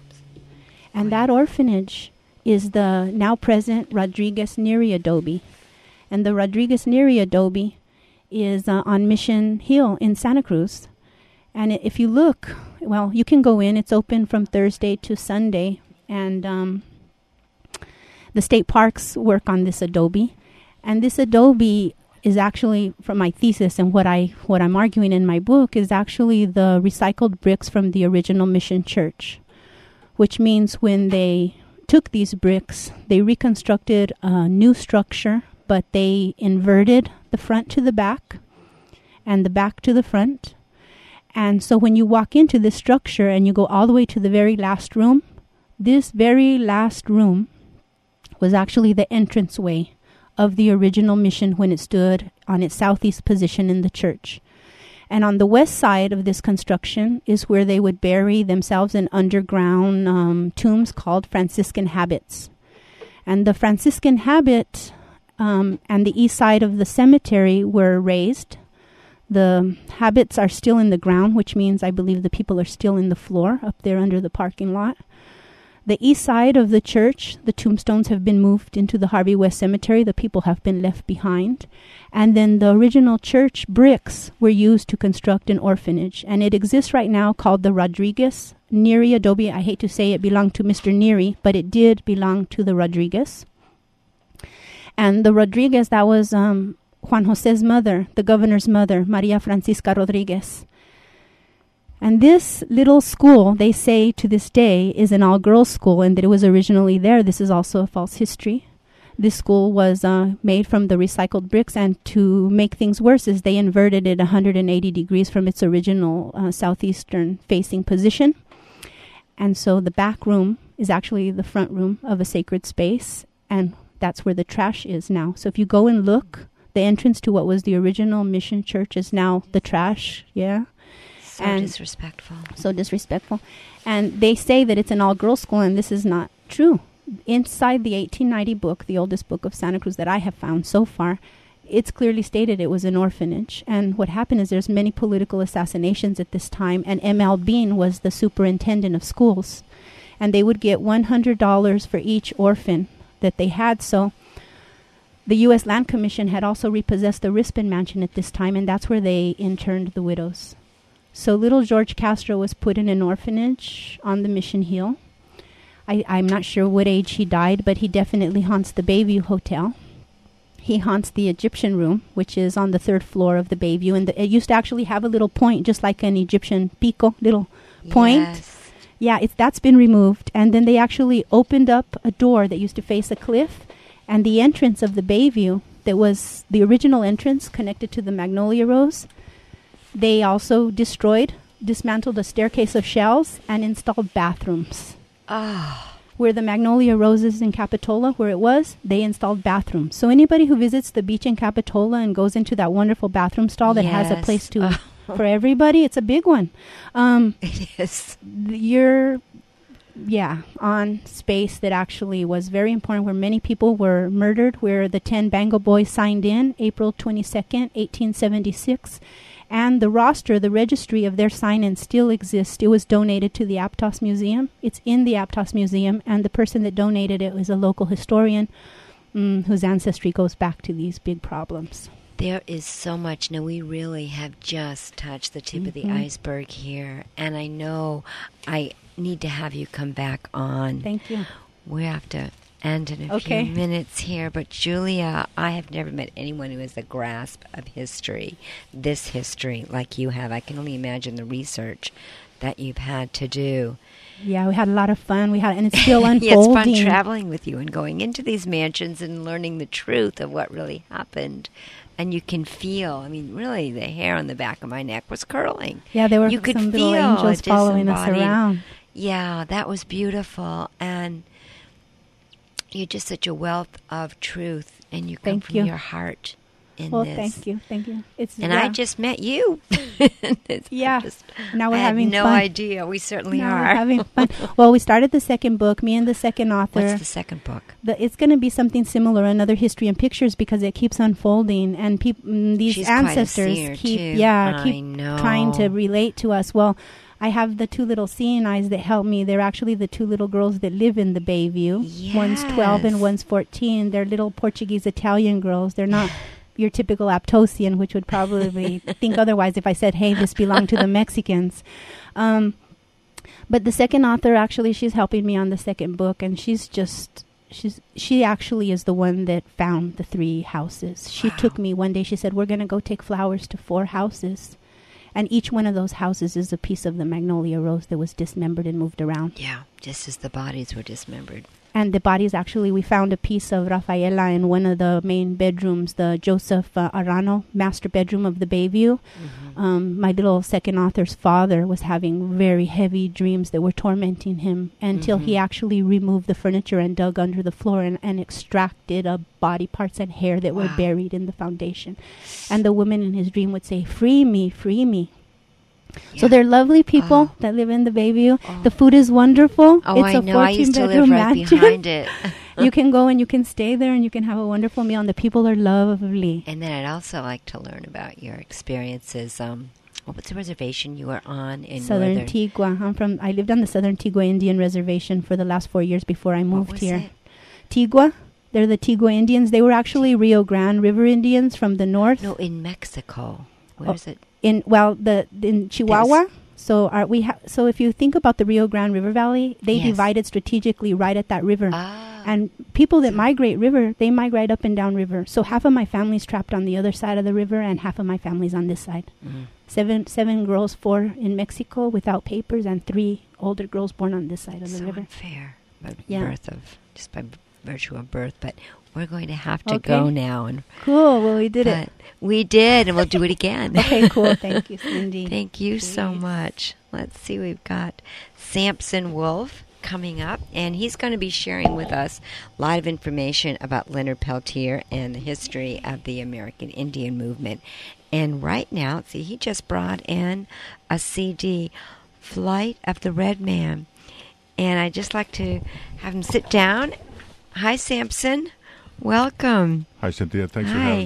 And that orphanage is the now present Rodriguez Neary adobe. And the Rodriguez Neary adobe is uh, on Mission Hill in Santa Cruz. And i- if you look, well, you can go in. It's open from Thursday to Sunday. And um, the state parks work on this adobe. And this adobe is actually, from my thesis and what, I, what I'm arguing in my book, is actually the recycled bricks from the original Mission Church. Which means when they took these bricks, they reconstructed a new structure, but they inverted the front to the back and the back to the front. And so when you walk into this structure and you go all the way to the very last room, this very last room was actually the entranceway of the original mission when it stood on its southeast position in the church. And on the west side of this construction is where they would bury themselves in underground um, tombs called Franciscan habits. And the Franciscan habit um, and the east side of the cemetery were raised. The habits are still in the ground, which means I believe the people are still in the floor up there under the parking lot. The east side of the church, the tombstones have been moved into the Harvey West Cemetery. The people have been left behind. And then the original church bricks were used to construct an orphanage. And it exists right now called the Rodriguez Neary adobe. I hate to say it belonged to Mister Neary, but it did belong to the Rodriguez. And the Rodriguez, that was um, Juan Jose's mother, the governor's mother, Maria Francisca Rodriguez. And this little school, they say to this day, is an all-girls school and that it was originally there. This is also a false history. This school was uh, made from the recycled bricks, and to make things worse is they inverted it one hundred eighty degrees from its original uh, southeastern facing position. And so the back room is actually the front room of a sacred space, and that's where the trash is now. So if you go and look, the entrance to what was the original mission church is now the trash, yeah? So and disrespectful. So disrespectful. And they say that it's an all-girls school, and this is not true. Inside the eighteen ninety book, the oldest book of Santa Cruz that I have found so far, it's clearly stated it was an orphanage. And what happened is there's many political assassinations at this time, and M L Bean was the superintendent of schools. And they would get one hundred dollars for each orphan that they had. So the U S Land Commission had also repossessed the Rispin Mansion at this time, and that's where they interned the widows. So little George Castro was put in an orphanage on the Mission Hill. I, I'm not sure what age he died, but he definitely haunts the Bayview Hotel. He haunts the Egyptian room, which is on the third floor of the Bayview. And the, it used to actually have a little point, just like an Egyptian pico, little point. Yes. Yeah, it's, that's been removed. And then they actually opened up a door that used to face a cliff. And the entrance of the Bayview, that was the original entrance connected to the Magnolia Rose, they also destroyed, dismantled a staircase of shells, and installed bathrooms. Ah. Where the Magnolia Roses in Capitola, where it was, they installed bathrooms. So anybody who visits the beach in Capitola and goes into that wonderful bathroom stall that has a Yes. place to Oh. for everybody, it's a big one. Um, It is. th- you're, yeah, on space that actually was very important, where many people were murdered, where the ten Bango Boys signed in April twenty-second, eighteen seventy-six. And the roster, the registry of their sign-in still exists. It was donated to the Aptos Museum. It's in the Aptos Museum, and the person that donated it was a local historian mm, whose ancestry goes back to these big problems. There is so much. Now, we really have just touched the tip of the Mhm. iceberg here. And I know I need to have you come back on. Thank you. We have to end in a Okay. few minutes here. But, Julia, I have never met anyone who has a grasp of history, this history, like you have. I can only imagine the research that you've had to do. Yeah, we had a lot of fun. We had, and it's still Yeah, it's unfolding. fun traveling with you and going into these mansions and learning the truth of what really happened. And you can feel, I mean, really, the hair on the back of my neck was curling. Yeah, there were You could some little feel angels a following us disembodied- around. Yeah, that was beautiful. And you're just such a wealth of truth. And you come Thank from you. your heart in Well, this. thank you, thank you. It's And yeah. I just met you. It's Yeah. just- Now we're I had having no fun. idea. We certainly Now are. we're having fun. Well, we started the second book. Me and the second author. What's the second book? The, it's going to be something similar, another history and pictures, because it keeps unfolding, and peop, mm, these She's quite a ancestors seer, keep, too. yeah, I keep know. trying to relate to us. Well, I have the two little seeing eyes that help me. They're actually the two little girls that live in the Bayview. One's twelve and Yes. one's fourteen. They're little Portuguese Italian girls. They're not your typical Aptosian, which would probably think otherwise if I said, hey, this belonged to the Mexicans. Um, but the second author, actually, she's helping me on the second book, and she's just... She's she actually is the one that found the three houses. She Wow. took me one day. She said, we're going to go take flowers to four houses. And each one of those houses is a piece of the Magnolia Rose that was dismembered and moved around. Yeah, just as the bodies were dismembered. And the bodies, actually, we found a piece of Rafaela in one of the main bedrooms, the Joseph uh, Arano master bedroom of the Bayview. Mm-hmm. Um, my little second author's father was having very heavy dreams that were tormenting him until he Mhm. actually removed the furniture and dug under the floor and, and extracted uh, body parts and hair that were Wow. buried in the foundation. And the woman in his dream would say, free me, free me. So Yeah. they're lovely people Oh. that live in the Bayview. Oh. The food is wonderful. Oh, it's I a know. I used to live fourteen-bedroom right mansion. behind it. You can go and you can stay there and you can have a wonderful meal, and the people are lovely. And then I'd also like to learn about your experiences. Um, what was the reservation you were on in Southern northern? Tigua. I'm from. I lived on the Southern Tigua Indian Reservation for the last four years before I What moved was here. it? Tigua. They're the Tigua Indians. They were actually Rio Grande River Indians from the north. No, in Mexico. Where Oh. is it? In well, the in Chihuahua. So are we? Ha- so if you think about the Rio Grande River Valley, they Yes. divided strategically right at that river. Ah. And people that migrate river, they migrate up and down river. So half of my family's trapped on the other side of the river, and half of my family's on this side. Mm. Seven seven girls, four in Mexico without papers, and three older girls born on this side of the So river. unfair by Yeah. birth of just by virtue of birth. But we're going to have to Okay. go now, and Cool. Well, we did it. but we did, and we'll do it again. Okay, cool. Thank you, Cindy. Thank you so Please. much. Let's see, we've got Samson Wolf coming up, and he's going to be sharing with us a lot of information about Leonard Peltier and the history of the American Indian movement. And right now, see, he just brought in a C D, Flight of the Red Man. And I'd just like to have him sit down. Hi, Samson. Welcome. Hi, Cynthia. Thanks for Hi. having me.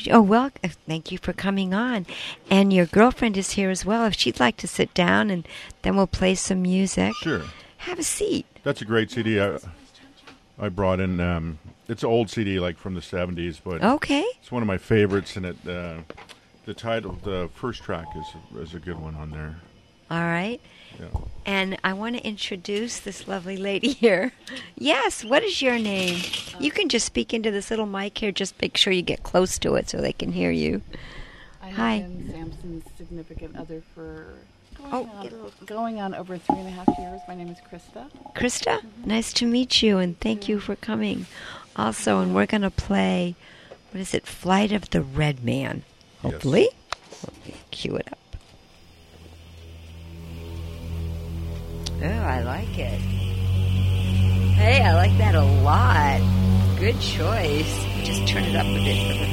Oh, well, uh, thank you for coming on. And your girlfriend is here as well. If she'd like to sit down, and then we'll play some music. Sure. Have a seat. That's a great C D. I, I brought in, um, it's an old C D, like from the seventies, but Okay. it's one of my favorites, and it uh, the title, the first track is, is a good one on there. All right. Yeah. And I want to introduce this lovely lady here. Yes, what is your name? You can just speak into this little mic here. Just make sure you get close to it so they can hear you. I have Hi. been Samson's significant other for going, Oh, on, get a little- going on over three and a half years. My name is Krista. Krista, nice to meet you, and thank you for coming. Also, and we're going to play, what is it, Flight of the Red Man, Yes. hopefully. Let me cue it up. Oh, I like it. Hey, I like that a lot. Good choice. Just turn it up a bit for the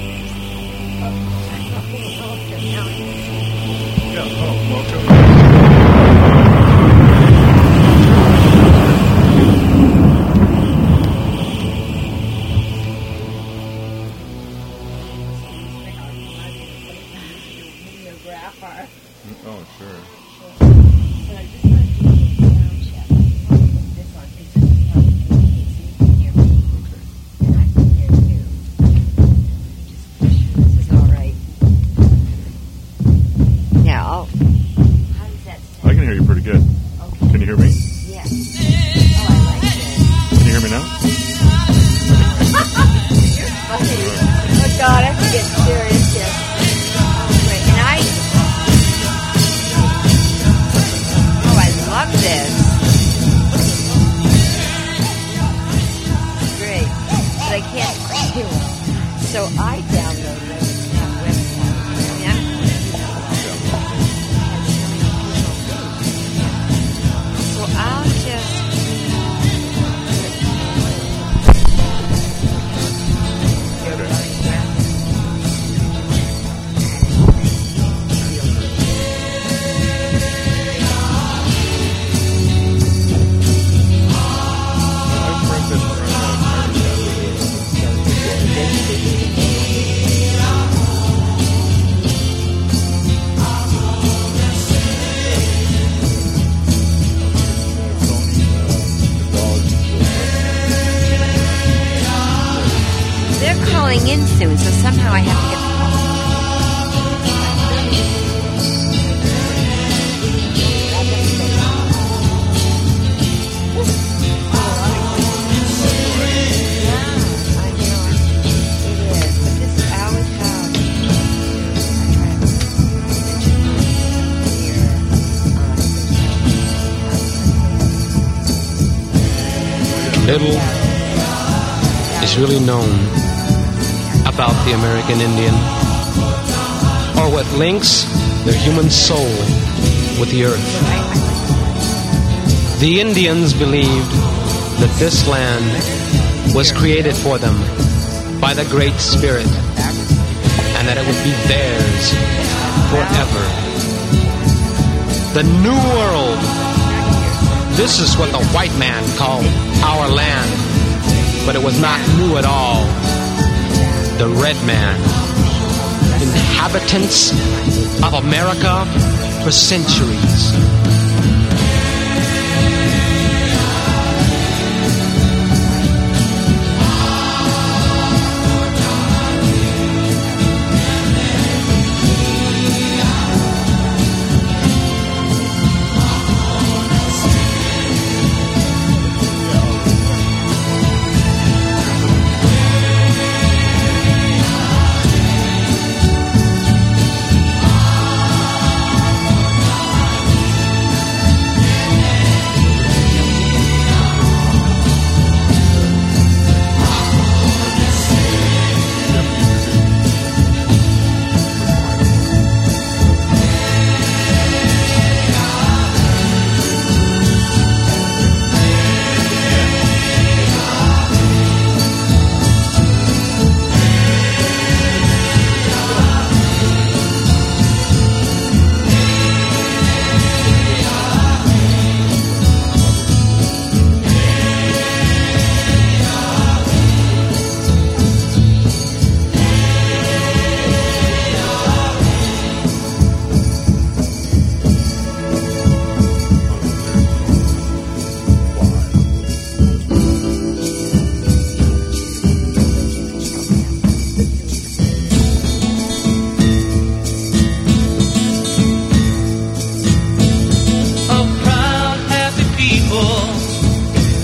Yeah, oh, welcome. Oh, sure. This is all right. Now, I'll- how does that I can hear you pretty good. Can you hear me? Yes. Oh, I like it. Can you hear me now? Oh God, I have to get serious here. Oh, wait, and I. Oh, I love this. Great, but I can't do it. So I downloaded it on that website. I mean, I'm so I'll just. I've read this from, They're calling in soon, so somehow I have to get. Little is really known about the American Indian, or what links their human soul with the earth. The Indians believed that this land was created for them by the Great Spirit, and that it would be theirs forever. The New World. This is what the white man called our land, but it was not new at all. The red man, inhabitants of America for centuries.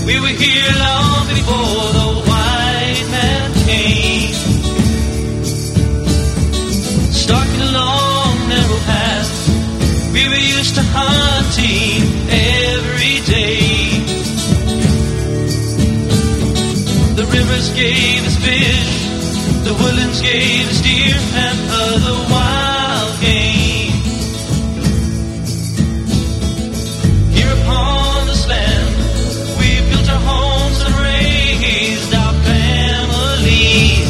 We were here long before the white man came. Stalking along narrow paths, we were used to hunting every day. The rivers gave us fish, the woodlands gave us deer and other wild game. Here upon this land, we built our homes and raised our families.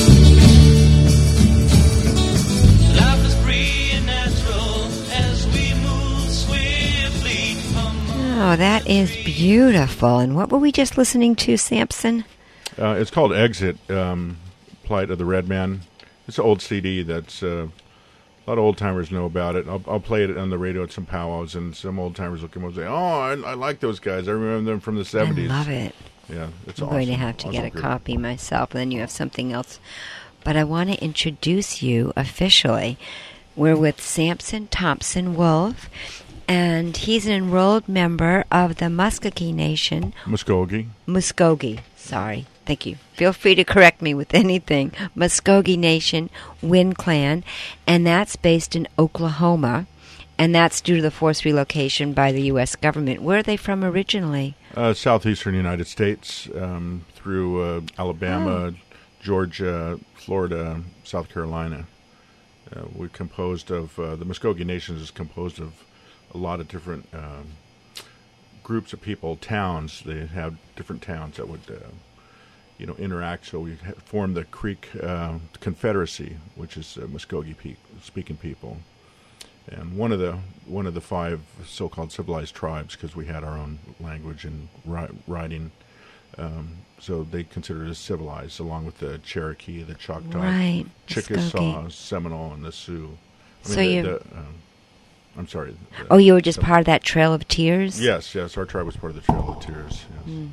Life is free and natural as we move swiftly. Oh, that is beautiful. And what were we just listening to, Samson? Uh, it's called Exit, um, Plight of the Red Man. It's an old C D that's uh, a lot of old-timers know about it. I'll, I'll play it on the radio at some powwows, and some old-timers will come up and say, oh, I, I like those guys. I remember them from the seventies. I love it. Yeah, it's I'm awesome. going to have to Awesome get a group. copy myself, and then you have something else. But I want to introduce you officially. We're with Samson Thompson Wolf, and he's an enrolled member of the Muskogee Nation. Muskogee. Muskogee, sorry. Thank you. Feel free to correct me with anything. Muskogee Nation Wind Clan, and that's based in Oklahoma, and that's due to the forced relocation by the U S government. Where are they from originally? Uh, southeastern United States, um, through uh, Alabama, Oh. Georgia, Florida, South Carolina. Uh, we're composed of, uh, the Muskogee Nation is composed of a lot of different um, groups of people, towns. They have different towns that would, uh, you know, interact. So we ha- formed the Creek uh, Confederacy, which is uh, Muskogee pe- speaking people. And one of the one of the five so-called civilized tribes, because we had our own language and ri- writing, um, so they considered us civilized, along with the Cherokee, the Choctaw, Right, Chickasaw, Muskogee. Seminole, and the Sioux. I So the- you- the, um, I'm sorry. the- Oh, you were just the- part of that Trail of Tears? Yes, yes. Our tribe was part of the Trail of Tears. Yes. Mm.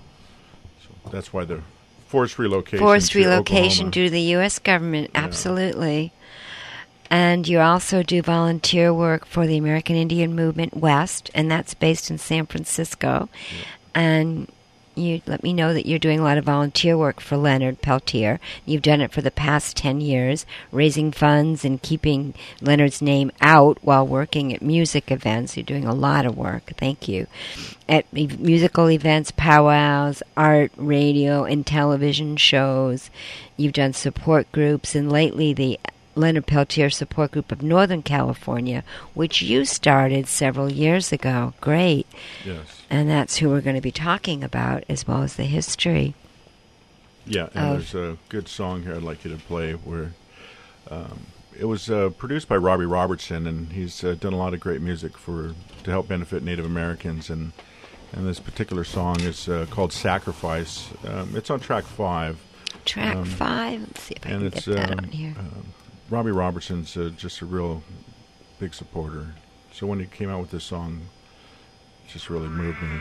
So that's why the forced relocation. Forced to relocation Oklahoma. due to the U S government, absolutely. And you also do volunteer work for the American Indian Movement West, and that's based in San Francisco. And you let me know that you're doing a lot of volunteer work for Leonard Peltier. You've done it for the past ten years, raising funds and keeping Leonard's name out while working at music events. You're doing a lot of work. Thank you. At e- musical events, powwows, art, radio, and television shows. You've done support groups, and lately the Leonard Peltier Support Group of Northern California, which you started several years ago. Great. Yes. And that's who we're going to be talking about, as well as the history. Yeah, and of- there's a good song here I'd like you to play where um, it was uh, produced by Robbie Robertson, and he's uh, done a lot of great music for to help benefit Native Americans, and and this particular song is uh, called Sacrifice. Um, it's on track five. Track Um, five. Let's see if I and can it's, get that um, on here. um, Robbie Robertson's uh, just a real big supporter. So when he came out with this song, it just really moved me.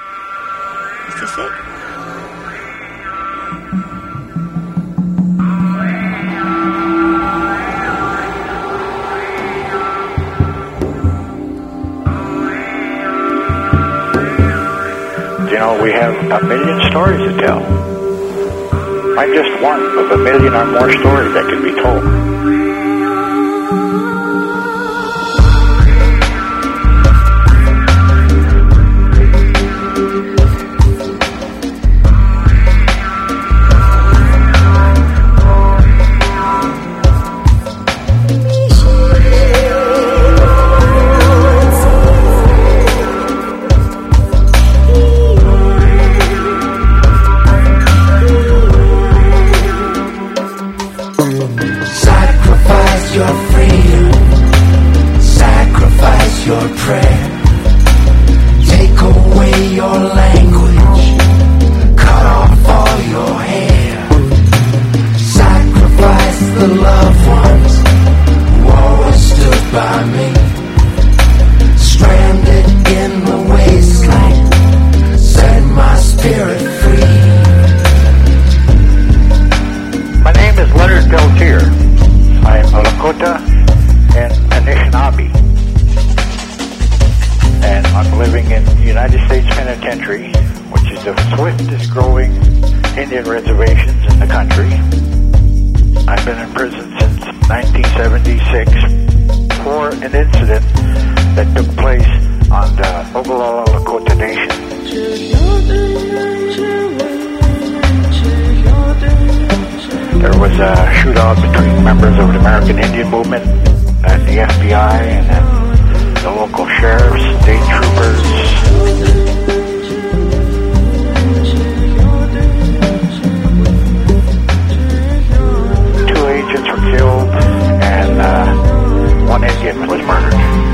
Is this it? You know, we have a million stories to tell. I'm just one of a million or more stories that can be told. Sacrifice your freedom, sacrifice your prayer, take away your language, cut off all your hair, sacrifice the loved ones who always stood by me, stranded in the wasteland, set my spirit free. My name is Leonard Peltier. I am a Lakota and Anishinaabe. And I'm living in the United States Penitentiary, which is the swiftest growing Indian reservations in the country. I've been in prison since nineteen seventy-six for an incident that took place on the Oglala Lakota Nation. There was a shootout between members of the American Indian Movement and the F B I and then the local sheriffs, state troopers. Two agents were killed and uh, one Indian was murdered.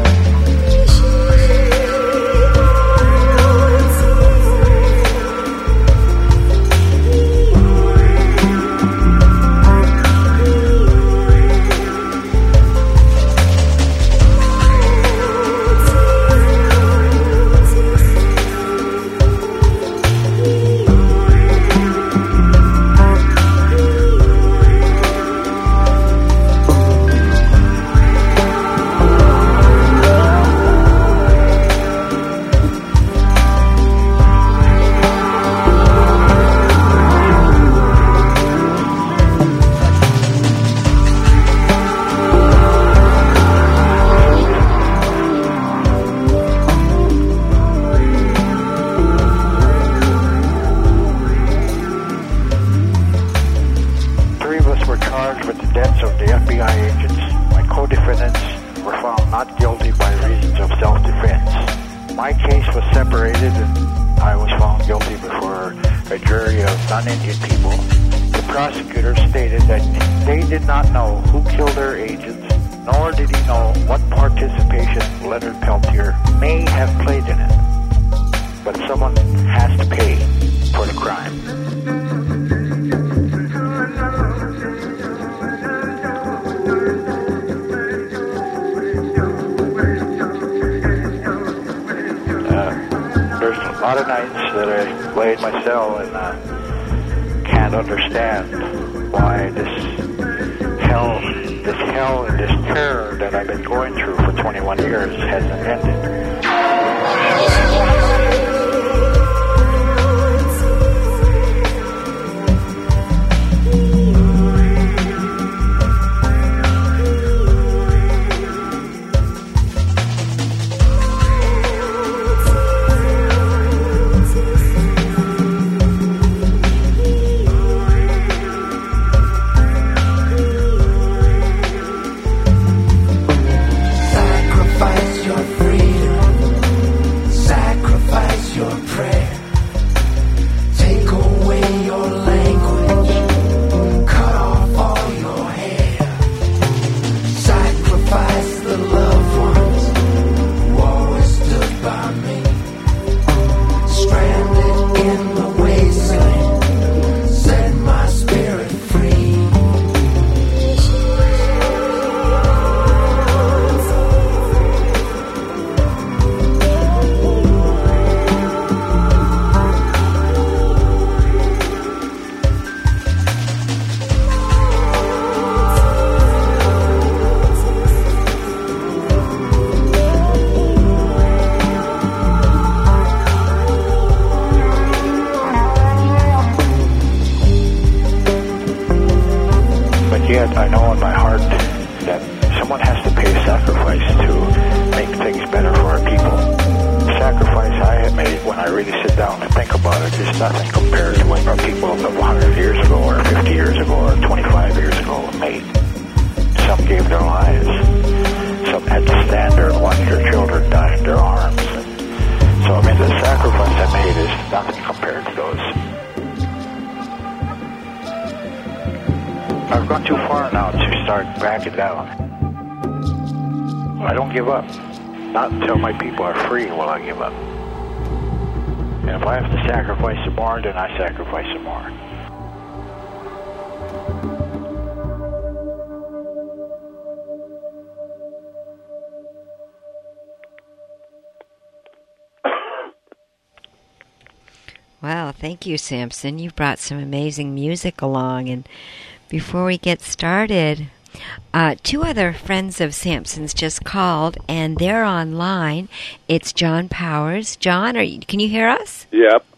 Wow, thank you, Samson. You brought some amazing music along. And before we get started, uh, two other friends of Samson's just called, and they're online. It's John Powers. John, are you, can you hear us? Yep.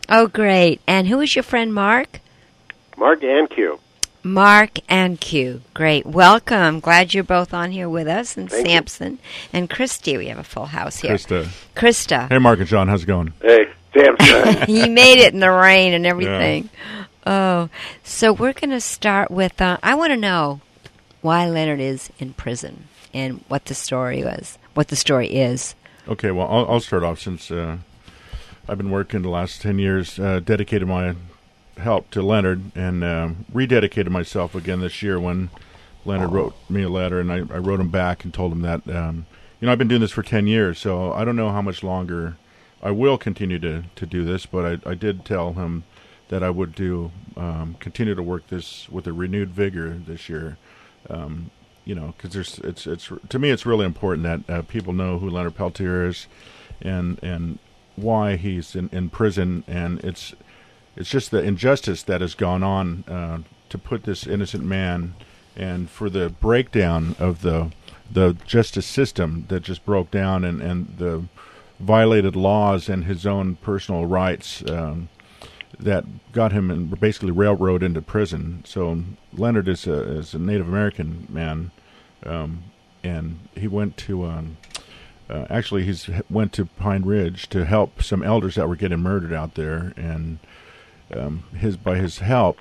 Oh, great. And who is your friend, Mark? Mark and Q. Mark and Q. Great. Welcome. Glad you're both on here with us. And Thank Samson you. and Christy. We have a full house here. Krista. Krista. Hey, Mark and John, how's it going? Hey, Samson. He made it in the rain and everything. Oh, so we're going to start with, uh, I want to know why Leonard is in prison and what the story was, what the story is. Okay, well, I'll, I'll start off since uh, I've been working the last ten years, uh, dedicated my help to Leonard, and uh, rededicated myself again this year when Leonard wrote me a letter, and I, I wrote him back and told him that, um, you know, I've been doing this for ten years, so I don't know how much longer I will continue to, to do this, but I, I did tell him that I would do um, continue to work this with a renewed vigor this year. Um, you know, because there's it's it's to me it's really important that uh, people know who Leonard Peltier is, and and why he's in, in prison, and it's it's just the injustice that has gone on uh, to put this innocent man, and for the breakdown of the the justice system that just broke down, and, and the violated laws and his own personal rights. Um, that got him in, basically railroad into prison. So Leonard is a, is a Native American man, um, and he went to um, uh, actually he's went to Pine Ridge to help some elders that were getting murdered out there, and um, his by his help,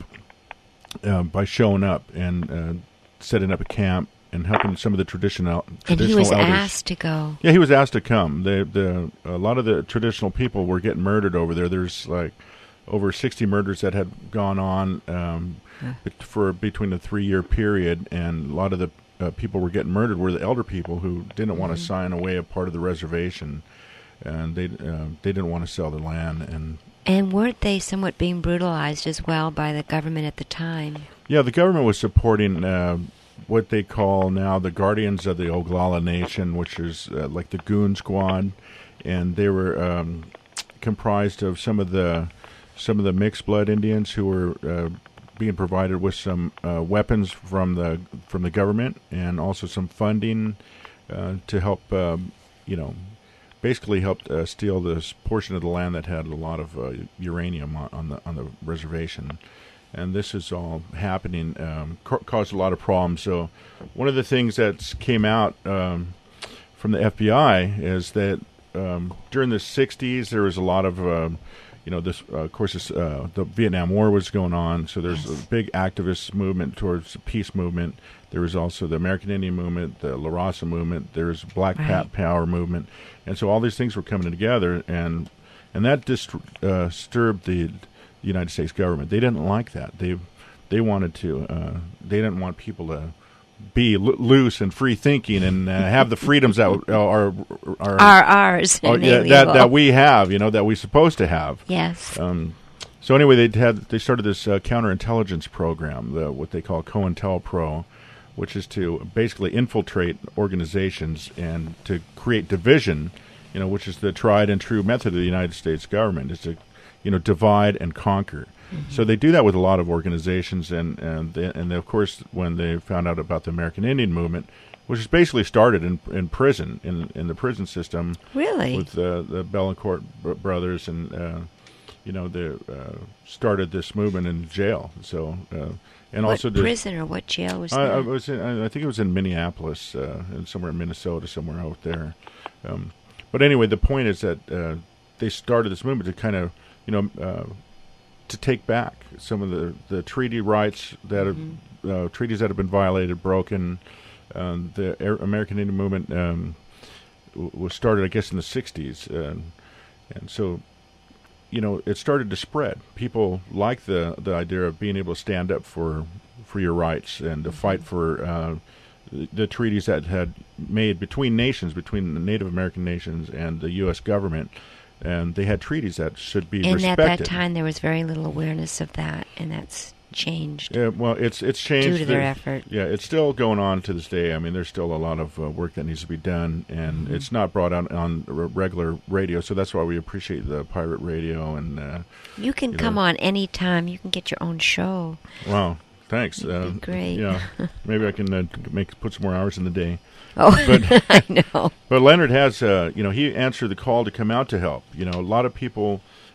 uh, by showing up and uh, setting up a camp and helping some of the traditional And traditional he was elders. asked to go. Yeah, he was asked to come. The the a lot of the traditional people were getting murdered over there. There's like over sixty murders that had gone on um, Yeah. bet- for between a three-year period, and a lot of the uh, people were getting murdered were the elder people who didn't want to Mhm. sign away a part of the reservation, and they uh, they didn't want to sell their land. And And weren't they somewhat being brutalized as well by the government at the time? yeah, the government was supporting uh, what they call now the Guardians of the Oglala Nation, which is uh, like the Goon Squad, and they were um, comprised of some of the some of the mixed blood Indians who were uh, being provided with some uh, weapons from the from the government, and also some funding uh, to help, um, you know, basically help uh, steal this portion of the land that had a lot of uh, uranium on, on the on the reservation. And this is all happening, um, ca- caused a lot of problems. So one of the things that came out um, from the F B I is that um, during the sixties there was a lot of um, you know, this, uh, of course, this, uh, the Vietnam War was going on, so there's Yes. a big activist movement towards the peace movement. There was also the American Indian movement, the La Raza movement. There was Black Right. Pat Power movement, and so all these things were coming together, and and that dist- uh, disturbed the United States government. They didn't like that. They they wanted to. Uh, they didn't want people to be lo- loose and free thinking and uh, have the freedoms that are are, Are ours. are yeah, that inalienable. that we have. You know, that we're supposed to have. Yes. Um, so anyway, they had they started this uh, counterintelligence program, the, what they call COINTELPRO, which is to basically infiltrate organizations and to create division. You know, which is the tried and true method of the United States government, is to, you know, divide and conquer. Mm-hmm. So they do that with a lot of organizations, and and they, and of course, when they found out about the American Indian movement, which is basically started in in prison, in in the prison system, Really? with uh, the Bellancourt br- brothers, and uh, you know, they uh, started this movement in jail. So uh, and what also the- prison or what jail was I, that? I was in, I I think it was in Minneapolis, uh, and somewhere in Minnesota, somewhere out there. Um, but anyway, the point is that uh, they started this movement to kind of, you know, uh, to take back some of the, the treaty rights that Mhm. have, uh, treaties that have been violated, broken. Um, the Air- American Indian movement um, w- was started, I guess, in the sixties, uh, and so, you know, it started to spread. People like the the idea of being able to stand up for for your rights and to fight for uh, the, the treaties that had made between nations, between the Native American nations and the U S government. And they had treaties that should be and respected. at that time, there was very little awareness of that, and that's changed. Yeah, well, it's it's changed Due to their The- effort. Yeah, it's still going on to this day. I mean, there's still a lot of uh, work that needs to be done, and Mhm. it's not brought out on r- regular radio. So that's why we appreciate the pirate radio. And uh, You can you come know. on any time. You can get your own show. Wow, thanks. Uh, be great. Yeah, maybe I can uh, make put some more hours in the day. Oh, but, I know. But Leonard has, uh, you know, he answered the call to come out to help. You know, a lot of people,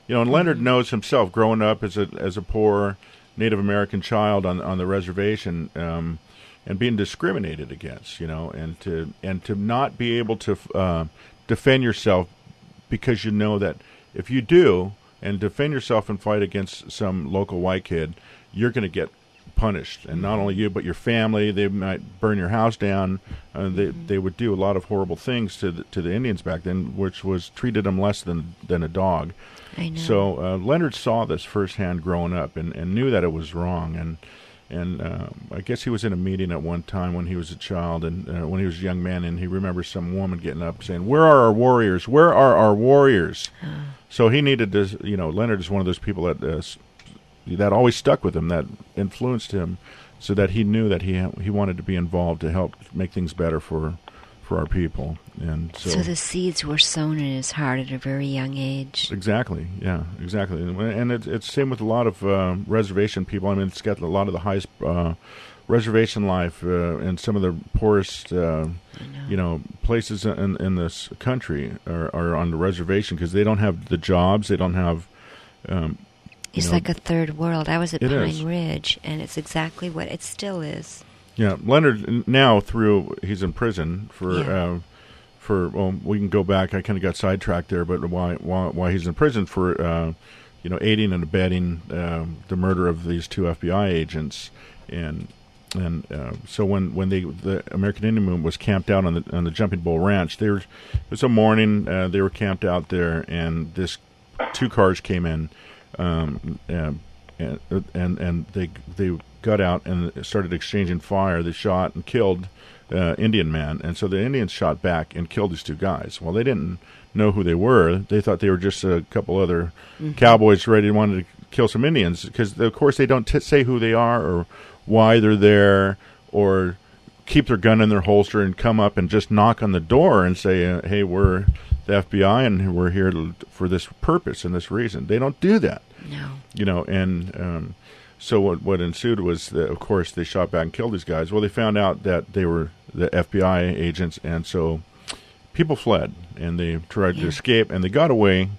you know, and Leonard knows himself, growing up as a as a poor Native American child on on the reservation, um, and being discriminated against, you know, and to and to not be able to uh, defend yourself, because you know that if you do and defend yourself and fight against some local white kid, you're going to get punished, and not only you but your family. They might burn your house down. Uh, they they would do a lot of horrible things to the, to the Indians back then, which was treated them less than than a dog. I know. So uh, Leonard saw this firsthand growing up, and, and knew that it was wrong. And and uh, I guess he was in a meeting at one time when he was a child, and uh, when he was a young man, and he remembers some woman getting up saying, "Where are our warriors? Where are our warriors?" So he needed to, you know, Leonard is one of those people that uh, that always stuck with him, that influenced him, so that he knew that he ha- he wanted to be involved to help make things better for for our people. And so, so the seeds were sown in his heart at a very young age. Exactly, yeah, exactly. And, and it, it's same with a lot of uh, reservation people. I mean, it's got a lot of the highest uh, reservation life uh, and some of the poorest, uh, you know, places in, in this country are, are on the reservation, because they don't have the jobs, they don't have... Um, It's know, like a third world. I was at it Pine is. Ridge, and it's exactly what it still is. Yeah, Leonard now through he's in prison for Yeah. uh, for well, we can go back. I kind of got sidetracked there, but why why why he's in prison for uh, you know, aiding and abetting uh, the murder of these two F B I agents, and and uh, so when when they the American Indian Movement was camped out on the on the Jumping Bull Ranch, there was, it was a morning. Uh, they were camped out there, and this two cars came in. Um, and, and and they they got out and started exchanging fire. They shot and killed uh, Indian man, and so the Indians shot back and killed these two guys. Well, they didn't know who they were. They thought they were just a couple other mm-hmm. cowboys ready to wanted to kill some Indians, because of course they don't t- say who they are or why they're there, or keep their gun in their holster and come up and just knock on the door and say, uh, "Hey, we're the F B I and we're here to, for this purpose and this reason." They don't do that. No. You know, and um, so what what ensued was that, of course, they shot back and killed these guys. Well, they found out that they were the F B I agents, and so people fled, and they tried yeah. to escape, and they got away,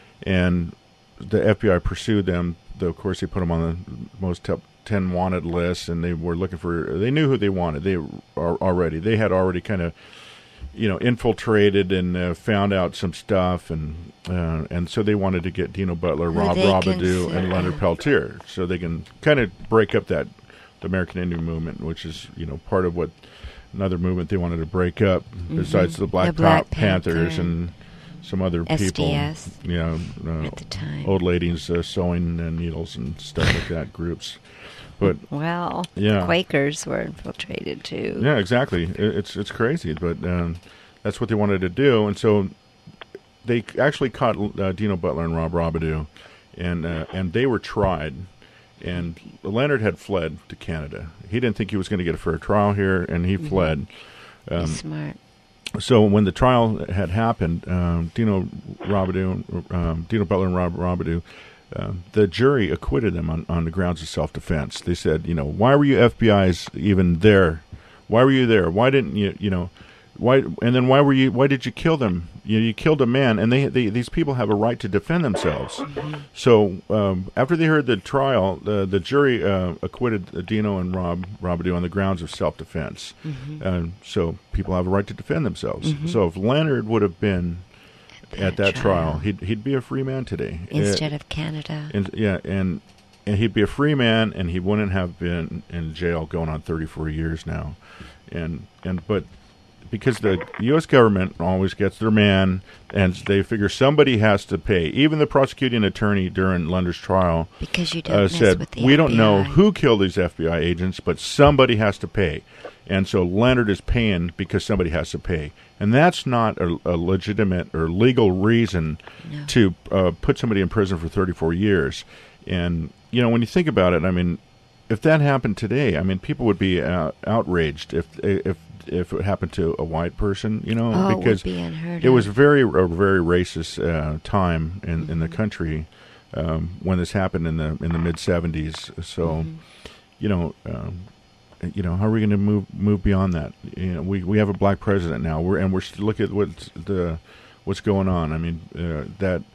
and the F B I pursued them. Though, of course, they put them on the most top ten wanted list, and they were looking for, they knew who they wanted. They are already, they had already kind of, you know, infiltrated and uh, found out some stuff, and uh, and so they wanted to get Dino Butler, Who Rob they Robidoux, consider- and Leonard Peltier, so they can kind of break up that the American Indian Movement, which is, you know, part of what another movement they wanted to break up, Mhm. besides the Black, The Black Pa- Panthers Panther. and some other S D people, S you know, uh, at the time. old ladies uh, sewing uh, needles and stuff like that, groups. But well, yeah. Quakers were infiltrated too. Yeah, exactly. It, it's it's crazy, but um, that's what they wanted to do, and so they actually caught uh, Dino Butler and Rob Robidoux, and uh, and they were tried. And Leonard had fled to Canada. He didn't think he was going to get a fair trial here, and he Mhm. fled. Um, He's smart. So when the trial had happened, um, Dino Robidoux, um, Dino Butler and Rob Robidoux, uh, the jury acquitted them on, on the grounds of self-defense. They said, you know, why were you F B Is even there? Why were you there? Why didn't you, you know, why? And then why were you? Why did you kill them? You, you killed a man, and they, they these people have a right to defend themselves. Mm-hmm. So um, after they heard the trial, the the jury uh, acquitted Dino and Rob Robidoux on the grounds of self-defense. Mhm. Uh, so people have a right to defend themselves. Mhm. So if Leonard would have been At at that that trial, trial. he'd he'd be a free man today. Instead Uh, of Canada. and, yeah, and and he'd be a free man, and he wouldn't have been in jail going on thirty-four years now. And and but because the U S government always gets their man, and they figure somebody has to pay. Even the prosecuting attorney during Leonard's trial Because you don't uh, mess said, with the we don't know F B I." who killed these F B I agents, but somebody has to pay. And so Leonard is paying because somebody has to pay. And that's not a, a legitimate or legal reason No. to uh, put somebody in prison for thirty-four years. And, you know, when you think about it, I mean, if that happened today, I mean, people would be uh, outraged if if if it happened to a white person, you know, Oh, it would because be unheard it was of. very a very racist uh, time in, in the country um, when this happened in the in the mid seventies. So, Mhm. you know, um, you know, how are we going to move move beyond that? You know, we we have a black president now. We're and we're still look at what's the what's going on. I mean, uh, that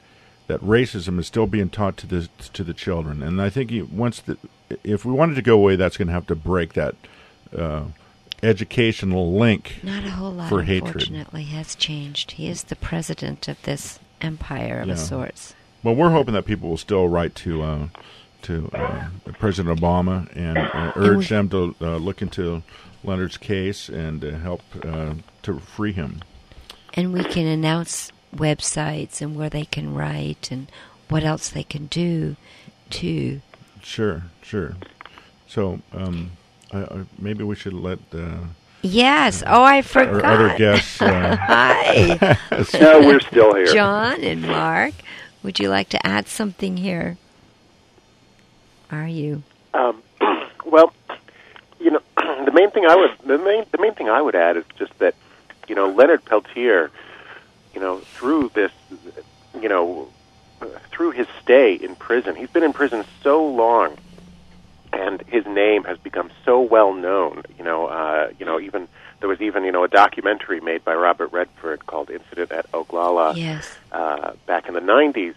that racism is still being taught to the to the children. And I think he, once the, if we wanted to go away, that's going to have to break that uh, educational link. Not a whole lot, for hatred. Unfortunately, has changed. He is the president of this empire of Yeah. a sorts. Well, we're hoping that people will still write to uh, to uh, President Obama and uh, urge them to uh, look into Leonard's case and uh, help uh, to free him. And we can announce websites and where they can write and what else they can do to. Sure, sure. So um, I, I, maybe we should let. Uh, Yes. uh, Oh, I our forgot. other guests. Uh, Hi. No, we're still here. John and Mark, would you like to add something here? Are you? Um, well, you know, the main thing I would the main the main thing I would add is just that, you know, Leonard Peltier, you know, through this, you know, uh, through his stay in prison, he's been in prison so long, and his name has become so well known. You know, uh, you know, even there was even you know a documentary made by Robert Redford called "Incident at Oglala" Yes. uh, back in the nineties,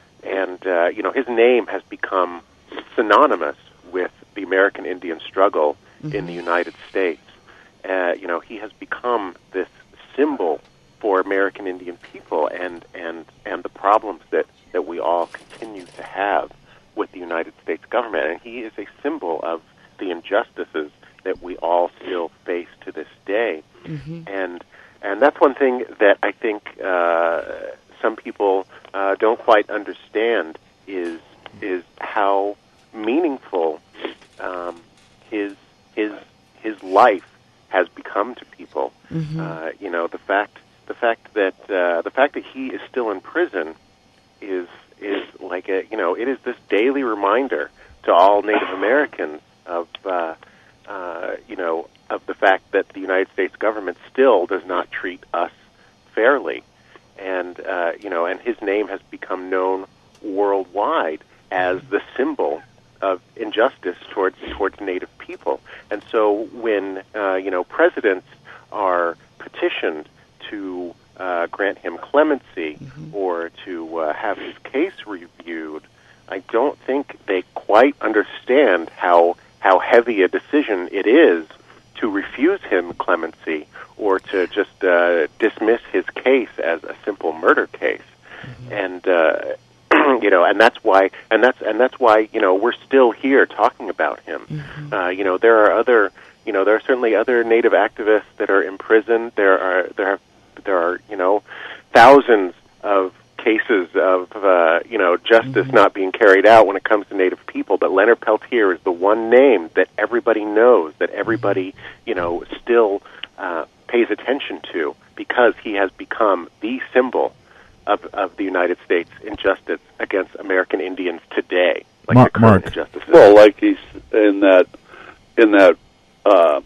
and uh, you know his name has become synonymous with the American Indian struggle Mm-hmm. in the United States. Uh, you know, he has become this symbol for American Indian people and, and, and the problems that, that we all continue to have with the United States government. And he is a symbol of the injustices that we all still face to this day. Mm-hmm. And and that's one thing that I think uh, some people uh, don't quite understand is is how meaningful um, his his his life has become to people. Mm-hmm. Uh, you know, the fact the fact that uh, the fact that he is still in prison is is like a you know it is this daily reminder to all Native Americans of uh, uh, you know of the fact that the United States government still does not treat us fairly, and uh, you know and his name has become known worldwide as the symbol of injustice towards towards Native people. And so when uh, you know presidents are petitioned to uh, grant him clemency Mm-hmm. or to uh, have his case reviewed, I don't think they quite understand how how heavy a decision it is to refuse him clemency or to just uh, dismiss his case as a simple murder case. Mm-hmm. And uh, you know, and that's why, and that's and that's why you know we're still here talking about him. Mm-hmm. Uh, you know, there are other, you know, there are certainly other Native activists that are imprisoned. There are there are there are you know thousands of cases of uh, you know justice Mm-hmm. not being carried out when it comes to Native people. But Leonard Peltier is the one name that everybody knows, that everybody you know still uh, pays attention to, because he has become the symbol Of, of the United States injustice against American Indians today, like Mark, the current Mark. injustices. Well, like he's in that in that uh,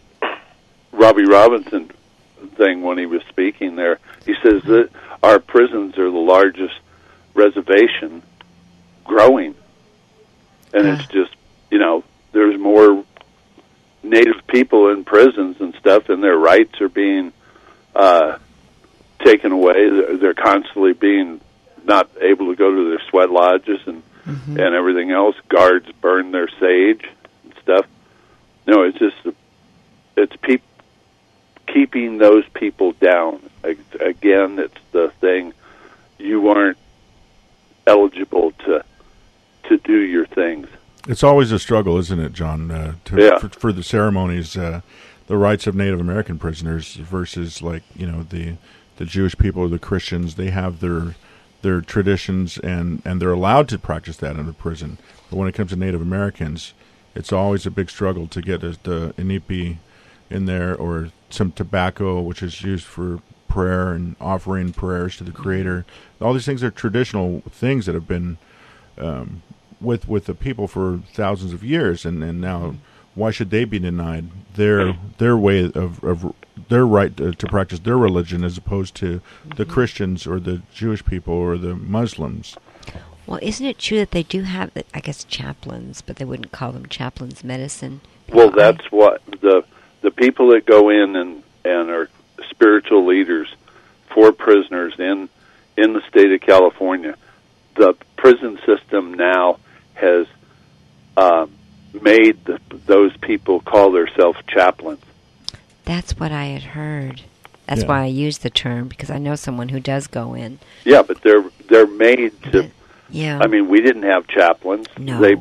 Robbie Robinson thing when he was speaking there, he says that our prisons are the largest reservation growing, and Uh. it's just you know there's more Native people in prisons and stuff, and their rights are being uh, taken away. They're, they're constantly being not able to go to their sweat lodges and Mm-hmm. and everything else. Guards burn their sage and stuff. No, it's just it's pe- keeping those people down. Again, it's the thing. You aren't eligible to to do your things. It's always a struggle, isn't it, John? Uh, to, Yeah. for, for the ceremonies, uh, the rights of Native American prisoners versus, like, you know, the the Jewish people or the Christians. They have their their traditions, and, and they're allowed to practice that in the prison. But when it comes to Native Americans, it's always a big struggle to get a, the inipi in there, or some tobacco, which is used for prayer and offering prayers to the Creator. All these things are traditional things that have been um, with with the people for thousands of years, and, and now why should they be denied their their way of, of their right to, to practice their religion as opposed to the Christians or the Jewish people or the Muslims? Well, isn't it true that they do have, I guess, chaplains, but they wouldn't call them chaplains medicine? Well, that's what the the people that go in and, and are spiritual leaders for prisoners in in the state of California, the prison system now has uh, made the, those people call themselves chaplains. That's what I had heard. That's Yeah. why I use the term, because I know someone who does go in. Yeah, but they're they're made to. Yeah. I mean, we didn't have chaplains. No. They.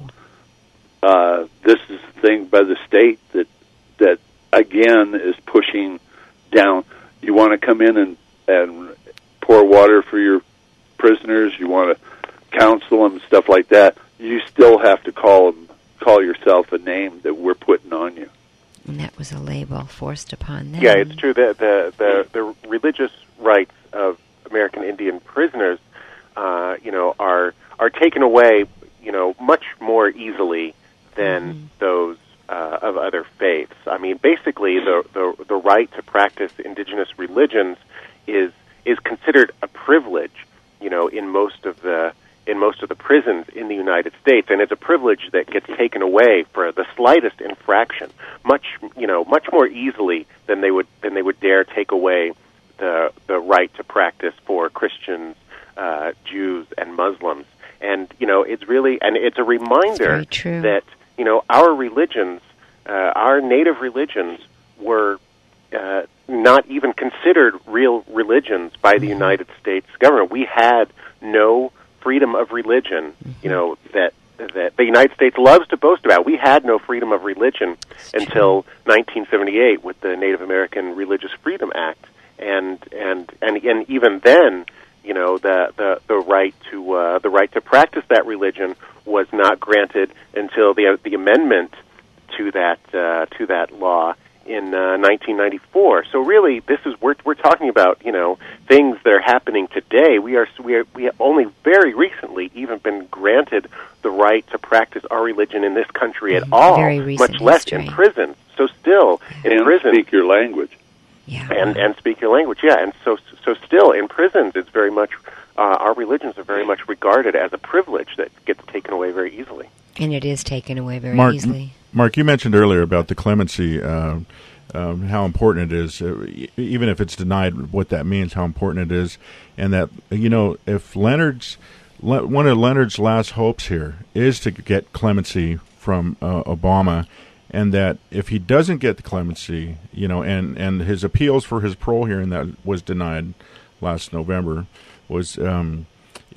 Uh, this is the thing by the state that that again is pushing down. You want to come in and and pour water for your prisoners. You want to counsel them, stuff like that. You still have to call them, call yourself a name that we're putting on you. And that was a label forced upon them. Yeah, it's true that the, the the religious rights of American Indian prisoners, uh, you know, are are taken away, you know, much more easily than mm-hmm. those uh, of other faiths. I mean, basically, the, the the right to practice indigenous religions is is considered a privilege, you know, in most of the in most of the prisons in the United States, and it's a privilege that gets taken away for the slightest infraction, much you know, much more easily than they would than they would dare take away the the right to practice for Christians, uh, Jews, and Muslims. And you know, it's really and it's a reminder that you know our religions, uh, our native religions, were uh, not even considered real religions by the United States government. We had no freedom of religion, you know, that that the United States loves to boast about. We had no freedom of religion until nineteen seventy-eight with the Native American Religious Freedom Act, and and and, and even then, you know, the the, the right to uh, the right to practice that religion was not granted until the the amendment to that uh, to that law in uh, nineteen ninety-four. So really, this is we're we're talking about you know things that are happening today. We are we are we have only very recently even been granted the right to practice our religion in this country at all, Very recent much less history. in prisons. So still in And prison, speak your language. Yeah. and and speak your language. Yeah, and so so still in prisons, it's very much uh, our religions are very much regarded as a privilege that gets taken away very easily. And it is taken away very Mark, easily. Mark, you mentioned earlier about the clemency, uh, um, how important it is, uh, e- even if it's denied, what that means, how important it is, and that, you know, if Leonard's, Le- one of Leonard's last hopes here is to get clemency from uh, Obama, and that if he doesn't get the clemency, you know, and, and his appeals for his parole hearing that was denied last November was... Um,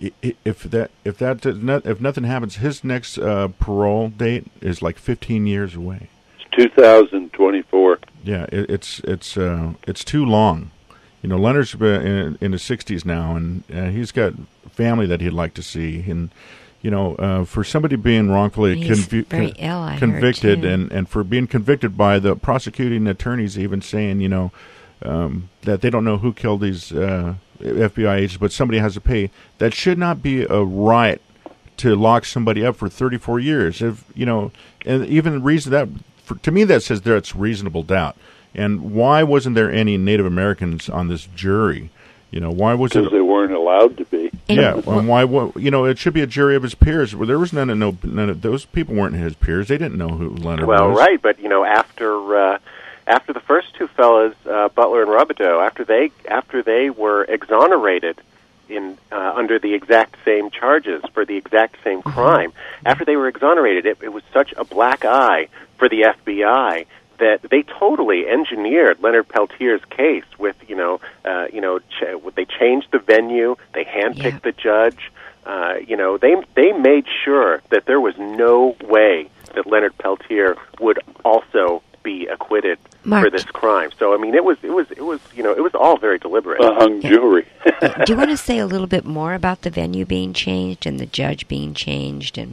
If that if that does not, if nothing happens, his next uh, parole date is like fifteen years away. It's two thousand twenty-four. Yeah, it, it's it's uh, it's too long. You know, Leonard's been in, in his sixties now, and uh, he's got family that he'd like to see. And you know, uh, for somebody being wrongfully He's convi- very con- ill, I heard, convicted, too. and, and for being convicted by the prosecuting attorneys, even saying, you know, um, that they don't know who killed these uh, F B I agents, but somebody has to pay. That should not be a right to lock somebody up for thirty-four years. If you know, and even reason that for, to me that says that's reasonable doubt. And why wasn't there any Native Americans on this jury? You know, why was it? Because they weren't allowed to be. Yeah, and why? What, you know, it should be a jury of his peers. Well, there was none of no, none of those people weren't his peers. They didn't know who Leonard Well, was. right, but you know, after uh, after the first two fellas, uh, Butler and Robideau, after they after they were exonerated in uh, under the exact same charges for the exact same crime, after they were exonerated, it, it was such a black eye for the F B I that they totally engineered Leonard Peltier's case with, you know, uh, you know, ch- they changed the venue, they handpicked the judge, uh, you know, they they made sure that there was no way that Leonard Peltier would also be acquitted Mark. for this crime. So I mean, it was it was it was you know it was all very deliberate. A hung jury. Do you want to say a little bit more about the venue being changed and the judge being changed? And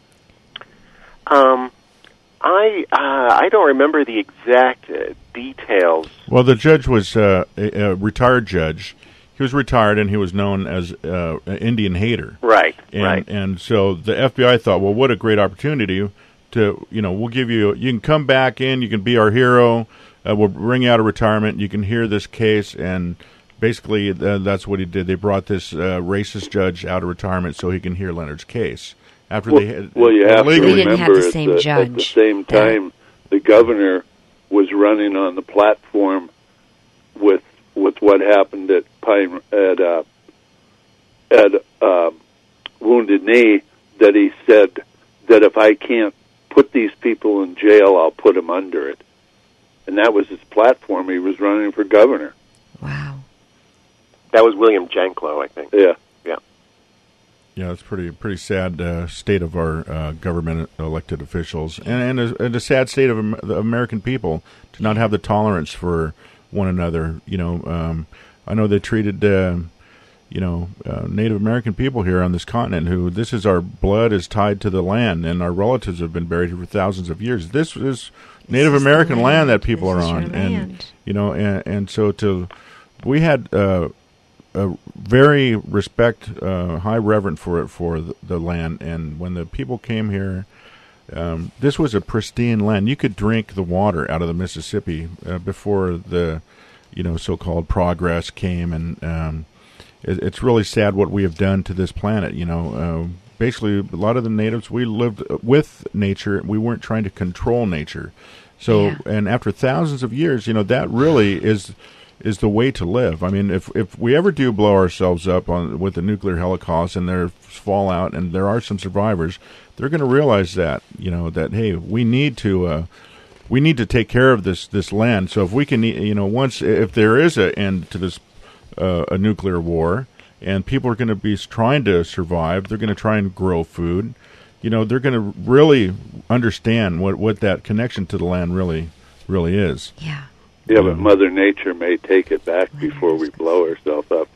Um. I uh, I don't remember the exact uh, details. Well, the judge was uh, a, a retired judge. He was retired, and he was known as uh, an Indian hater. Right, and, right. And so the F B I thought, well, what a great opportunity to, you know, we'll give you, you can come back in, you can be our hero, uh, we'll bring you out of retirement, you can hear this case, and basically uh, that's what he did. They brought this uh, racist judge out of retirement so he can hear Leonard's case. After well, they had, well, you have to illegally- remember at, the, at the same time, the governor was running on the platform with with what happened at Pine at uh, at uh, Wounded Knee that he said that if I can't put these people in jail, I'll put them under it. And that was his platform. He was running for governor. Wow. That was William Janklow, I think. Yeah. Yeah. Yeah, it's pretty pretty sad uh, state of our uh, government elected officials, and and a, and a sad state of Am- the American people to not have the tolerance for one another. You know, um, I know they treated uh, you know uh, Native American people here on this continent, who this is our blood is tied to the land, and our relatives have been buried here for thousands of years. This is Native This is American the land. land. that people This are is your on, and land. you know, and and so to we had. Uh, A very respect, uh, high reverence for it for the, the land, and when the people came here, um, this was a pristine land. You could drink the water out of the Mississippi uh, before the, you know, so-called progress came, and um, it, it's really sad what we have done to this planet. You know, uh, basically, a lot of the natives, we lived with nature. We weren't trying to control nature. So, Yeah. and after thousands of years, you know, that really is. is the way to live. I mean, if if we ever do blow ourselves up on with the nuclear holocaust and there's fallout and there are some survivors, they're going to realize that, you know, that, hey, we need to uh, we need to take care of this this land. So if we can, you know, once if there is an end to this uh, a nuclear war and people are going to be trying to survive, they're going to try and grow food. You know, they're going to really understand what what that connection to the land really really is. Yeah. Yeah, but Mother Nature may take it back before we blow ourselves up.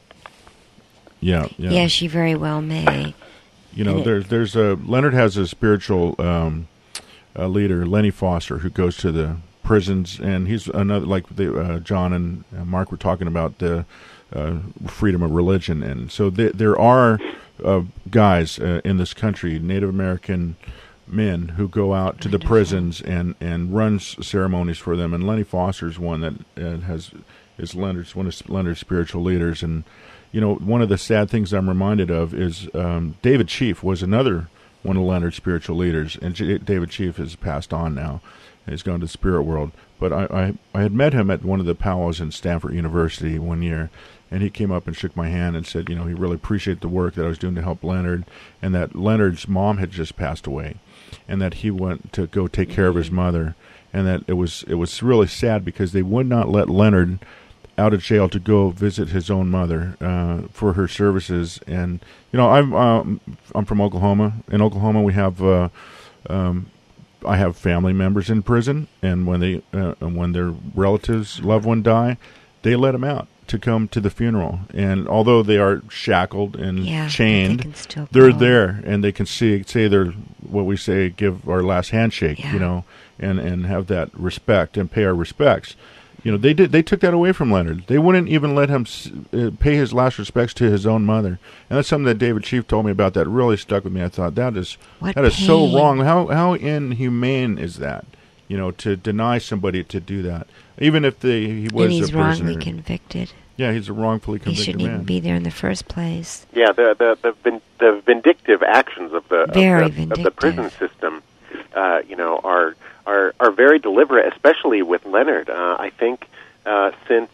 Yeah, yeah. Yeah, she very well may. You know, And it- there's there's a Leonard has a spiritual um, uh, leader, Lenny Foster, who goes to the prisons, and he's another like the, uh, John and uh, Mark were talking about the uh, freedom of religion, and so th- there are uh, guys uh, in this country, Native American men, who go out to the prisons and and runs ceremonies for them, and Lenny Foster's one that uh, has is Leonard's one of Leonard's spiritual leaders. And you know, one of the sad things I'm reminded of is um, David Chief was another one of Leonard's spiritual leaders, and J- David Chief has passed on now. He's gone to the spirit world. But I, I, I had met him at one of the powwows in Stanford University one year, and he came up and shook my hand and said, you know, he really appreciated the work that I was doing to help Leonard, and that Leonard's mom had just passed away, and that he went to go take care of his mother, and that it was it was really sad because they would not let Leonard out of jail to go visit his own mother uh, for her services. And you know, I'm um, I'm from Oklahoma. In Oklahoma, we have uh, um, I have family members in prison, and when they uh, when their relatives, loved one die, they let them out to come to the funeral. And although they are shackled and Yeah, chained, they can still they're go. there, and they can see say their what we say, give our last handshake, Yeah. you know, and and have that respect and pay our respects. You know, they did. They took that away from Leonard. They wouldn't even let him s- uh, pay his last respects to his own mother, and that's something that David Chief told me about that really stuck with me. I thought that is What that is so pain. wrong. How how inhumane is that? You know, to deny somebody to do that, even if they he was And he's a prisoner. wrongly convicted. Yeah, he's a wrongfully He convicted shouldn't man. even be there in the first place. Yeah, the the the, vin- the vindictive actions of the, Very of the of the vindictive. prison system, uh, you know, are are are very deliberate, especially with Leonard. Uh, I think uh, since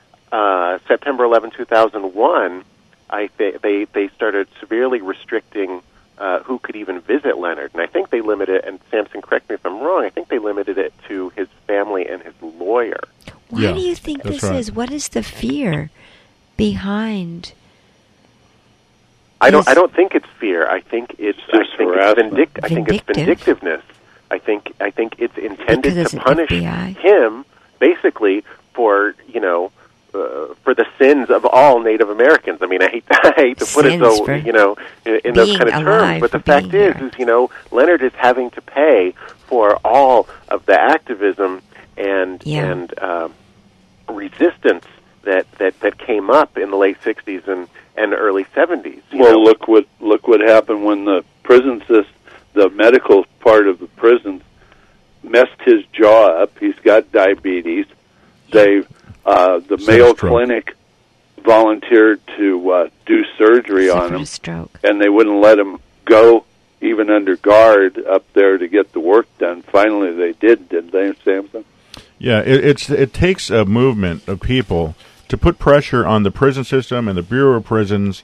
uh, September eleventh, two thousand one, I th- they they started severely restricting uh, who could even visit Leonard, and I think they limited. And Samson, correct me if I'm wrong. I think they limited it to his family and his lawyer. Why Yeah, do you think that's this right. is? What is the fear behind? I don't. Yes. I don't think it's fear. I think it's. I just think it's harassment. vindic- I think it's Vindictive. vindictiveness. I think. I think it's intended Because it's to an punish F B I. him, basically for you know, uh, for the sins of all Native Americans. I mean, I hate. I hate to put it Sins so for you know in, in those being kind of terms, alive, but the for fact being is, here. is you know, Leonard is having to pay for all of the activism and Yeah. and uh, resistance that, that that came up in the late sixties and and early seventies. you Well, know? look what look what happened when the prison system, the medical part of the prison, messed his jaw up. He's got diabetes. They, uh, the Set a Mayo stroke. Clinic volunteered to uh, do surgery on Suffered him, a stroke. and they wouldn't let him go even under guard up there to get the work done. Finally, they did, didn't they, Samson? Yeah, it, it's it takes a movement of people to put pressure on the prison system and the Bureau of Prisons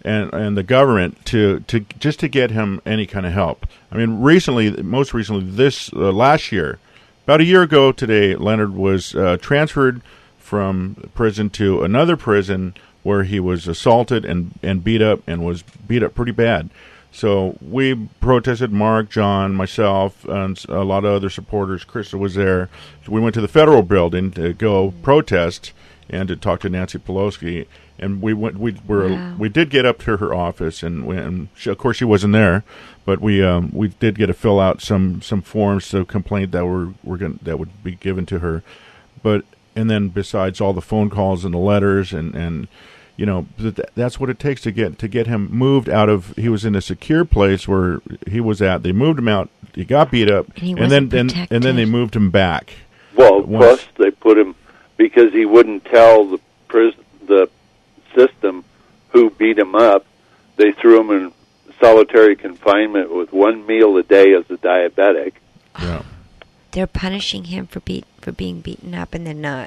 and and the government to to just to get him any kind of help. I mean, recently, most recently, this uh, last year, about a year ago today, Leonard was uh, transferred from prison to another prison where he was assaulted and, and beat up and was beat up pretty bad. So we protested, Mark, John, myself, and a lot of other supporters. Krista was there. So we went to the federal building to go protest and to talk to Nancy Pelosi. And we went. We were. Wow. We did get up to her office, and, we, and she, of course she wasn't there. But we um, we did get to fill out some, some forms to complaint that were were going that would be given to her. But and then besides all the phone calls and the letters and, and you know th- that's what it takes to get to get him moved out of. He was in a secure place where he was at. They moved him out. He got beat up, and, and then and, and then they moved him back. Well, Once, plus they put him because he wouldn't tell the prison the. system who beat him up. They threw him in solitary confinement with one meal a day as a diabetic. Yeah. They're punishing him for beat for being beaten up, and they're not.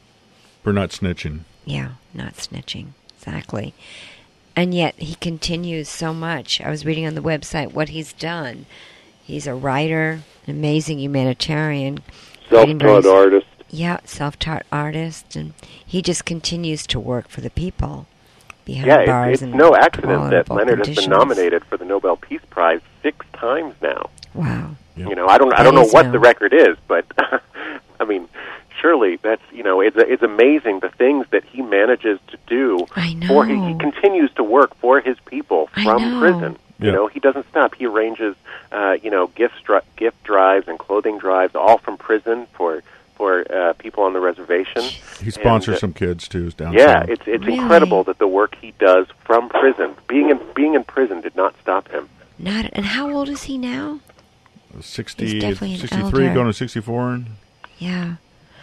For not snitching. Yeah, not snitching. Exactly. And yet he continues so much. I was reading on the website what he's done. He's a writer, an amazing humanitarian. Self-taught artist. Yeah, self-taught artist, and he just continues to work for the people behind yeah, bars. It's, it's and no accident that conditions. Leonard has been nominated for the Nobel Peace Prize six times now. Wow. Yep. You know, I don't, I That don't know is what no. the record is, but I mean, surely that's, you know, it's it's amazing the things that he manages to do. I know. For he, he continues to work for his people I from know. prison. You Yeah. know, he doesn't stop. He arranges, uh, you know, gift stri- gift drives and clothing drives, all from prison for. for uh, people on the reservation. He sponsors and, uh, some kids too down Yeah, south. it's it's Really? incredible that the work he does from prison, being in being in prison, did not stop him. Not. And how old is he now? sixty, He's definitely an sixty-three, elder. going to sixty-four. Yeah.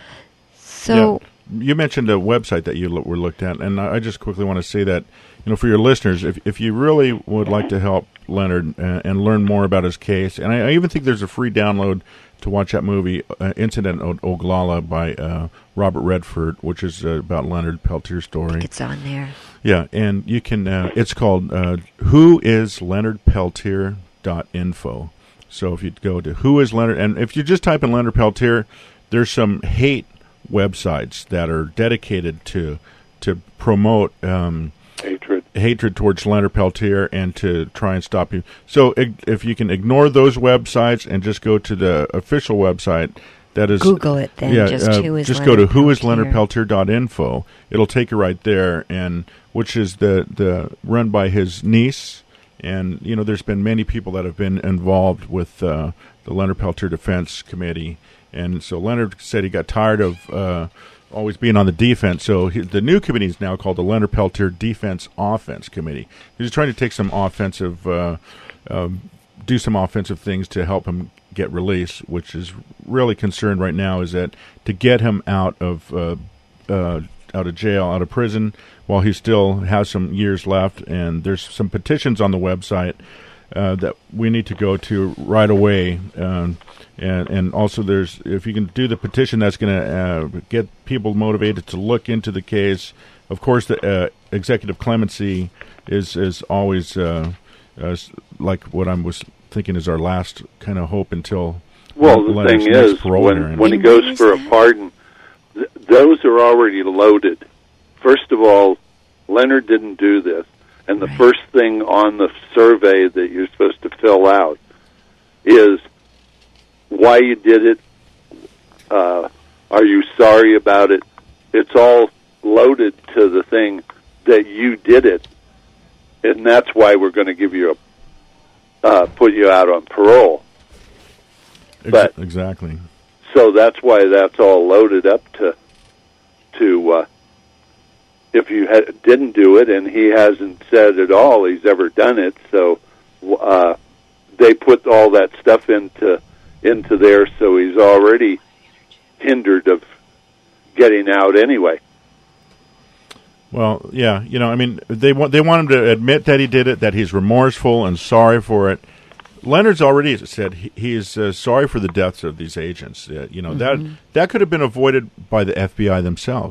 So. Yeah. You mentioned a website that you lo- were looked at, and I I just quickly want to say that, you know, for your listeners, if if you really would like to help Leonard uh, and learn more about his case, and I, I even think there's a free download to watch that movie, uh, Incident at Oglala by uh, Robert Redford, which is uh, about Leonard Peltier's story. It's on there. Yeah, and you can. Uh, it's called uh, Who Is Leonard Peltier dot info. So if you go to Who Is Leonard, and if you just type in Leonard Peltier, there's some hate websites that are dedicated to to promote um, hatred hatred towards Leonard Peltier and to try and stop you. So ig- if you can ignore those websites and just go to the official website, that is Google it then. Yeah, just uh, who is just Leonard go to Who Is Peltier. Leonard Peltier dot info. It'll take you right there, and which is the the run by his niece. And you know, there's been many people that have been involved with uh, the Leonard Peltier Defense Committee, and so Leonard said he got tired of uh, always being on the defense. So he, the new committee is now called the Leonard Peltier Defense Offense Committee. He's trying to take some offensive, uh, um, do some offensive things to help him get released, which is really concerned right now is that to get him out of uh, uh, out of jail, out of prison, while he still has some years left. And there's some petitions on the website uh, that we need to go to right away. Um, and, and also there's, if you can do the petition, that's going to uh, get people motivated to look into the case. Of course, the uh, executive clemency is, is always uh, uh, like what I was thinking is our last kind of hope until Well, the Leonard's thing next is, parole when, hearing. when he goes for a pardon, th- those are already loaded. First of all, Leonard didn't do this. And the Right. first thing on the survey that you're supposed to fill out is why you did it. Uh, are you sorry about it? It's all loaded to the thing that you did it. And that's why we're going to give you a, uh, put you out on parole. Ex- but- exactly. So that's why that's all loaded up to, to uh, if you ha- didn't do it, and he hasn't said at all he's ever done it. So uh, they put all that stuff into into there, so he's already hindered of getting out anyway. Well, yeah, you know, I mean, they want they want him to admit that he did it, that he's remorseful and sorry for it. Leonard's already said he, he is uh, sorry for the deaths of these agents. Uh, you know, Mm-hmm. that that could have been avoided by the F B I themselves.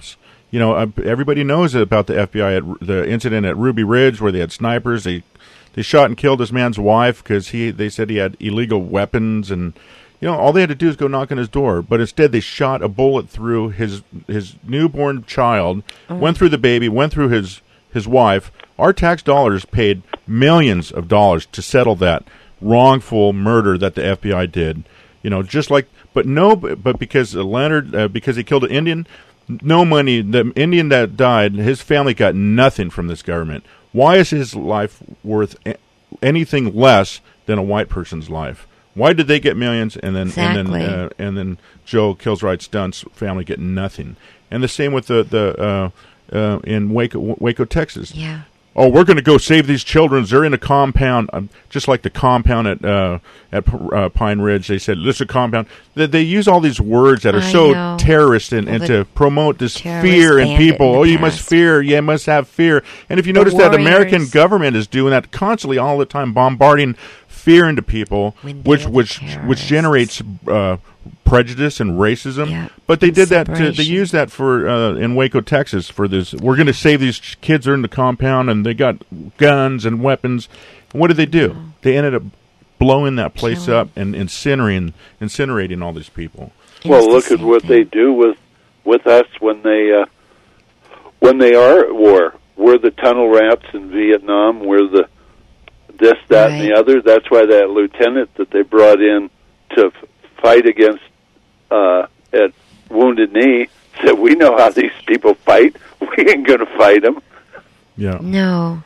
You know, uh, everybody knows about the F B I, at the incident at Ruby Ridge where they had snipers. They they shot and killed this man's wife because he they said he had illegal weapons, and you know, all they had to do is go knock on his door. But instead, they shot a bullet through his his newborn child, Oh. went through the baby, went through his his wife. Our tax dollars paid millions of dollars to settle that wrongful murder that the F B I did. You know, just like, but no, but because Leonard, uh, because he killed an Indian, no money. The Indian that died, his family got nothing from this government. Why is his life worth a- anything less than a white person's life? Why did they get millions, and then Exactly. and then uh, and then Joe Kilswright's Dunn's family get nothing? And the same with the the uh, uh, in Waco, Waco, Texas. Yeah. Oh, we're going to go save these children. They're in a compound, um, just like the compound at uh, at uh, Pine Ridge. They said this is a compound. They, they use all these words that are I so know. terrorist and, Well, and the to promote this terrorist fear in bandit people. in the Oh, you must past. fear. You must have fear. And if you The notice that American warriors. government is doing that constantly, all the time, bombarding fear into people, When they which are the which which generates uh, prejudice and racism. Yeah. But they And did that. To, they separation. used that for uh, in Waco, Texas, for this. We're going to save these ch- kids. Are in the compound, and they got guns and weapons. And what did they do? They ended up blowing that place Killing. up and incinerating, incinerating all these people. And Well, it's the look at same what thing. they do with with us when they uh, when they are at war. We're the tunnel rats in Vietnam. We're the this, that, and the Right. other. That's why that lieutenant that they brought in to f- fight against uh, at Wounded Knee said, "We know how these people fight. We ain't going to fight them." Yeah. No.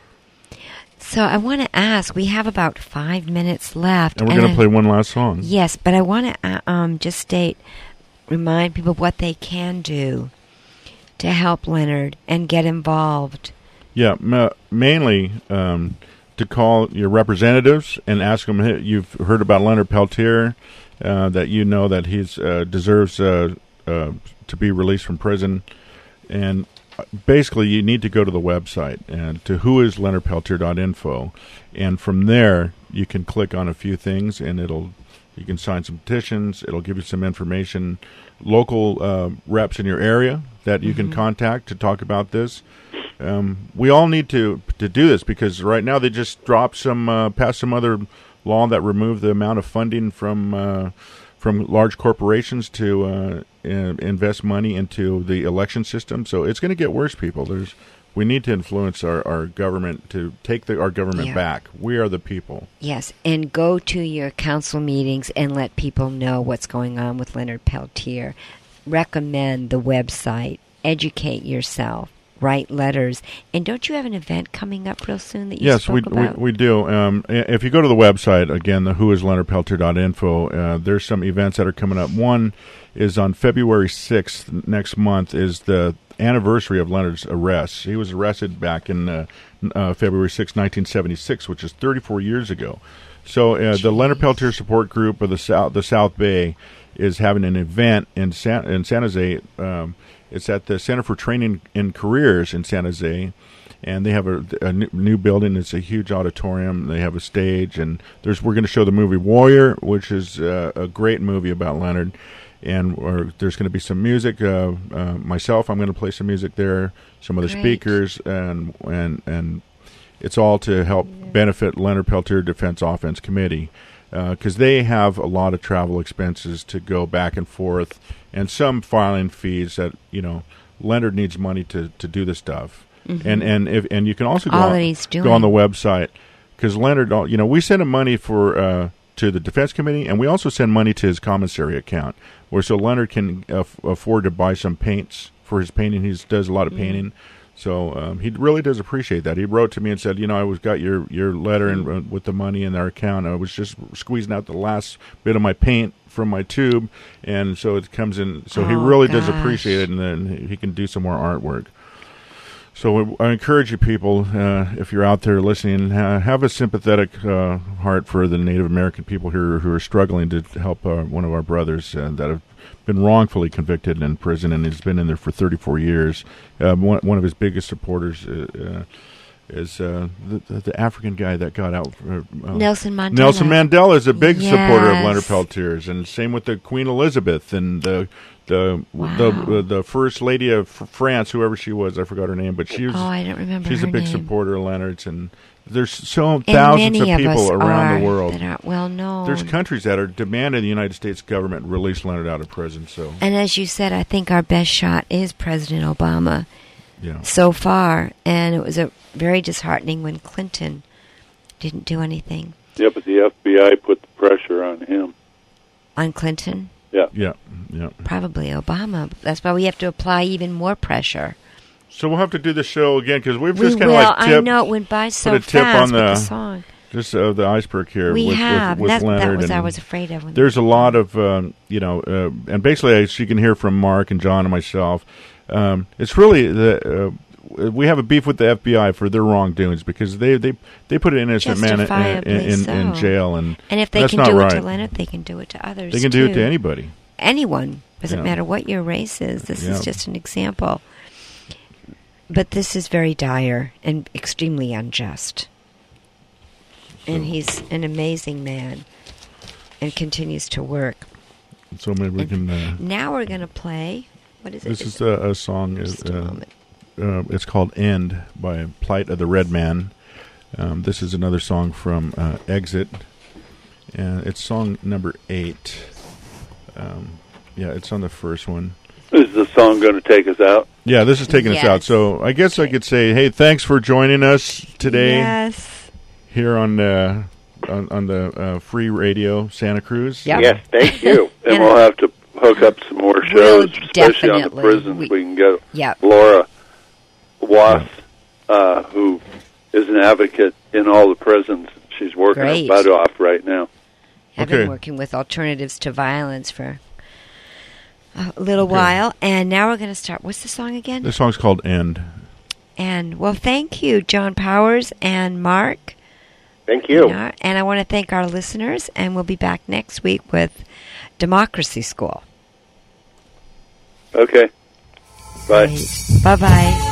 So I want to ask, we have about five minutes left. And we're going I- to play one last song. Yes, but I want to uh, um, just state, remind people what they can do to help Leonard and get involved. Yeah, ma- mainly um, to call your representatives and ask them. Hey, you've heard about Leonard Peltier, uh, that you know that he's uh, deserves uh, uh, to be released from prison, and basically you need to go to the website and to who is leonard peltier dot info, and from there you can click on a few things and it'll you can sign some petitions. It'll give you some information, local uh, reps in your area that you Mm-hmm. can contact to talk about this. Um, we all need to to do this because right now they just dropped some uh, passed some other law that removed the amount of funding from uh, from large corporations to uh, in, invest money into the election system. So it's going to get worse, people. There's we need to influence our, our government to take the, our government Yeah. back. We are the people. Yes, and go to your council meetings and let people know what's going on with Leonard Peltier. Recommend the website. Educate yourself. Write letters. And don't you have an event coming up real soon that you Yes, spoke we, we about? we do. Um, i- if you go to the website again, the who is leonard peltier dot info, uh, there's some events that are coming up. One is on February sixth next month is the anniversary of Leonard's arrest. He was arrested back in uh, uh, February sixth, nineteen seventy-six, which is thirty-four years ago. So uh, the Leonard Peltier Support Group of the South the South Bay is having an event in San in San Jose. Um, it's at the Center for Training in Careers in San Jose. And they have a, a new- new building. It's a huge auditorium. They have a stage, and there's we're going to show the movie Warrior, which is uh, a great movie about Leonard. And or there's going to be some music. Uh, uh, myself, I'm going to play some music there. Some of the Great. speakers, and and and it's all to help benefit Leonard Peltier Defense Offense Committee, because they have a lot of travel expenses to go back and forth, and some filing fees that you know Leonard needs money to, to do the stuff. Mhm. And and if and you can also go All on, that he's go on the doing. website, because Leonard, you know, we send him money for uh, to the Defense Committee, and we also send money to his commissary account, where so Leonard can uh, f- afford to buy some paints for his painting. He does a lot of Mm. painting, so um, he really does appreciate that. He wrote to me and said, you know, I was got your your letter and uh, with the money in our account. I was just squeezing out the last bit of my paint from my tube, and so it comes in. So he Oh, really does gosh. appreciate it, and then he can do some more artwork. So I encourage you people, uh, if you're out there listening, uh, have a sympathetic uh, heart for the Native American people here who are struggling to help uh, one of our brothers uh, that have been wrongfully convicted in prison, and he's been in there for thirty-four years. Um, one, one of his biggest supporters uh, uh, is uh, the, the the African guy that got out. Uh, uh, Nelson Mandela. Nelson Mandela is a big Yes. supporter of Leonard Peltiers, and same with the Queen Elizabeth and the the Wow. the, the First Lady of F- France, whoever she was. I forgot her name, but she was. Oh, I don't remember She's her a big name. supporter of Leonard's, and there's so And thousands many of of people us around are the world that aren't well known. There's countries that are demanding the United States government release Leonard out of prison. So And as you said, I think our best shot is President Obama yeah. so far. And it was a very disheartening when Clinton didn't do anything. Yeah, but the F B I put the pressure on him. On Clinton? Yeah. Yeah. Yeah. Probably Obama. That's why we have to apply even more pressure. So we'll have to do the show again because we've We just kind will. of like I tip, know it went by so put a tip fast on the, with the song. Just uh, the iceberg here. We with, have. with, with That- that Leonard. was- I and was afraid of when- There's a lot of um, you know, uh, and basically, as you can hear from Mark and John and myself, um, it's really the. Uh, we have a beef with the F B I for their wrongdoings because they they, they put an innocent man in, in, Justifiably in, in so. jail, and And if they that's can not do right. it to Leonard, they can do it to others. They can do it too. to anybody. Anyone. Doesn't Yeah. matter what your race is. This Yeah. is just an example. But this is very dire and extremely unjust. And he's an amazing man and continues to work. So maybe we can. Uh, Now we're going to play. What is it? This It's- is a, a song. Just a uh, moment. uh, it's called "End" by Plight of the Red Man. Um, this is another song from uh, Exit, and it's song number eight. Um, yeah, it's on the first one. Is the song going to take us out? Yeah, this is taking us Yes. out. So I guess I could say, hey, thanks for joining us today Yes. here on uh, on, on the uh, free radio Santa Cruz. Yep. Yes, thank you. And And we'll have to hook up some more We'll shows, especially on the definitely. prisons. We- We, can get Yep. Laura Wass, uh, who is an advocate in all the prisons. She's working Great. her butt off right now. I've Okay. been working with Alternatives to Violence for a little while. And now we're going to start. What's the song again? This song's called "End." And, well, thank you, John Powers and Mark. Thank you. And, our- and I want to thank our listeners, and we'll be back next week with Democracy School. Okay. Bye. Bye-bye.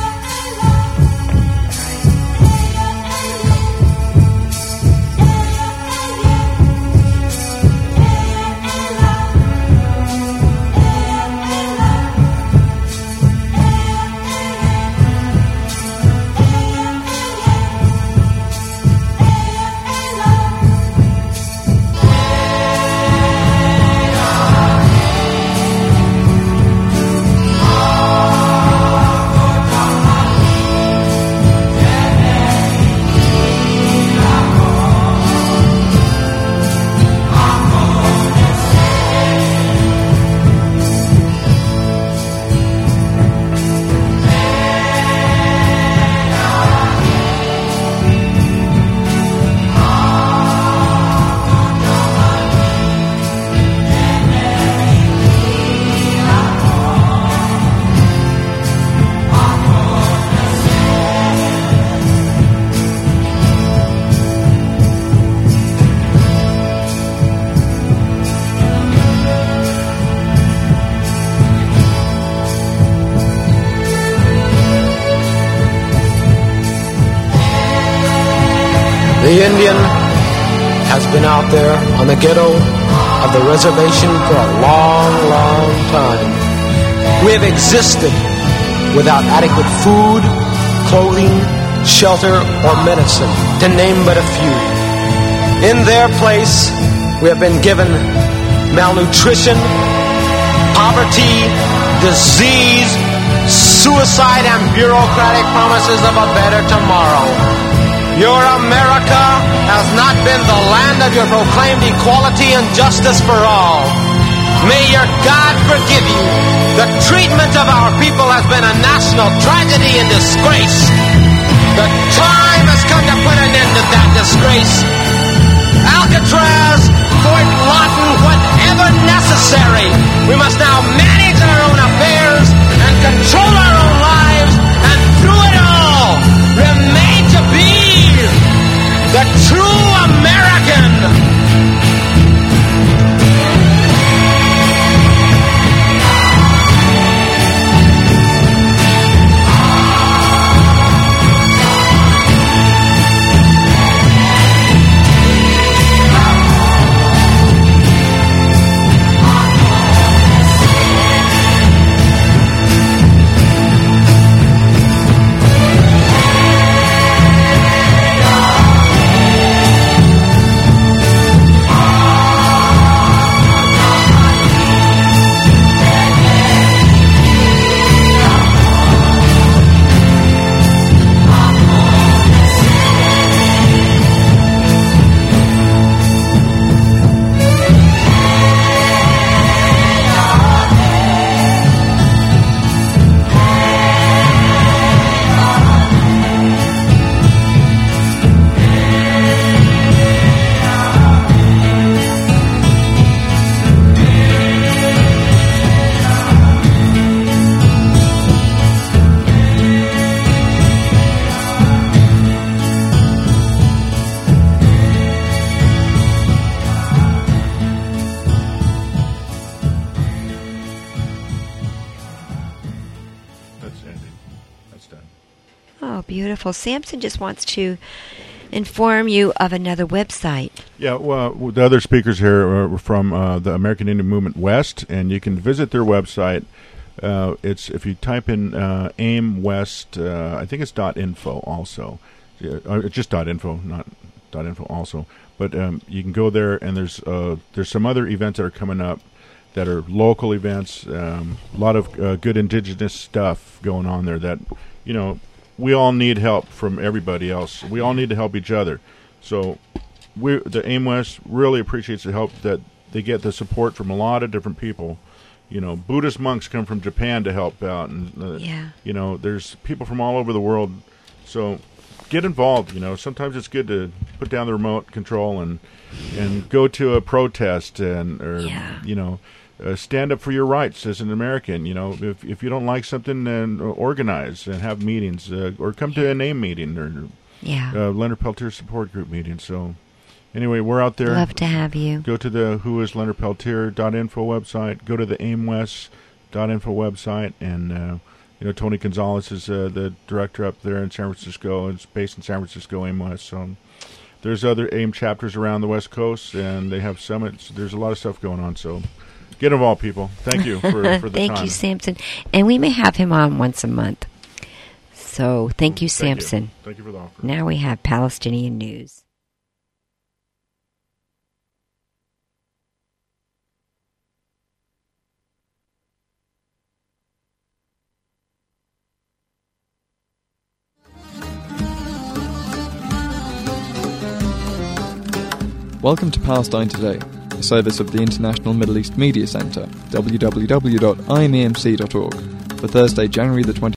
The Indian has been out there on the ghetto of the reservation for a long, long time. We have existed without adequate food, clothing, shelter, or medicine, to name but a few. In their place, we have been given malnutrition, poverty, disease, suicide, and bureaucratic promises of a better tomorrow. Your America has not been the land of your proclaimed equality and justice for all. May your God forgive you. The treatment of our people has been a national tragedy and disgrace. The time has come to put an end to that disgrace. Alcatraz, Fort Lawton, whatever necessary. We must now manage our own affairs and control our own lives, and through it all, remain to be the true American. Oh, beautiful. Samson just wants to inform you of another website. Yeah, well, the other speakers here are from uh, the American Indian Movement West, and you can visit their website. Uh, it's if you type in uh, AIM West, uh, I think it's .info also. Yeah, uh, it's just .info, not .info also. But um, you can go there, and there's uh, there's some other events that are coming up that are local events. Um, a lot of uh, good indigenous stuff going on there that, you know, we all need help from everybody else. We all need to help each other. So we, the AIM West really appreciates the help that they get, the support from a lot of different people. You know, Buddhist monks come from Japan to help out. And, uh, yeah. you know, there's people from all over the world. So get involved. You know, sometimes it's good to put down the remote control and and go to a protest and, or, yeah. you know, Uh, stand up for your rights as an American. You know, if if you don't like something, then organize and have meetings, uh, or come to a name meeting or yeah. uh, Leonard Peltier support group meeting. So, anyway, we're out there. Love to have you. Go to the who is leonard peltier dot info website. Go to the aim west dot info website, and uh, you know, Tony Gonzalez is uh, the director up there in San Francisco. It's based in San Francisco, AIM West. So there's other AIM chapters around the West Coast, and they have summits. There's a lot of stuff going on. So. Get involved, people. Thank you for, for the thank time. Thank you, Samson. And we may have him on once a month. So thank you, thank Samson. You. Thank you for the offer. Now we have Palestinian news. Welcome to Palestine Today, a service of the International Middle East Media Centre, w w w dot i m e m c dot org, for Thursday, January the twentieth.